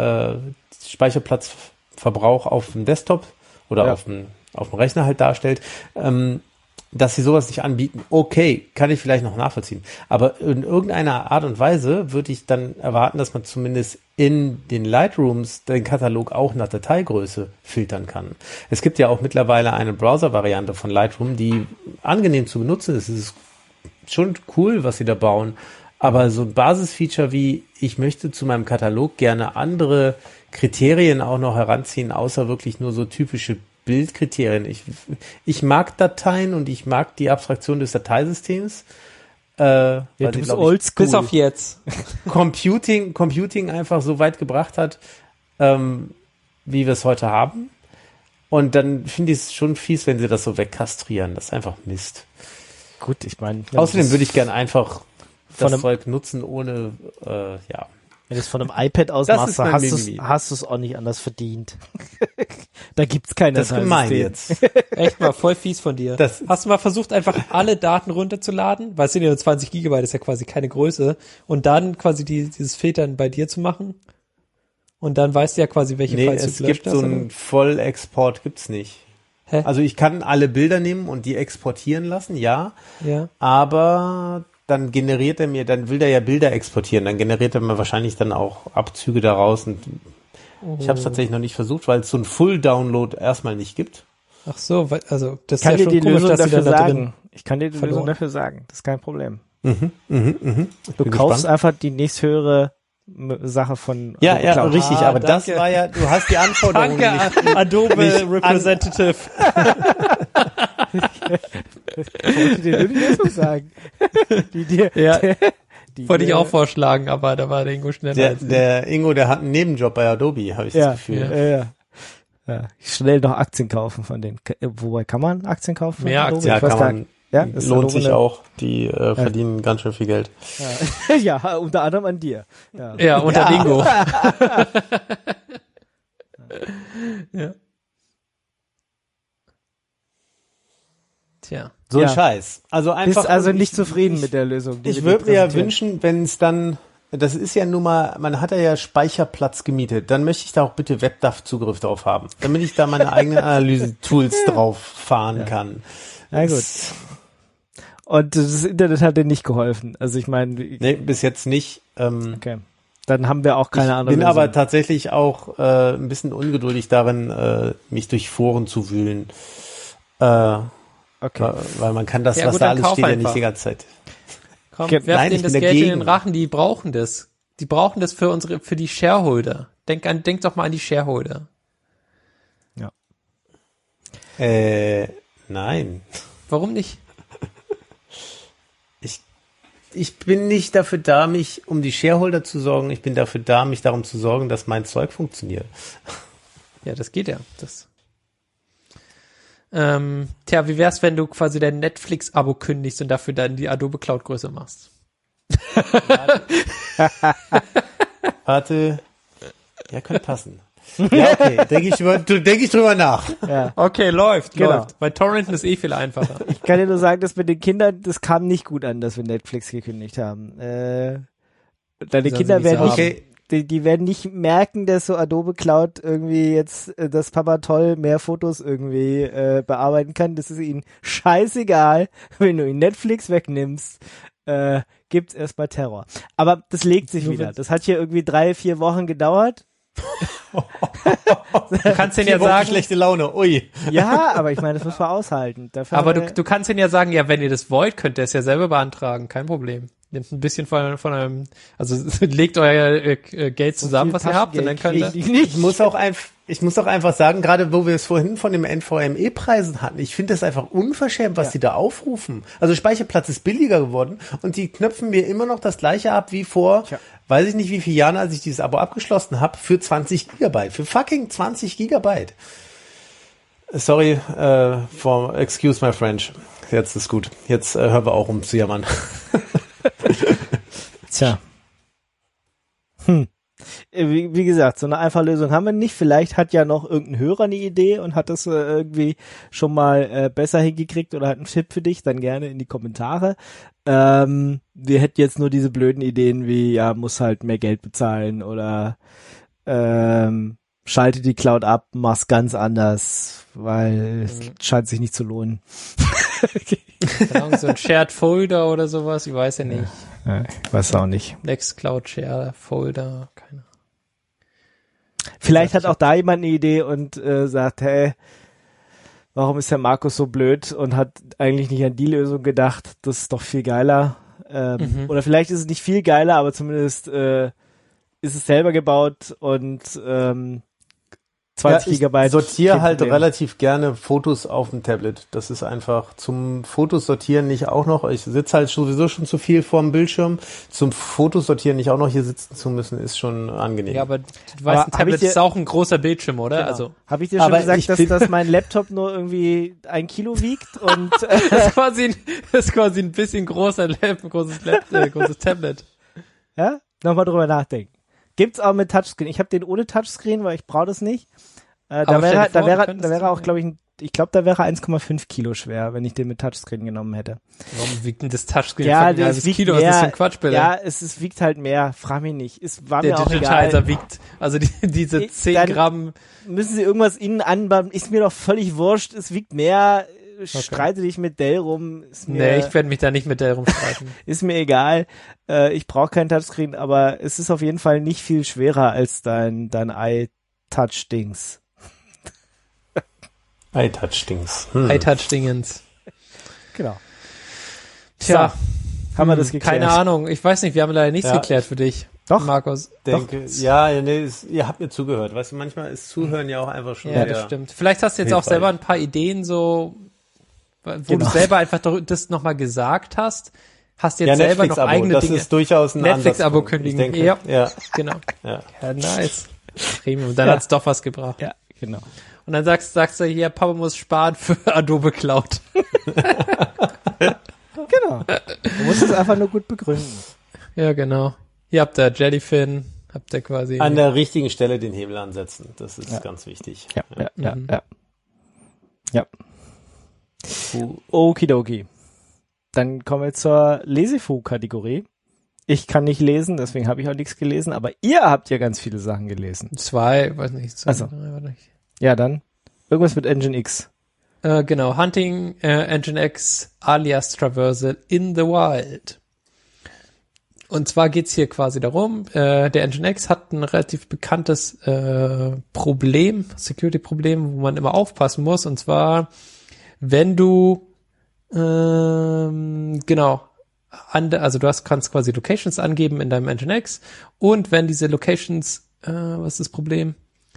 Speicherplatzverbrauch auf dem Desktop oder auf dem Rechner halt darstellt. Dass sie sowas nicht anbieten, okay, kann ich vielleicht noch nachvollziehen. Aber in irgendeiner Art und Weise würde ich dann erwarten, dass man zumindest in den Lightrooms den Katalog auch nach Dateigröße filtern kann. Es gibt ja auch mittlerweile eine Browser-Variante von Lightroom, die angenehm zu benutzen ist. Es ist schon cool, was sie da bauen. Aber so ein Basisfeature wie, ich möchte zu meinem Katalog gerne andere Kriterien auch noch heranziehen, außer wirklich nur so typische Bildkriterien. Ich mag Dateien und ich mag die Abstraktion des Dateisystems. Du bist oldschool. Bis auf jetzt. Computing einfach so weit gebracht hat, wie wir es heute haben. Und dann finde ich es schon fies, wenn sie das so wegkastrieren. Das ist einfach Mist. Gut, ich meine. Außerdem würde ich gerne einfach das Zeug nutzen, ohne, Wenn du es von einem iPad aus machst, hast du es auch nicht anders verdient. Da gibt's keine Das ist gemein jetzt. Echt mal, voll fies von dir. Hast du mal versucht, einfach alle Daten runterzuladen? Weil es sind ja nur 20 Gigabyte, ist ja quasi keine Größe. Und dann quasi dieses Filtern bei dir zu machen? Und dann weißt du ja quasi, welche Files du gelöscht hast. Es gibt so einen Vollexport, gibt's nicht. Hä? Also ich kann alle Bilder nehmen und die exportieren lassen, ja. Aber dann generiert er mir, dann will der ja Bilder exportieren, dann generiert er mir wahrscheinlich dann auch Abzüge daraus und ich habe es tatsächlich noch nicht versucht, weil es so ein Full-Download erstmal nicht gibt. Ach so, also das kann ist ja dir schon die komisch, Lösung dass sie dafür dann da drin sagen. Ich kann dir die Lösung dafür sagen. Das ist kein Problem. Du Bin kaufst gespannt. einfach die nächsthöhere Sache von Ja, Adobe ja, Cloud. richtig, aber das danke. war ja, du hast die Anforderungen Danke, nicht. Adobe nicht Representative. Wollte dir nur die Lösung sagen. Die dir, Ja. die Wollte ich dir- auch vorschlagen, aber da war der Ingo schneller als ich. Der Ingo, der hat einen Nebenjob bei Adobe, habe ich das Gefühl. Ja. Schnell noch Aktien kaufen von denen. Wobei kann man Aktien kaufen? von Mehr Adobe? Aktien Ja, Ich weiß kann gar man. nicht. Ja, ist Lohnt Adobe sich eine- auch. Die verdienen ganz schön viel Geld. Ja. Ja, unter anderem an dir. Ja. Ja, unter Ingo. Ja. Tja. So ein Ja. Scheiß. Also einfach. Bist also und nicht ich- zufrieden ich- mit der Lösung. die Ich wir würde dir mir ja präsentieren. wünschen, wenn es dann, das ist ja nun mal, man hat ja Speicherplatz gemietet, dann möchte ich da auch bitte WebDAV-Zugriff drauf haben, damit ich da meine eigenen Analyse-Tools drauf fahren kann. Na gut. Und das Internet hat dir nicht geholfen. Also ich meine, Nee, bis jetzt nicht. okay. Dann haben wir auch keine Ich andere bin Lösung. aber tatsächlich auch ein bisschen ungeduldig darin, mich durch Foren zu wühlen. Okay. Weil man kann das, Ja, was gut, da dann alles kauf steht, ja einfach. nicht die ganze Zeit. Komm, Nein, werf ich denen das bin Geld in dagegen. den Rachen, die brauchen das. Die brauchen das für die Shareholder. Denk doch mal an die Shareholder. Nein. Warum nicht? Ich bin nicht dafür da, mich um die Shareholder zu sorgen. Ich bin dafür da, mich darum zu sorgen, dass mein Zeug funktioniert. Ja, das geht ja. Tja, wie wär's, wenn du quasi dein Netflix-Abo kündigst und dafür dann die Adobe Cloud größer machst? Warte. Ja, könnte passen. Ja, okay. Denke ich drüber nach. Ja. Okay, läuft. Genau. Bei Torrenten ist viel einfacher. Ich kann dir nur sagen, dass mit den Kindern, das kam nicht gut an, dass wir Netflix gekündigt haben. Deine Sollen Kinder sie nicht werden so nicht, Okay. die werden nicht merken, dass so Adobe Cloud irgendwie jetzt, dass Papa toll mehr Fotos irgendwie bearbeiten kann. Das ist ihnen scheißegal, wenn du ihn Netflix wegnimmst. Gibt's erstmal Terror. Aber das legt sich Nur wieder. wenn's- Das hat hier irgendwie 3-4 Wochen gedauert. Du kannst denen ja 4 Wochen sagen, schlechte Laune. Ui. Ja, aber ich meine, das muss man aushalten. Dafür aber haben wir- du kannst denen ja sagen, ja, wenn ihr das wollt, könnt ihr es ja selber beantragen. Kein Problem. Nehmt ein bisschen von einem, also legt euer Geld zusammen, was ihr habt, und dann könnt ihr, kriegen die nicht. Ich muss auch einfach sagen, gerade wo wir es vorhin von dem NVMe-Preisen hatten, ich finde das einfach unverschämt, was die da aufrufen. Also Speicherplatz ist billiger geworden und die knöpfen mir immer noch das gleiche ab wie vor, weiß ich nicht wie viele Jahren, als ich dieses Abo abgeschlossen habe, für 20 Gigabyte. Für fucking 20 Gigabyte. Sorry, excuse my French. Jetzt ist gut. Jetzt hören wir auch zu jammern. Tja. Wie gesagt, so eine einfache Lösung haben wir nicht. Vielleicht hat ja noch irgendein Hörer eine Idee und hat das irgendwie schon mal besser hingekriegt oder hat einen Tipp für dich, dann gerne in die Kommentare. Wir hätten jetzt nur diese blöden Ideen wie, ja, muss halt mehr Geld bezahlen oder schalte die Cloud ab, mach's ganz anders, weil es scheint sich nicht zu lohnen. So ein Shared Folder oder sowas, ich weiß ja nicht. Ja, ich weiß auch nicht. Nextcloud Share Folder, keine Ahnung. Vielleicht hat auch da jemand eine Idee und sagt, hey, warum ist der Markus so blöd und hat eigentlich nicht an die Lösung gedacht, das ist doch viel geiler. Oder vielleicht ist es nicht viel geiler, aber zumindest ist es selber gebaut und 20 Gigabyte. Ich sortiere halt relativ gerne Fotos auf dem Tablet. Das ist einfach zum Fotos sortieren nicht auch noch. Ich sitze halt sowieso schon zu viel vorm Bildschirm. Zum Fotos sortieren nicht auch noch hier sitzen zu müssen, ist schon angenehm. Ja, aber du weißt, ein Tablet ist auch ein großer Bildschirm, oder? Genau. Also habe ich dir schon gesagt, dass mein Laptop nur irgendwie 1 Kilo wiegt und das ist quasi ein bisschen großes Tablet. Ja? Nochmal drüber nachdenken. Gibt's auch mit Touchscreen. Ich habe den ohne Touchscreen, weil ich brauche das nicht. Da wäre auch, glaube ich, da wäre 1,5 Kilo schwer, wenn ich den mit Touchscreen genommen hätte. Warum wiegt denn das Touchscreen? Ja, das wiegt Kilo, mehr. Was ist das für ein Quatschbild? Ja, es wiegt halt mehr. Frag mich nicht. Es war der mir auch Digitizer egal. wiegt, also diese 10 Gramm. Müssen sie irgendwas innen anbauen? Ist mir doch völlig wurscht. Es wiegt mehr. Streite dich mit Dell rum. Nee, ich werde mich da nicht mit Dell rumstreiten. Ist mir egal. Ich brauche kein Touchscreen, aber es ist auf jeden Fall nicht viel schwerer als dein iTouch-Dings. iTouch-Dings. iTouch-Dingens. Genau. Tja. So, haben wir das geklärt? Keine Ahnung. Ich weiß nicht, wir haben leider nichts geklärt für dich. Doch. Markus. Ihr habt mir zugehört. Weißt du, manchmal ist Zuhören ja auch einfach schon. Ja, das stimmt. Vielleicht hast du jetzt auch selber ein paar Ideen so, wo du selber einfach das nochmal gesagt hast. Hast jetzt selber noch eigene das Dinge. Das ist durchaus ein Netflix-Abo kündigen. Ja, genau. Ja, Nice. Premium. Dann hat's doch was gebracht. Ja, genau. Und dann sagst du hier, Papa muss sparen für Adobe Cloud. Genau. Du musst es einfach nur gut begründen. Ja, genau. Hier habt ihr Jellyfin, habt ihr quasi. An der richtigen Stelle den Hebel ansetzen. Das ist ganz wichtig. Ja. Okidoki. Dann kommen wir zur Lesefu-Kategorie. Ich kann nicht lesen, deswegen habe ich auch nichts gelesen, aber ihr habt ja ganz viele Sachen gelesen. 2, weiß nicht. 2, also. 3, weiß nicht. Ja, dann irgendwas mit Nginx. Genau, Hunting Nginx alias Traversal in the Wild. Und zwar geht's hier quasi darum, der Nginx hat ein relativ bekanntes Problem, Security-Problem, wo man immer aufpassen muss. Und zwar, wenn du also kannst quasi Locations angeben in deinem Nginx und wenn diese Locations, was ist das Problem?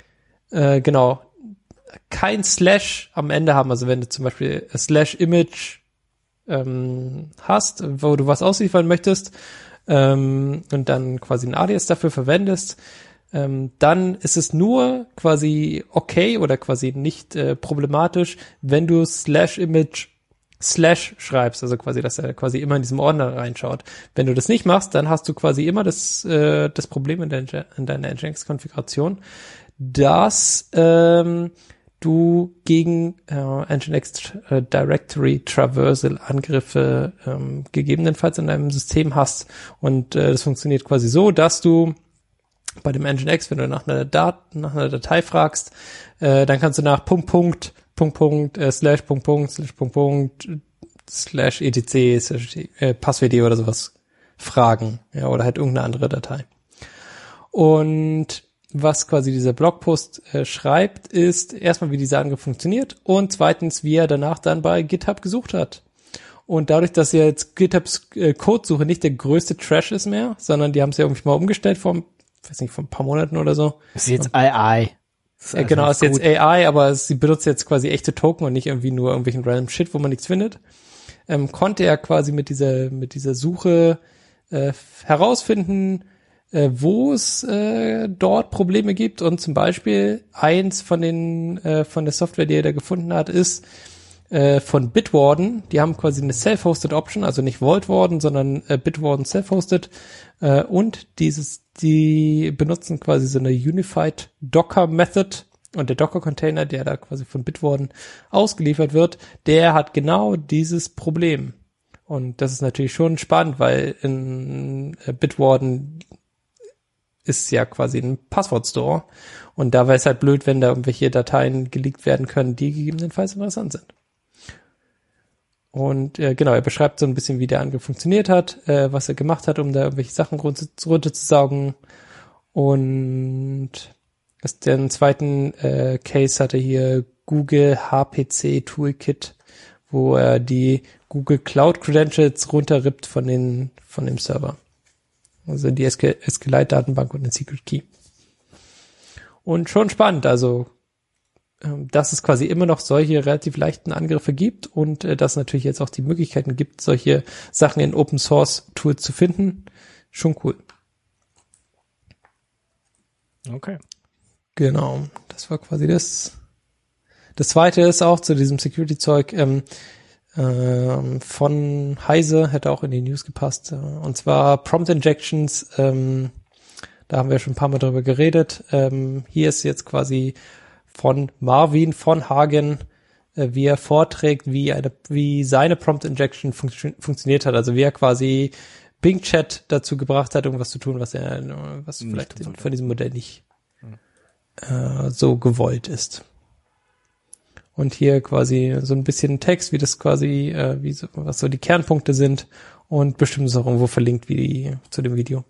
Kein Slash am Ende haben, also wenn du zum Beispiel /image hast, wo du was ausliefern möchtest und dann quasi ein Alias dafür verwendest, dann ist es nur quasi okay oder quasi nicht problematisch, wenn du /image / schreibst, also quasi, dass er quasi immer in diesem Ordner reinschaut. Wenn du das nicht machst, dann hast du quasi immer das Problem in deiner Nginx-Konfiguration, dass du gegen Nginx Directory Traversal Angriffe gegebenenfalls in deinem System hast. Und das funktioniert quasi so, dass du bei dem Nginx, wenn du nach einer Datei fragst, dann kannst du nach /etc/ Passwd oder sowas fragen, ja, oder halt irgendeine andere Datei. Und was quasi dieser Blogpost schreibt, ist erstmal, wie dieser Angriff funktioniert und zweitens, wie er danach dann bei GitHub gesucht hat. Und dadurch, dass ja jetzt GitHubs Codesuche nicht der größte Trash ist mehr, sondern die haben es ja irgendwie mal umgestellt vor ein paar Monaten oder so. Das ist jetzt AI. Genau, ist jetzt AI, aber sie benutzt jetzt quasi echte Token und nicht irgendwie nur irgendwelchen random Shit, wo man nichts findet. Konnte er quasi mit dieser Suche herausfinden, wo es dort Probleme gibt. Und zum Beispiel eins von der Software, die er da gefunden hat, ist von Bitwarden. Die haben quasi eine Self-Hosted Option, also nicht Vault Warden, sondern Bitwarden Self-Hosted. Und die benutzen quasi so eine Unified Docker Method. Und der Docker-Container, der da quasi von Bitwarden ausgeliefert wird, der hat genau dieses Problem. Und das ist natürlich schon spannend, weil in Bitwarden ist ja quasi ein Passwort-Store. Und da wäre es halt blöd, wenn da irgendwelche Dateien geleakt werden können, die gegebenenfalls interessant sind. Und genau, er beschreibt so ein bisschen, wie der Angriff funktioniert hat, was er gemacht hat, um da irgendwelche Sachen runterzusaugen. Und den zweiten Case hatte hier Google HPC Toolkit, wo er die Google Cloud Credentials runterrippt von dem Server. Also die SQLite-Datenbank und den Secret Key. Und schon spannend, also dass es quasi immer noch solche relativ leichten Angriffe gibt und dass es natürlich jetzt auch die Möglichkeiten gibt, solche Sachen in Open Source Tools zu finden. Schon cool. Okay. Genau, das war quasi das. Das zweite ist auch zu diesem Security-Zeug von Heise, hätte auch in die News gepasst. Und zwar Prompt Injections, da haben wir schon ein paar Mal drüber geredet. Hier ist jetzt quasi von Marvin von Hagen, wie er vorträgt, wie seine Prompt Injection funktioniert hat. Also wie er quasi Bing Chat dazu gebracht hat, irgendwas zu tun, was vielleicht von diesem Modell nicht so gewollt ist. Und hier quasi so ein bisschen Text, wie das quasi, was so die Kernpunkte sind und bestimmt ist auch irgendwo verlinkt zu dem Video.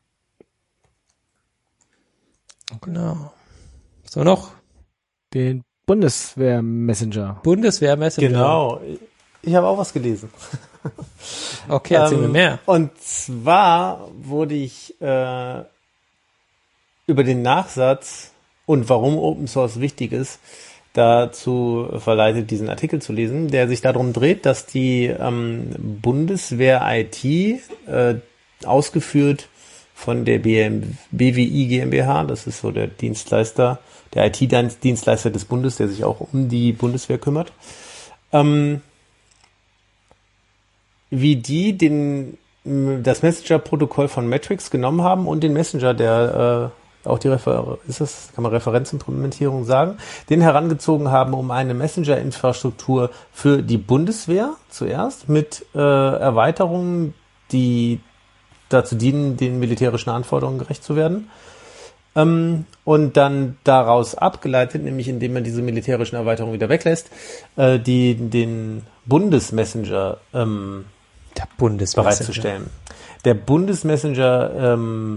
Genau. So noch? Den Bundeswehr-Messenger. Bundeswehr-Messenger. Genau. Ich habe auch was gelesen. Okay, erzähl mir mehr. Und zwar wurde ich über den Nachsatz und warum Open Source wichtig ist, dazu verleitet, diesen Artikel zu lesen, der sich darum dreht, dass die Bundeswehr IT ausgeführt von der BWI GmbH, das ist so der Dienstleister, der IT-Dienstleister des Bundes, der sich auch um die Bundeswehr kümmert, wie die das Messenger-Protokoll von Matrix genommen haben und den Messenger, der auch kann man Referenzimplementierung sagen, den herangezogen haben, um eine Messenger-Infrastruktur für die Bundeswehr zuerst mit Erweiterungen, die dazu dienen, den militärischen Anforderungen gerecht zu werden. Und dann daraus abgeleitet, nämlich indem man diese militärischen Erweiterungen wieder weglässt, den Bundesmessenger bereitzustellen. Der Bundesmessenger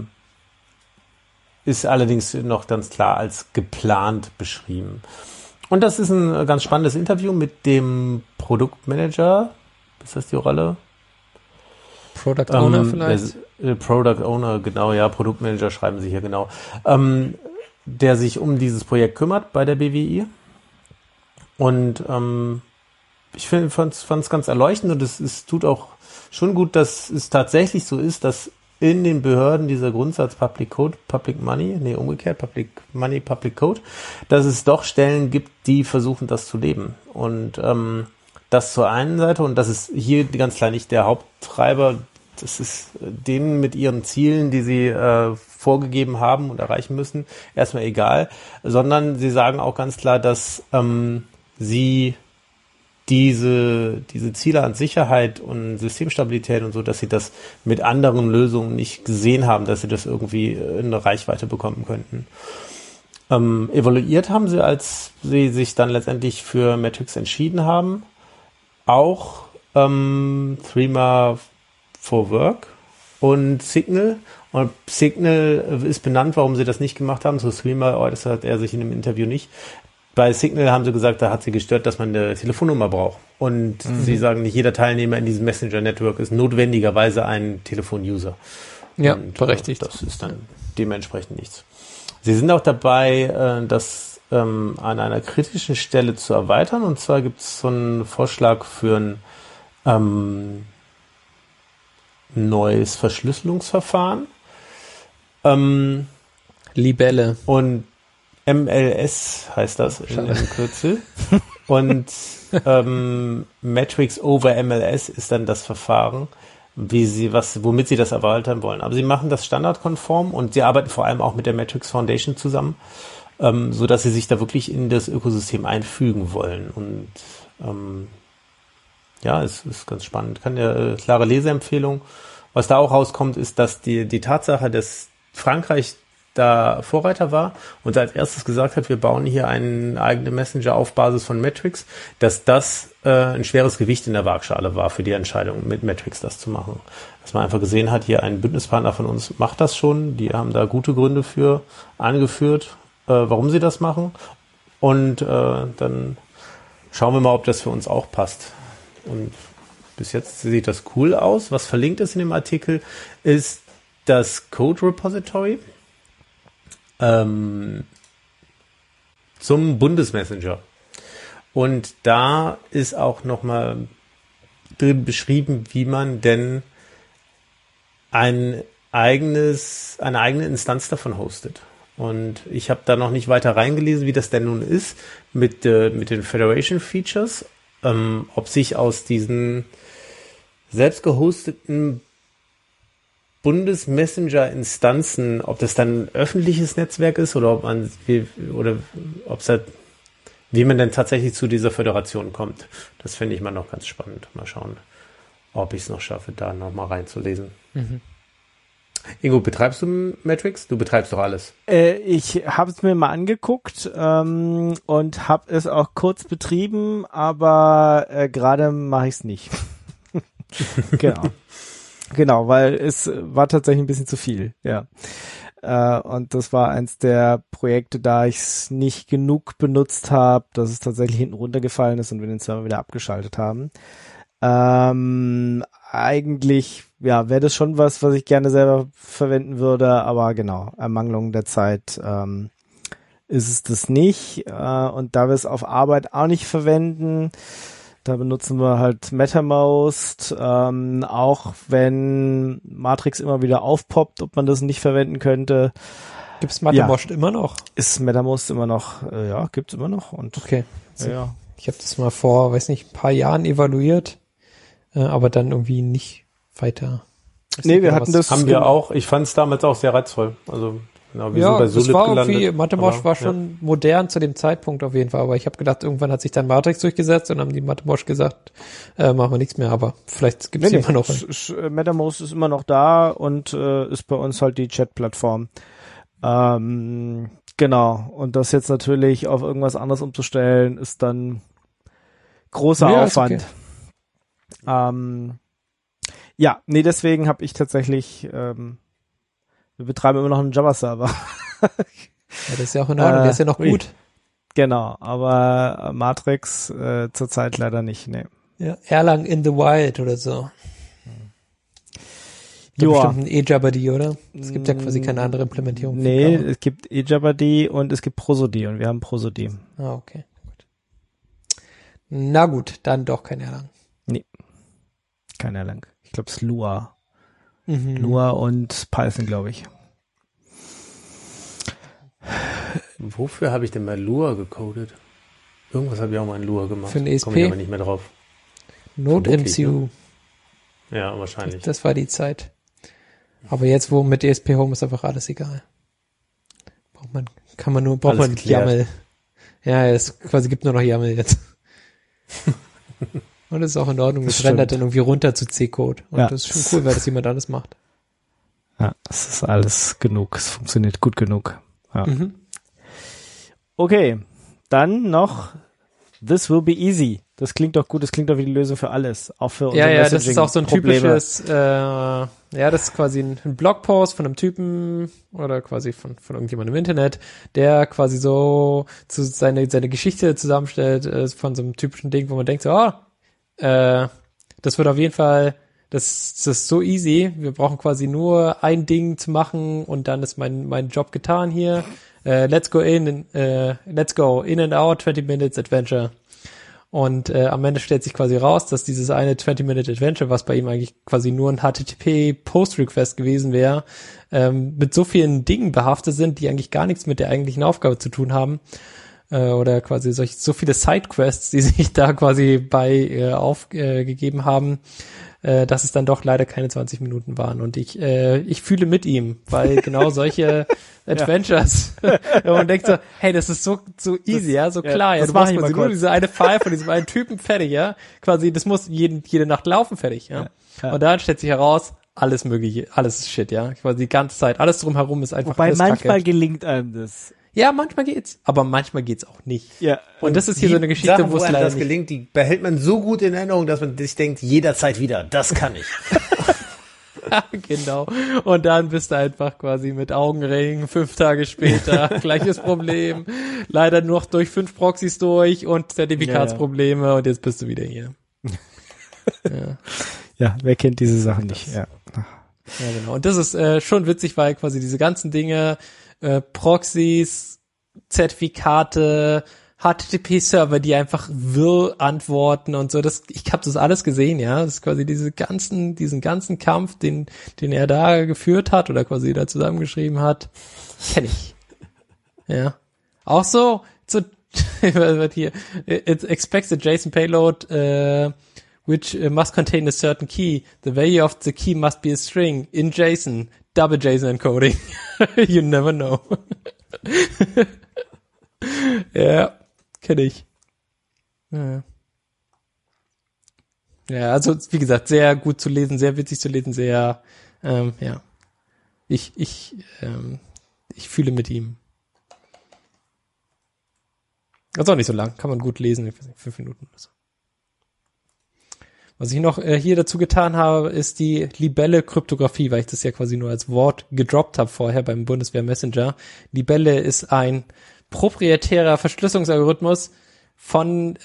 ist allerdings noch ganz klar als geplant beschrieben. Und das ist ein ganz spannendes Interview mit dem Produktmanager. Ist das die Rolle? Product Owner vielleicht? Product Owner, genau, ja, Produktmanager schreiben sie hier genau. Der sich um dieses Projekt kümmert bei der BWI. Und ich fand es ganz erleuchtend und es tut auch schon gut, dass es tatsächlich so ist, dass in den Behörden dieser Grundsatz Public Code, Public Money, umgekehrt, Public Money, Public Code, dass es doch Stellen gibt, die versuchen, das zu leben. Und das zur einen Seite, und das ist hier ganz klar nicht der Haupttreiber, das ist denen mit ihren Zielen, die sie vorgegeben haben und erreichen müssen, erstmal egal, sondern sie sagen auch ganz klar, dass sie diese Ziele an Sicherheit und Systemstabilität und so, dass sie das mit anderen Lösungen nicht gesehen haben, dass sie das irgendwie in eine Reichweite bekommen könnten. Evaluiert haben sie, als sie sich dann letztendlich für Matrix entschieden haben, auch Threema for Work und Signal. Und Signal ist benannt, warum sie das nicht gemacht haben. So Threema äußert er sich in dem Interview nicht. Bei Signal haben sie gesagt, da hat sie gestört, dass man eine Telefonnummer braucht. Und sie sagen, nicht jeder Teilnehmer in diesem Messenger-Network ist notwendigerweise ein Telefon-User. Ja, und, berechtigt. Das ist dann dementsprechend nichts. Sie sind auch dabei, das an einer kritischen Stelle zu erweitern. Und zwar gibt es so einen Vorschlag für ein neues Verschlüsselungsverfahren. Libelle. Und MLS heißt das in Kürzel. Und Metrics over MLS ist dann das Verfahren, womit sie das erweitern wollen. Aber sie machen das standardkonform und sie arbeiten vor allem auch mit der Metrics Foundation zusammen, so dass sie sich da wirklich in das Ökosystem einfügen wollen. Und es ist ganz spannend. Klare Leseempfehlung. Was da auch rauskommt, ist, dass die Tatsache, dass Frankreich da Vorreiter war und als erstes gesagt hat, wir bauen hier einen eigenen Messenger auf Basis von Metrics, dass das ein schweres Gewicht in der Waagschale war für die Entscheidung, mit Metrics das zu machen. Dass man einfach gesehen hat, hier ein Bündnispartner von uns macht das schon, die haben da gute Gründe für angeführt, warum sie das machen. Und dann schauen wir mal, ob das für uns auch passt. Und bis jetzt sieht das cool aus. Was verlinkt ist in dem Artikel, ist das Code Repository zum Bundesmessenger. Und da ist auch nochmal drin beschrieben, wie man denn eine eigene Instanz davon hostet. Und ich habe da noch nicht weiter reingelesen, wie das denn nun ist mit den Federation Features, ob sich aus diesen selbst gehosteten Bundesmessenger-Instanzen, ob das dann ein öffentliches Netzwerk ist oder wie man denn tatsächlich zu dieser Föderation kommt. Das finde ich mal noch ganz spannend. Mal schauen, ob ich es noch schaffe, da noch mal reinzulesen. Mhm. Ingo, betreibst du Metrics? Du betreibst doch alles. Ich habe es mir mal angeguckt und habe es auch kurz betrieben, aber gerade mache ich es nicht. Genau, weil es war tatsächlich ein bisschen zu viel, ja. Und das war eins der Projekte, da ich es nicht genug benutzt habe, dass es tatsächlich hinten runtergefallen ist und wir den Server wieder abgeschaltet haben. Eigentlich, ja, wäre das schon was ich gerne selber verwenden würde, aber genau, Ermangelung der Zeit ist es das nicht. Und da wir es auf Arbeit auch nicht verwenden, da benutzen wir halt MetaMost, auch wenn Matrix immer wieder aufpoppt, ob man das nicht verwenden könnte. Gibt's MetaMost immer noch? Ist MetaMost immer noch, ja, gibt's immer noch. Und okay. Also, ja. Ich habe das mal vor, ein paar Jahren evaluiert, aber dann irgendwie nicht weiter. Nee, wir hatten das. Haben wir auch. Ich fand es damals auch sehr reizvoll. Also genau, wir ja, sind bei Solid das war gelandet. irgendwie, MetaMost war schon modern zu dem Zeitpunkt auf jeden Fall, aber ich habe gedacht, irgendwann hat sich dann Matrix durchgesetzt und haben die MetaMost gesagt, machen wir nichts mehr, aber vielleicht gibt es immer noch. MetaMost ist immer noch da und ist bei uns halt die Chat-Plattform. Genau, und das jetzt natürlich auf irgendwas anderes umzustellen, ist dann großer Aufwand. Okay. Deswegen habe ich tatsächlich wir betreiben immer noch einen Java-Server. Ja, das ist ja auch in Ordnung, der ist ja noch gut. Genau, aber Matrix zurzeit leider nicht, nee. Ja, Erlang in the Wild oder so. Ja. Bestimmt ein eJabberD, oder? Es gibt ja quasi keine andere Implementierung. Nee, es gibt eJabberD und es gibt Prosody und wir haben Prosody. Ah, okay. Gut. Na gut, dann doch kein Erlang. Nee, kein Erlang. Ich glaube, es ist Lua. Lua und Python, glaube ich. Wofür habe ich denn mal Lua gecodet? Irgendwas habe ich auch mal in Lua gemacht. Für den ESP? Komme ich aber nicht mehr drauf. Node-MCU. Ne? Ja, wahrscheinlich. Das war die Zeit. Aber jetzt, wo mit ESP Home ist einfach alles egal. Braucht man YAML. Ja, es quasi gibt nur noch YAML jetzt. Und das ist auch in Ordnung. Das rendert dann irgendwie runter zu C-Code. Und das ist schon cool, weil das jemand anders macht. Ja, es ist alles genug. Es funktioniert gut genug. Ja. Okay, dann noch This will be easy. Das klingt doch gut, das klingt doch wie die Lösung für alles. Auch für unsere Messaging-Probleme. Das ist auch so ein typisches, das ist quasi ein Blogpost von einem Typen oder quasi von irgendjemandem im Internet, der quasi so seine Geschichte zusammenstellt von so einem typischen Ding, wo man denkt so, das wird auf jeden Fall, das ist so easy. Wir brauchen quasi nur ein Ding zu machen und dann ist mein Job getan hier. Let's go in and out, 20 minutes adventure. Und am Ende stellt sich quasi raus, dass dieses eine 20-Minute-Adventure, was bei ihm eigentlich quasi nur ein HTTP-Post-Request gewesen wäre, mit so vielen Dingen behaftet sind, die eigentlich gar nichts mit der eigentlichen Aufgabe zu tun haben. Oder quasi so viele Sidequests, die sich da quasi bei aufgegeben haben, dass es dann doch leider keine 20 Minuten waren. Und ich fühle mit ihm, weil genau solche Adventures, wo man denkt so, hey, das ist so easy, ja, so klar, ja, du machst quasi nur diese eine File von diesem einen Typen fertig, ja, quasi, das muss jede Nacht laufen, fertig, ja. Und dann stellt sich heraus, alles mögliche, alles ist Shit, ja, quasi die ganze Zeit, alles drumherum ist einfach Wobei alles manchmal Kacke. gelingt einem das. Ja, manchmal geht's, aber manchmal geht's auch nicht. Ja. Und das ist hier so eine Geschichte, Sachen, wo es einem leider das nicht gelingt, die behält man so gut in Erinnerung, dass man sich denkt, jederzeit wieder, das kann ich. genau. Und dann bist du einfach quasi mit Augenringen 5 Tage später, gleiches Problem, leider nur noch durch 5 Proxys durch und Zertifikatsprobleme und jetzt bist du wieder hier. Ja, wer kennt diese Sachen nicht? Ja. Ja, genau. Und das ist schon witzig, weil quasi diese ganzen Dinge, Proxys, Zertifikate, HTTP-Server, die einfach wirr antworten und so, ich habe das alles gesehen, ja, das ist quasi diesen ganzen Kampf, den er da geführt hat oder quasi da zusammengeschrieben hat, kenne ich. Ja. Auch so wird hier, it expects a JSON payload, which must contain a certain key. The value of the key must be a string in JSON, double JSON encoding. You never know. Ja, kenne ich. Ja, also wie gesagt, sehr gut zu lesen, sehr witzig zu lesen, sehr, ja. Ich fühle mit ihm. Das ist auch nicht so lang, kann man gut lesen, ich weiß nicht, 5 Minuten oder so. Was ich noch hier dazu getan habe, ist die Libelle-Kryptographie, weil ich das ja quasi nur als Wort gedroppt habe vorher beim Bundeswehr-Messenger. Libelle ist ein proprietärer Verschlüsselungsalgorithmus vom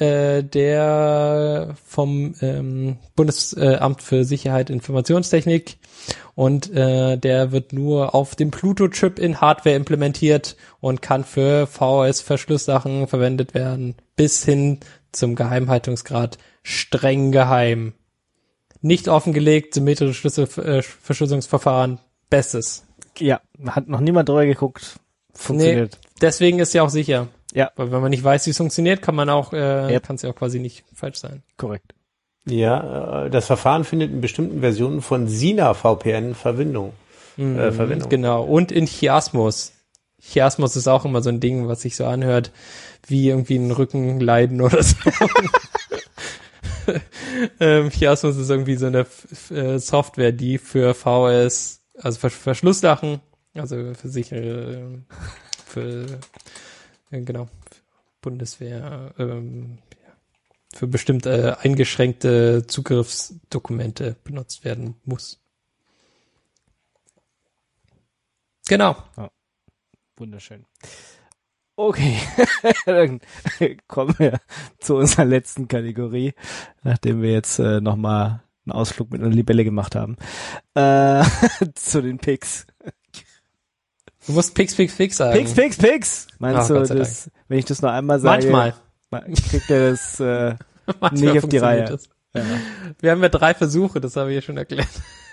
Bundesamt für Sicherheit und Informationstechnik und der wird nur auf dem Pluto-Chip in Hardware implementiert und kann für VHS-Verschlusssachen verwendet werden, bis hin zum Geheimhaltungsgrad streng geheim. Nicht offengelegt, symmetrische Verschlüsselungsverfahren, Bestes. Ja, hat noch niemand drüber geguckt. Funktioniert. Nee, deswegen ist ja auch sicher. Ja. Weil wenn man nicht weiß, wie es funktioniert, kann man auch, kann es ja auch quasi nicht falsch sein. Korrekt. Ja, das Verfahren findet in bestimmten Versionen von SINA VPN Verwendung. Genau. Und in Chiasmus. Chiasmus ist auch immer so ein Ding, was sich so anhört, wie irgendwie ein Rückenleiden oder so. Chiasmus ist irgendwie so eine Software, die für VS, also für Verschlusssachen, also für sichere, genau, Bundeswehr, für bestimmt eingeschränkte Zugriffsdokumente benutzt werden muss. Genau. Ja. Wunderschön. Okay, dann kommen wir zu unserer letzten Kategorie, nachdem wir jetzt nochmal einen Ausflug mit einer Libelle gemacht haben. Zu den Picks. Du musst Picks sagen. Picks! Meinst du, das, wenn ich das noch einmal sage? Manchmal. Kriegt er das nicht auf die Reihe. Ja. Wir haben ja 3 Versuche, das habe ich ja schon erklärt.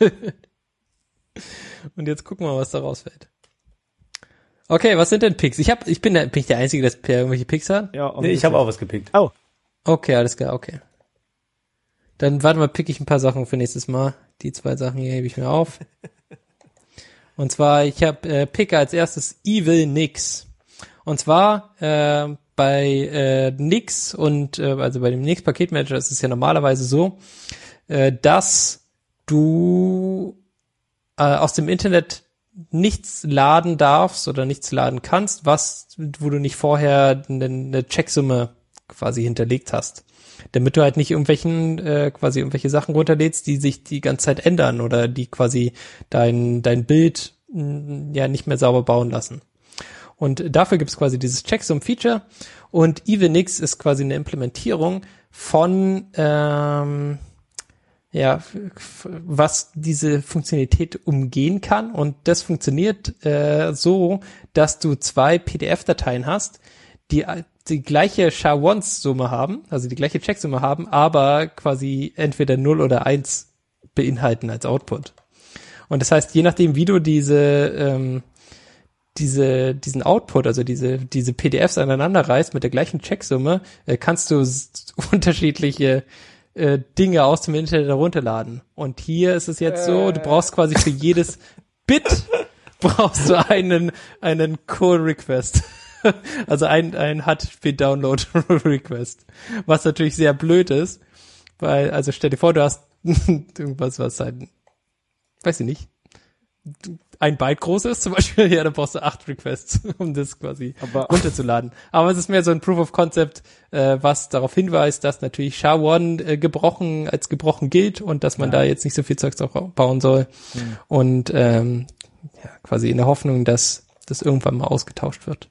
Und jetzt gucken wir mal, was da rausfällt. Okay, was sind denn Picks? Bin ich der Einzige, der irgendwelche Picks hat? Ja, nee, ich habe auch was gepickt. Oh. Okay, alles klar, okay. Dann warte mal, pick ich ein paar Sachen für nächstes Mal. Die 2 Sachen hier hebe ich mir auf. Und zwar, ich habe Pick als erstes Evil Nix. Und zwar bei Nix und also bei dem Nix Paketmanager ist es ja normalerweise so, dass du aus dem Internet nichts laden darfst oder nichts laden kannst, wo du nicht vorher eine Checksumme quasi hinterlegt hast. Damit du halt nicht irgendwelche Sachen runterlädst, die sich die ganze Zeit ändern oder die quasi dein Bild ja nicht mehr sauber bauen lassen. Und dafür gibt es quasi dieses Checksum-Feature und Evenix ist quasi eine Implementierung von was diese Funktionalität umgehen kann. Und das funktioniert so, dass du 2 PDF-Dateien hast, die die gleiche SHA-1-Summe haben, also die gleiche Checksumme haben, aber quasi entweder 0 oder 1 beinhalten als Output. Und das heißt, je nachdem, wie du diesen Output, also diese PDFs aneinander reißt mit der gleichen Checksumme, kannst du unterschiedliche Dinge aus dem Internet herunterladen. Und hier ist es jetzt so, du brauchst quasi für jedes Bit brauchst du einen Call-Request. Also ein HTTP-Download-Request. Was natürlich sehr blöd ist, weil, also stell dir vor, du hast irgendwas, was weiß ich nicht, ein Byte groß ist zum Beispiel, ja, dann brauchst du 8 Requests, um das quasi runterzuladen. Aber es ist mehr so ein Proof of Concept, was darauf hinweist, dass natürlich SHA-1 als gebrochen gilt und dass man da jetzt nicht so viel Zeugs bauen soll. Und quasi in der Hoffnung, dass das irgendwann mal ausgetauscht wird.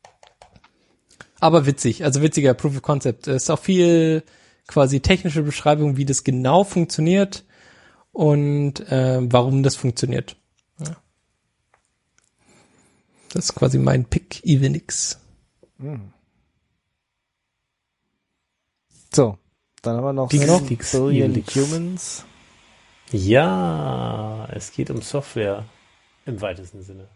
Aber witzig, also witziger Proof of Concept. Es ist auch viel quasi technische Beschreibung, wie das genau funktioniert und warum das funktioniert. Ja. Das ist quasi mein Pick Evenix. So, dann haben wir noch Billion Humans. Ja, es geht um Software im weitesten Sinne.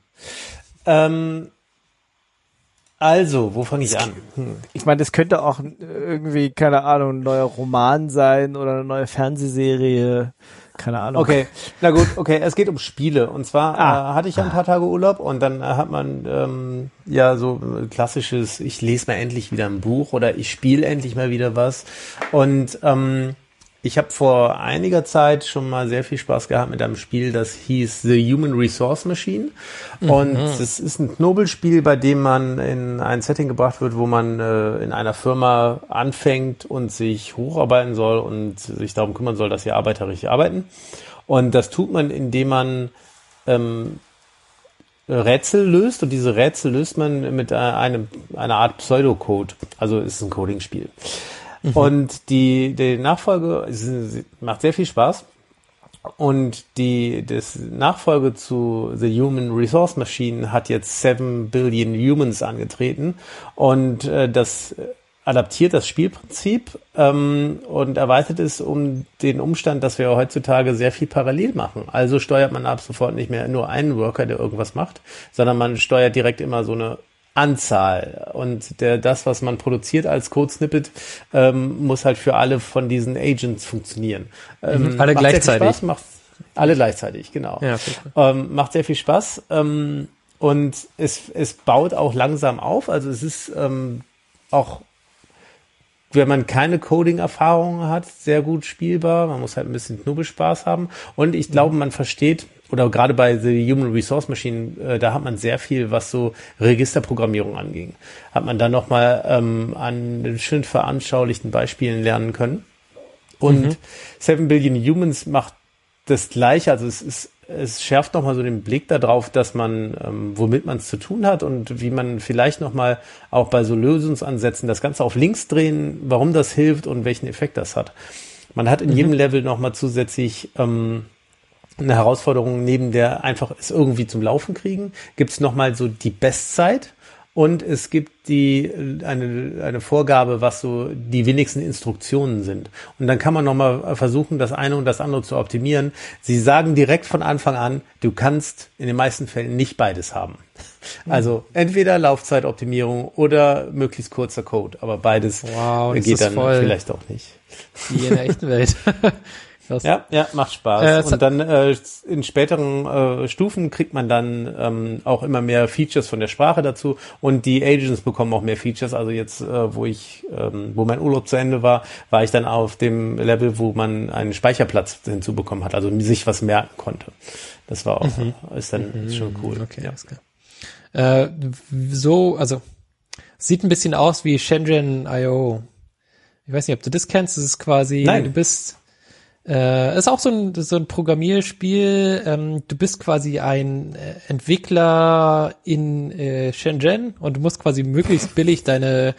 Also, wo fange ich an? Ich meine, das könnte auch irgendwie, keine Ahnung, ein neuer Roman sein oder eine neue Fernsehserie, keine Ahnung. Okay, na gut, okay, es geht um Spiele. Und zwar hatte ich ja ein paar Tage Urlaub und dann hat man so klassisches, ich lese mal endlich wieder ein Buch oder ich spiele endlich mal wieder was. Und ich habe vor einiger Zeit schon mal sehr viel Spaß gehabt mit einem Spiel, das hieß The Human Resource Machine. Und es ist ein Knobelspiel, bei dem man in ein Setting gebracht wird, wo man in einer Firma anfängt und sich hocharbeiten soll und sich darum kümmern soll, dass die Arbeiter richtig arbeiten. Und das tut man, indem man Rätsel löst und diese Rätsel löst man mit einer Art Pseudocode. Also es ist ein Coding-Spiel. Und die Nachfolge macht sehr viel Spaß. Und das Nachfolge zu The Human Resource Machine hat jetzt 7 Billion Humans angetreten. Und das adaptiert das Spielprinzip und erweitert es um den Umstand, dass wir heutzutage sehr viel parallel machen. Also steuert man ab sofort nicht mehr nur einen Worker, der irgendwas macht, sondern man steuert direkt immer so eine Anzahl und das, was man produziert als Code-Snippet, muss halt für alle von diesen Agents funktionieren. Alle gleichzeitig. Alle gleichzeitig, genau. Ja, okay. Macht sehr viel Spaß und es baut auch langsam auf. Also es ist auch, wenn man keine Coding-Erfahrung hat, sehr gut spielbar. Man muss halt ein bisschen Knubbelspaß haben und ich glaube, man versteht, oder gerade bei The Human Resource Machine, da hat man sehr viel, was so Registerprogrammierung anging. Hat man dann nochmal an schön veranschaulichten Beispielen lernen können. Und 7 Billion Humans macht das Gleiche, also es schärft nochmal so den Blick darauf, dass man, womit man es zu tun hat und wie man vielleicht nochmal auch bei so Lösungsansätzen das Ganze auf links drehen, warum das hilft und welchen Effekt das hat. Man hat in jedem Level nochmal zusätzlich eine Herausforderung, neben der einfach es irgendwie zum Laufen kriegen, gibt es nochmal so die Bestzeit und es gibt eine Vorgabe, was so die wenigsten Instruktionen sind. Und dann kann man nochmal versuchen, das eine und das andere zu optimieren. Sie sagen direkt von Anfang an, du kannst in den meisten Fällen nicht beides haben. Also entweder Laufzeitoptimierung oder möglichst kurzer Code, aber beides geht dann vielleicht auch nicht. Wie in der echten Welt. Ja, macht Spaß. Und dann in späteren Stufen kriegt man dann auch immer mehr Features von der Sprache dazu und die Agents bekommen auch mehr Features. Also jetzt, wo mein Urlaub zu Ende war, war ich dann auf dem Level, wo man einen Speicherplatz hinzubekommen hat, also sich was merken konnte. Das war auch, ist schon cool. Okay, ja. Ist klar. Also sieht ein bisschen aus wie Shenzhen.io. Ich weiß nicht, ob du das kennst. Das ist quasi, du bist ist auch so ein Programmierspiel. Du bist quasi ein Entwickler in Shenzhen und du musst quasi möglichst billig deinen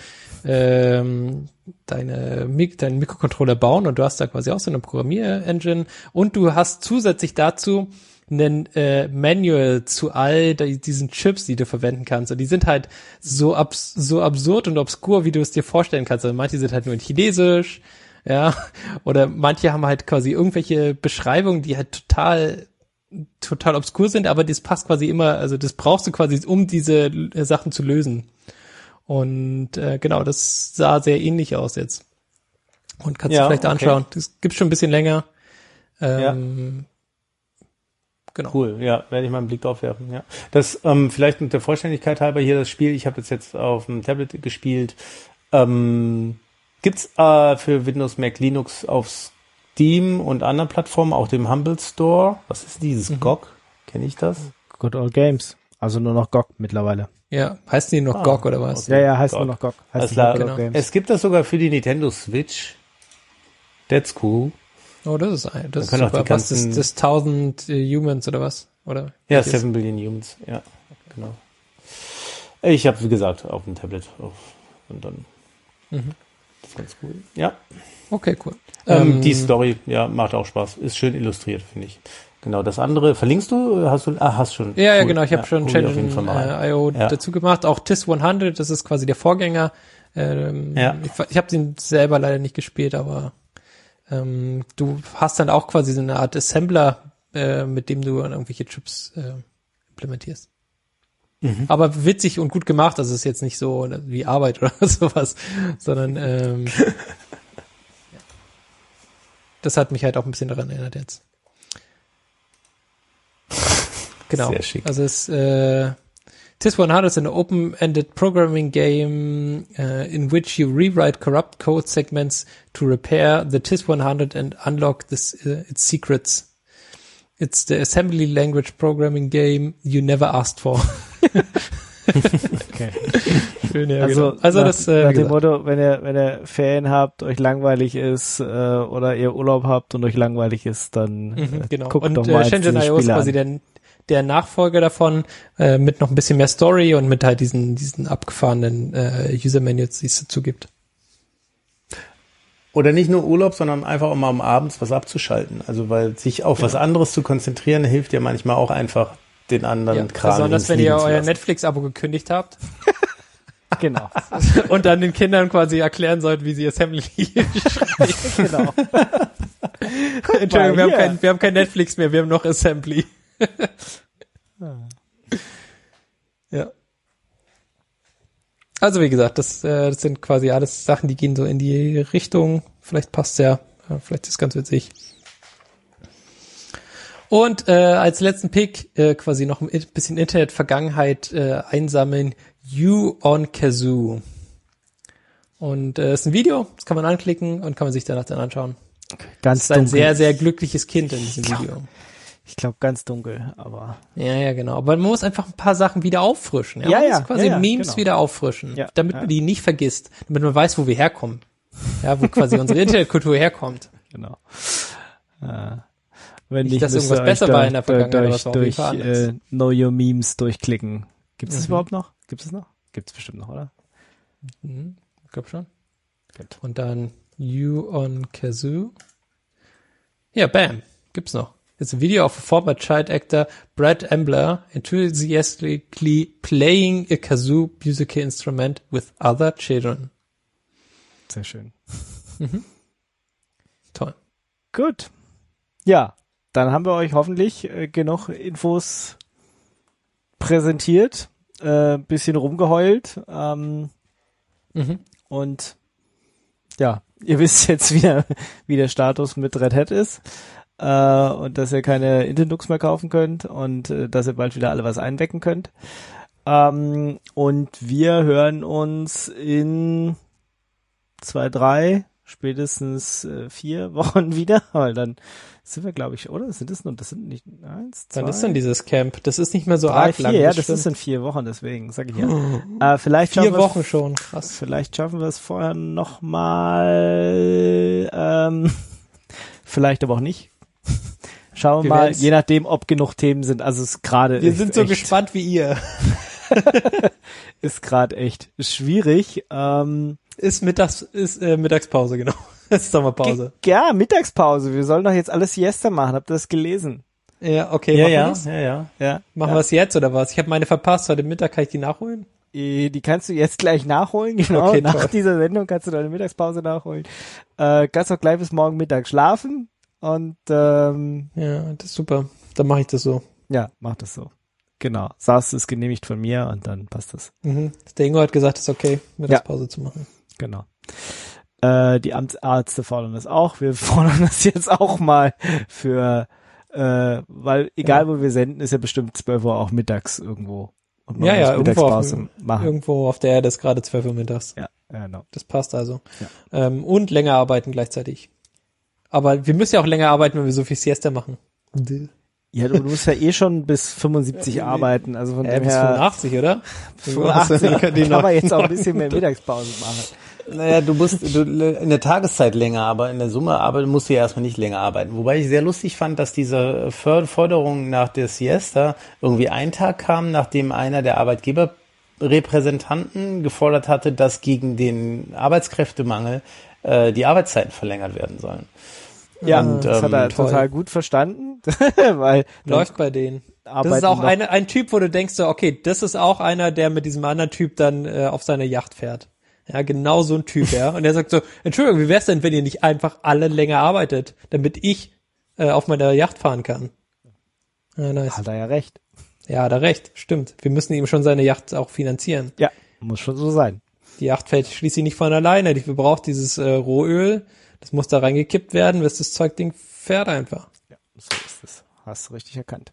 Mikrocontroller bauen und du hast da quasi auch so eine Programmier-Engine und du hast zusätzlich dazu einen Manual zu all diesen Chips, die du verwenden kannst. Und die sind halt so absurd und obskur, wie du es dir vorstellen kannst. Also manche sind halt nur in Chinesisch, ja, oder manche haben halt quasi irgendwelche Beschreibungen, die halt total obskur sind, aber das passt quasi immer, also das brauchst du quasi, um diese Sachen zu lösen. Und genau, das sah sehr ähnlich aus jetzt. Und kannst du vielleicht anschauen. Das gibt's schon ein bisschen länger. Genau. Cool, ja, werde ich mal einen Blick drauf werfen, ja. Das, vielleicht mit der Vollständigkeit halber hier das Spiel, ich habe das jetzt auf dem Tablet gespielt. Gibt's für Windows, Mac, Linux auf Steam und anderen Plattformen, auch dem Humble Store? Was ist dieses GOG? Kenne ich das? Good Old Games. Also nur noch GOG mittlerweile. Ja, heißt die noch GOG oder was? Okay. Ja, heißt GOG. nur noch GOG. Heißt Alles klar. Good Old Games. Es gibt das sogar für die Nintendo Switch. That's cool. Oh, das ist können super. auch die Was ist ganzen- das 1000 Humans oder was? Oder? Ja, 7 Billion Humans, ja, genau. Ich habe, wie gesagt, auf dem Tablet und dann das ist ganz cool. Ja, Okay, cool. die Story, ja, macht auch Spaß. Ist schön illustriert, finde ich. Genau, das andere, verlinkst du? Hast schon. Ja, ja, Cool. genau. Ich habe schon guck ich auf jeden Fall mal rein. IO Ja. dazu gemacht. Auch TIS 100, das ist quasi der Vorgänger. Ich habe den selber leider nicht gespielt, aber du hast dann auch quasi so eine Art Assembler, mit dem du irgendwelche Chips implementierst. Aber witzig und gut gemacht. Also es ist jetzt nicht so wie Arbeit oder sowas, sondern das hat mich halt auch ein bisschen daran erinnert jetzt. Genau. Sehr schick. Also es TIS 100 is an open-ended programming game in which you rewrite corrupt code segments to repair the TIS 100 and unlock its secrets. It's the assembly language programming game you never asked for. Okay. Schön, ja, Also, genau. Also nach, das, nach wie dem gesagt. Motto, wenn ihr Ferien habt, euch langweilig ist oder ihr Urlaub habt und euch langweilig ist, dann Genau. guckt Und doch mal Shenzhen diese IO ist Spiele quasi an. der Nachfolger davon, mit noch ein bisschen mehr Story und mit halt diesen abgefahrenen User-Manuals, die es dazu gibt. Oder nicht nur Urlaub, sondern einfach auch mal um abends was abzuschalten. Also weil sich auf was anderes zu konzentrieren, hilft ja manchmal auch einfach den anderen Kram. Besonders ins wenn ihr Liegen zu euer lassen. Netflix-Abo gekündigt habt Genau. und dann den Kindern quasi erklären sollt, wie sie Assembly schreiben. Genau. Entschuldigung, hier. wir haben kein Netflix mehr, wir haben noch Assembly. Ja. Also wie gesagt, das sind quasi alles Sachen, die gehen so in die Richtung. Vielleicht passt's ja, vielleicht ist es ganz witzig. Und als letzten Pick quasi noch ein bisschen Internet-Vergangenheit einsammeln. You on Kazoo. Und ist ein Video, das kann man anklicken und kann man sich danach dann anschauen. Ganz Das ist ein dunkel. sehr, sehr glückliches Kind in diesem Video. Ich glaube ganz dunkel, aber Ja, genau. Aber man muss einfach ein paar Sachen wieder auffrischen. Ja, Man ja, muss quasi ja, Memes genau. wieder auffrischen, Ja, damit man die nicht vergisst, damit man weiß, wo wir herkommen. Ja, wo quasi unsere Internetkultur herkommt. genau. Wenn Nicht, dass müsst irgendwas ihr besser euch war in der Vergangenheit, aber es war auf jeden durch Fall anders. Know Your Memes durchklicken. Gibt es das überhaupt noch? Gibt es noch? Gibt es bestimmt noch, oder? Ich glaube schon. Gut. Und dann You on Kazoo. Ja, bam. Gibt's noch. It's a video of a former child actor, Brad Ambler, enthusiastically playing a kazoo musical instrument with other children. Sehr schön. Toll. Gut. Ja, dann haben wir euch hoffentlich genug Infos präsentiert, bisschen rumgeheult und ja, ihr wisst jetzt wieder, wie der Status mit Red Hat ist und dass ihr keine Internux mehr kaufen könnt und dass ihr bald wieder alle was einwecken könnt. Und wir hören uns in 2, 3, spätestens 4 Wochen wieder, weil dann sind wir, glaube ich, oder? Das sind nicht 1, 2. Dann ist dann dieses Camp. Das ist nicht mehr so 3, arg 4, lang. ja, das stimmt. ist in 4 Wochen, deswegen sage ich ja. Vielleicht 4 schaffen wir Wochen schon. Krass. Vielleicht schaffen wir es vorher noch mal, vielleicht aber auch nicht. Schauen wir Wir mal, werden's- je nachdem, ob genug Themen sind. Also es gerade Wir ist sind so echt, gespannt wie ihr. ist gerade echt schwierig. Ist Mittagspause, genau. Es ist Sommerpause. Ja, Mittagspause. Wir sollen doch jetzt alles Siesta machen. Habt ihr das gelesen? Ja, okay, machen wir's? Ja. Machen wir es jetzt oder was? Ich habe meine verpasst. Heute Mittag kann ich die nachholen? Die kannst du jetzt gleich nachholen, genau. Okay, Nach toll. dieser Sendung kannst du deine Mittagspause nachholen. Kannst auch gleich bis morgen Mittag schlafen und Ja, das ist super. Dann mache ich das so. ja, mach das so. Genau. Saß ist genehmigt von mir und dann passt das. Mhm. Der Ingo hat gesagt, es ist okay, Mittagspause zu machen. Genau. Die Amtsärzte fordern das auch. Wir fordern das jetzt auch mal für, weil egal wo wir senden, ist ja bestimmt 12 Uhr auch mittags irgendwo. Und man muss Mittagspause machen. Irgendwo auf der Erde ist gerade 12 Uhr mittags. Ja, genau. Das passt also. Ja. Und länger arbeiten gleichzeitig. Aber wir müssen ja auch länger arbeiten, wenn wir so viel Siesta machen. Ja, du musst ja eh schon bis 75 arbeiten, also von dem Bis her 85, oder? 85 kann man jetzt auch ein bisschen mehr Mittagspause machen. Naja, du in der Tageszeit länger, aber in der Summe musst du ja erstmal nicht länger arbeiten. Wobei ich sehr lustig fand, dass diese Forderung nach der Siesta irgendwie einen Tag kam, nachdem einer der Arbeitgeberrepräsentanten gefordert hatte, dass gegen den Arbeitskräftemangel die Arbeitszeiten verlängert werden sollen. Ja, Und, das hat er toll. total gut verstanden, weil Läuft bei denen. Das arbeiten ist auch noch- ein Typ, wo du denkst, so, okay, das ist auch einer, der mit diesem anderen Typ dann auf seine Yacht fährt. Ja, genau so ein Typ, ja. Und der sagt so, Entschuldigung, wie wär's denn, wenn ihr nicht einfach alle länger arbeitet, damit ich auf meiner Yacht fahren kann? Ja, nice. hat er ja recht. Ja, hat er recht, stimmt. Wir müssen ihm schon seine Yacht auch finanzieren. Ja, muss schon so sein. Die Yacht fällt schließlich nicht von alleine. Die braucht dieses Rohöl, das muss da reingekippt werden, bis das Zeugding fährt einfach. Ja, so ist es. Hast du richtig erkannt.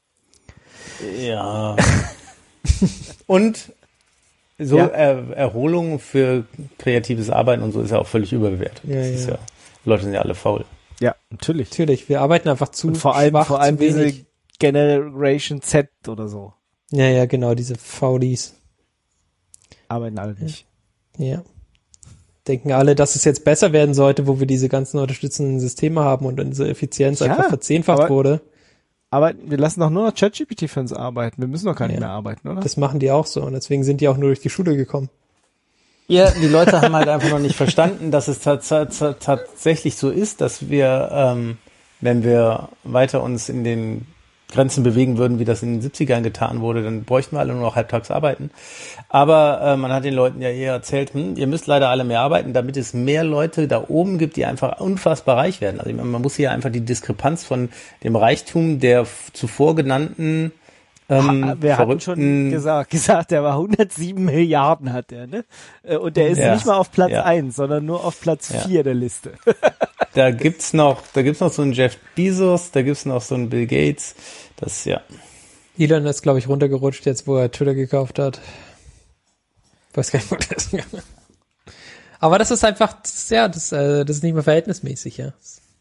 Ja. Und so Ja. Erholung für kreatives Arbeiten und so ist ja auch völlig überbewertet. Ja, Das ist ja. ja, die Leute sind ja alle faul. Ja, natürlich. Natürlich, wir arbeiten einfach zu Und vor allem schwach, zu diese wenig. Generation Z oder so. Ja, ja, genau, diese Faulis. Arbeiten alle nicht. Ja. Denken alle, dass es jetzt besser werden sollte, wo wir diese ganzen unterstützenden Systeme haben und unsere Effizienz Ja, einfach verzehnfacht aber- wurde. Aber wir lassen doch nur noch ChatGPT für uns arbeiten. Wir müssen doch gar nicht Ja. mehr arbeiten, oder? Das machen die auch so und deswegen sind die auch nur durch die Schule gekommen. Ja, die Leute haben halt einfach noch nicht verstanden, dass es tatsächlich so ist, dass wir, wenn wir weiter uns in den Grenzen bewegen würden, wie das in den 70ern getan wurde, dann bräuchten wir alle nur noch halbtags arbeiten. Aber man hat den Leuten ja eher erzählt, ihr müsst leider alle mehr arbeiten, damit es mehr Leute da oben gibt, die einfach unfassbar reich werden. Also ich meine, man muss hier einfach die Diskrepanz von dem Reichtum der zuvor genannten Wir hatten schon verrückten gesagt, der war 107 Milliarden hat der, ne? Und der ist Ja. nicht mal auf Platz Ja. 1, sondern nur auf Platz 4 der Liste. Da gibt's noch so einen Jeff Bezos, da gibt's noch so einen Bill Gates. Das, ja. Elon ist, glaube ich, runtergerutscht jetzt, wo er Twitter gekauft hat. Weiß gar nicht, wo das ist. Aber das ist einfach, das ist nicht mehr verhältnismäßig, ja.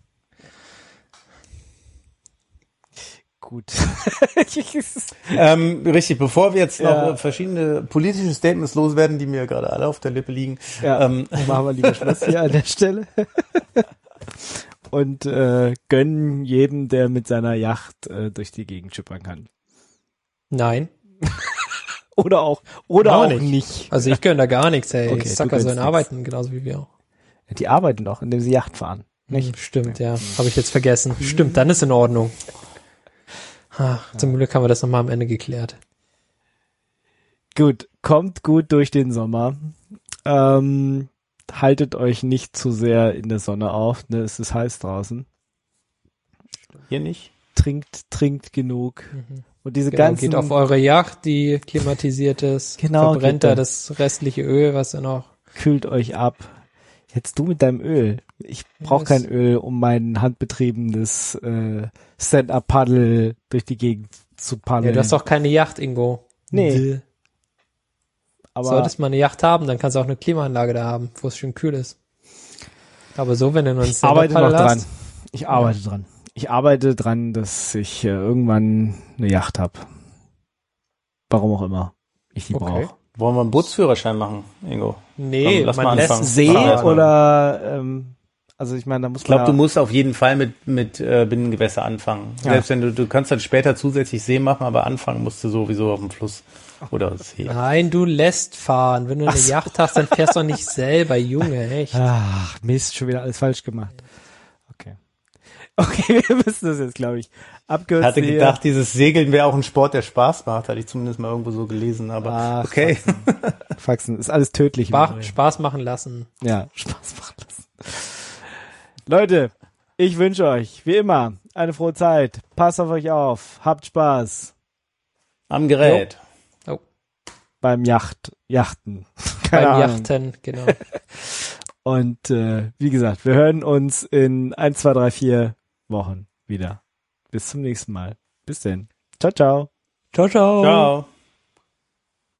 Gut. Richtig, bevor wir jetzt noch Ja. verschiedene politische Statements loswerden, die mir gerade alle auf der Lippe liegen. Ja, machen wir lieber Schluss hier an der Stelle. Und gönnen jedem, der mit seiner Yacht durch die Gegend schippern kann. Nein. Oder auch Gar nicht. Also ich gönne da gar nichts, ey. Okay, du Sacker gönnst sollen nix. arbeiten, genauso wie wir auch. Die arbeiten doch, indem sie Yacht fahren. Nicht? Stimmt, ja. Habe ich jetzt vergessen. Stimmt, dann ist in Ordnung. Zum Glück haben wir das nochmal am Ende geklärt. Gut, kommt gut durch den Sommer. Haltet euch nicht zu sehr in der Sonne auf, ne? Es ist heiß draußen. Hier nicht. Trinkt genug. Und diese Genau, ganzen geht auf eure Yacht, die klimatisiert ist. Genau, Verbrennt geht da da. das restliche Öl, was ihr noch... kühlt euch ab. Jetzt du mit deinem Öl. Ich brauche Das- kein Öl, um mein handbetriebenes Stand-Up-Paddle durch die Gegend zu Ja, paddeln. du hast doch keine Yacht, Ingo. Nee. aber Solltest mal eine Yacht haben, dann kannst du auch eine Klimaanlage da haben, wo es schön kühl ist. Aber so, wenn du nur ein ich arbeite noch Stand-Up-Paddle dran. hast, Ich arbeite dran. Ich arbeite dran, dass ich irgendwann eine Yacht habe. Warum auch immer ich die Okay. brauche. Wollen wir einen Bootsführerschein machen, Ingo? nee, Komm, lass man mal lässt anfangen. See Ja. oder also ich meine, da muss Ich glaube, man du musst auf jeden Fall mit Binnengewässer anfangen. Ja. Selbst wenn du kannst dann später zusätzlich See machen, aber anfangen musst du sowieso auf dem Fluss oder See. Nein, du lässt fahren. Wenn du eine Yacht hast, dann fährst du doch nicht selber, Junge, echt. Ach, Mist, schon wieder alles falsch gemacht. Okay. Okay, wir müssen das jetzt, glaube ich, abkürzen. Ich hatte hier. gedacht, dieses Segeln wäre auch ein Sport, der Spaß macht. Hatte ich zumindest mal irgendwo so gelesen. Aber Ach, okay. Faxen, ist alles tödlich. Spaß machen lassen. Ja, Spaß machen lassen. Leute, ich wünsche euch, wie immer, eine frohe Zeit. Passt auf euch auf. Habt Spaß Am Gerät. Oh, beim Yachten. beim Ahnung. Yachten, genau. Und wie gesagt, wir hören uns in 1, 2, 3, 4 Wochen wieder. Bis zum nächsten Mal. Bis denn. Ciao, ciao. Ciao, ciao. Ciao.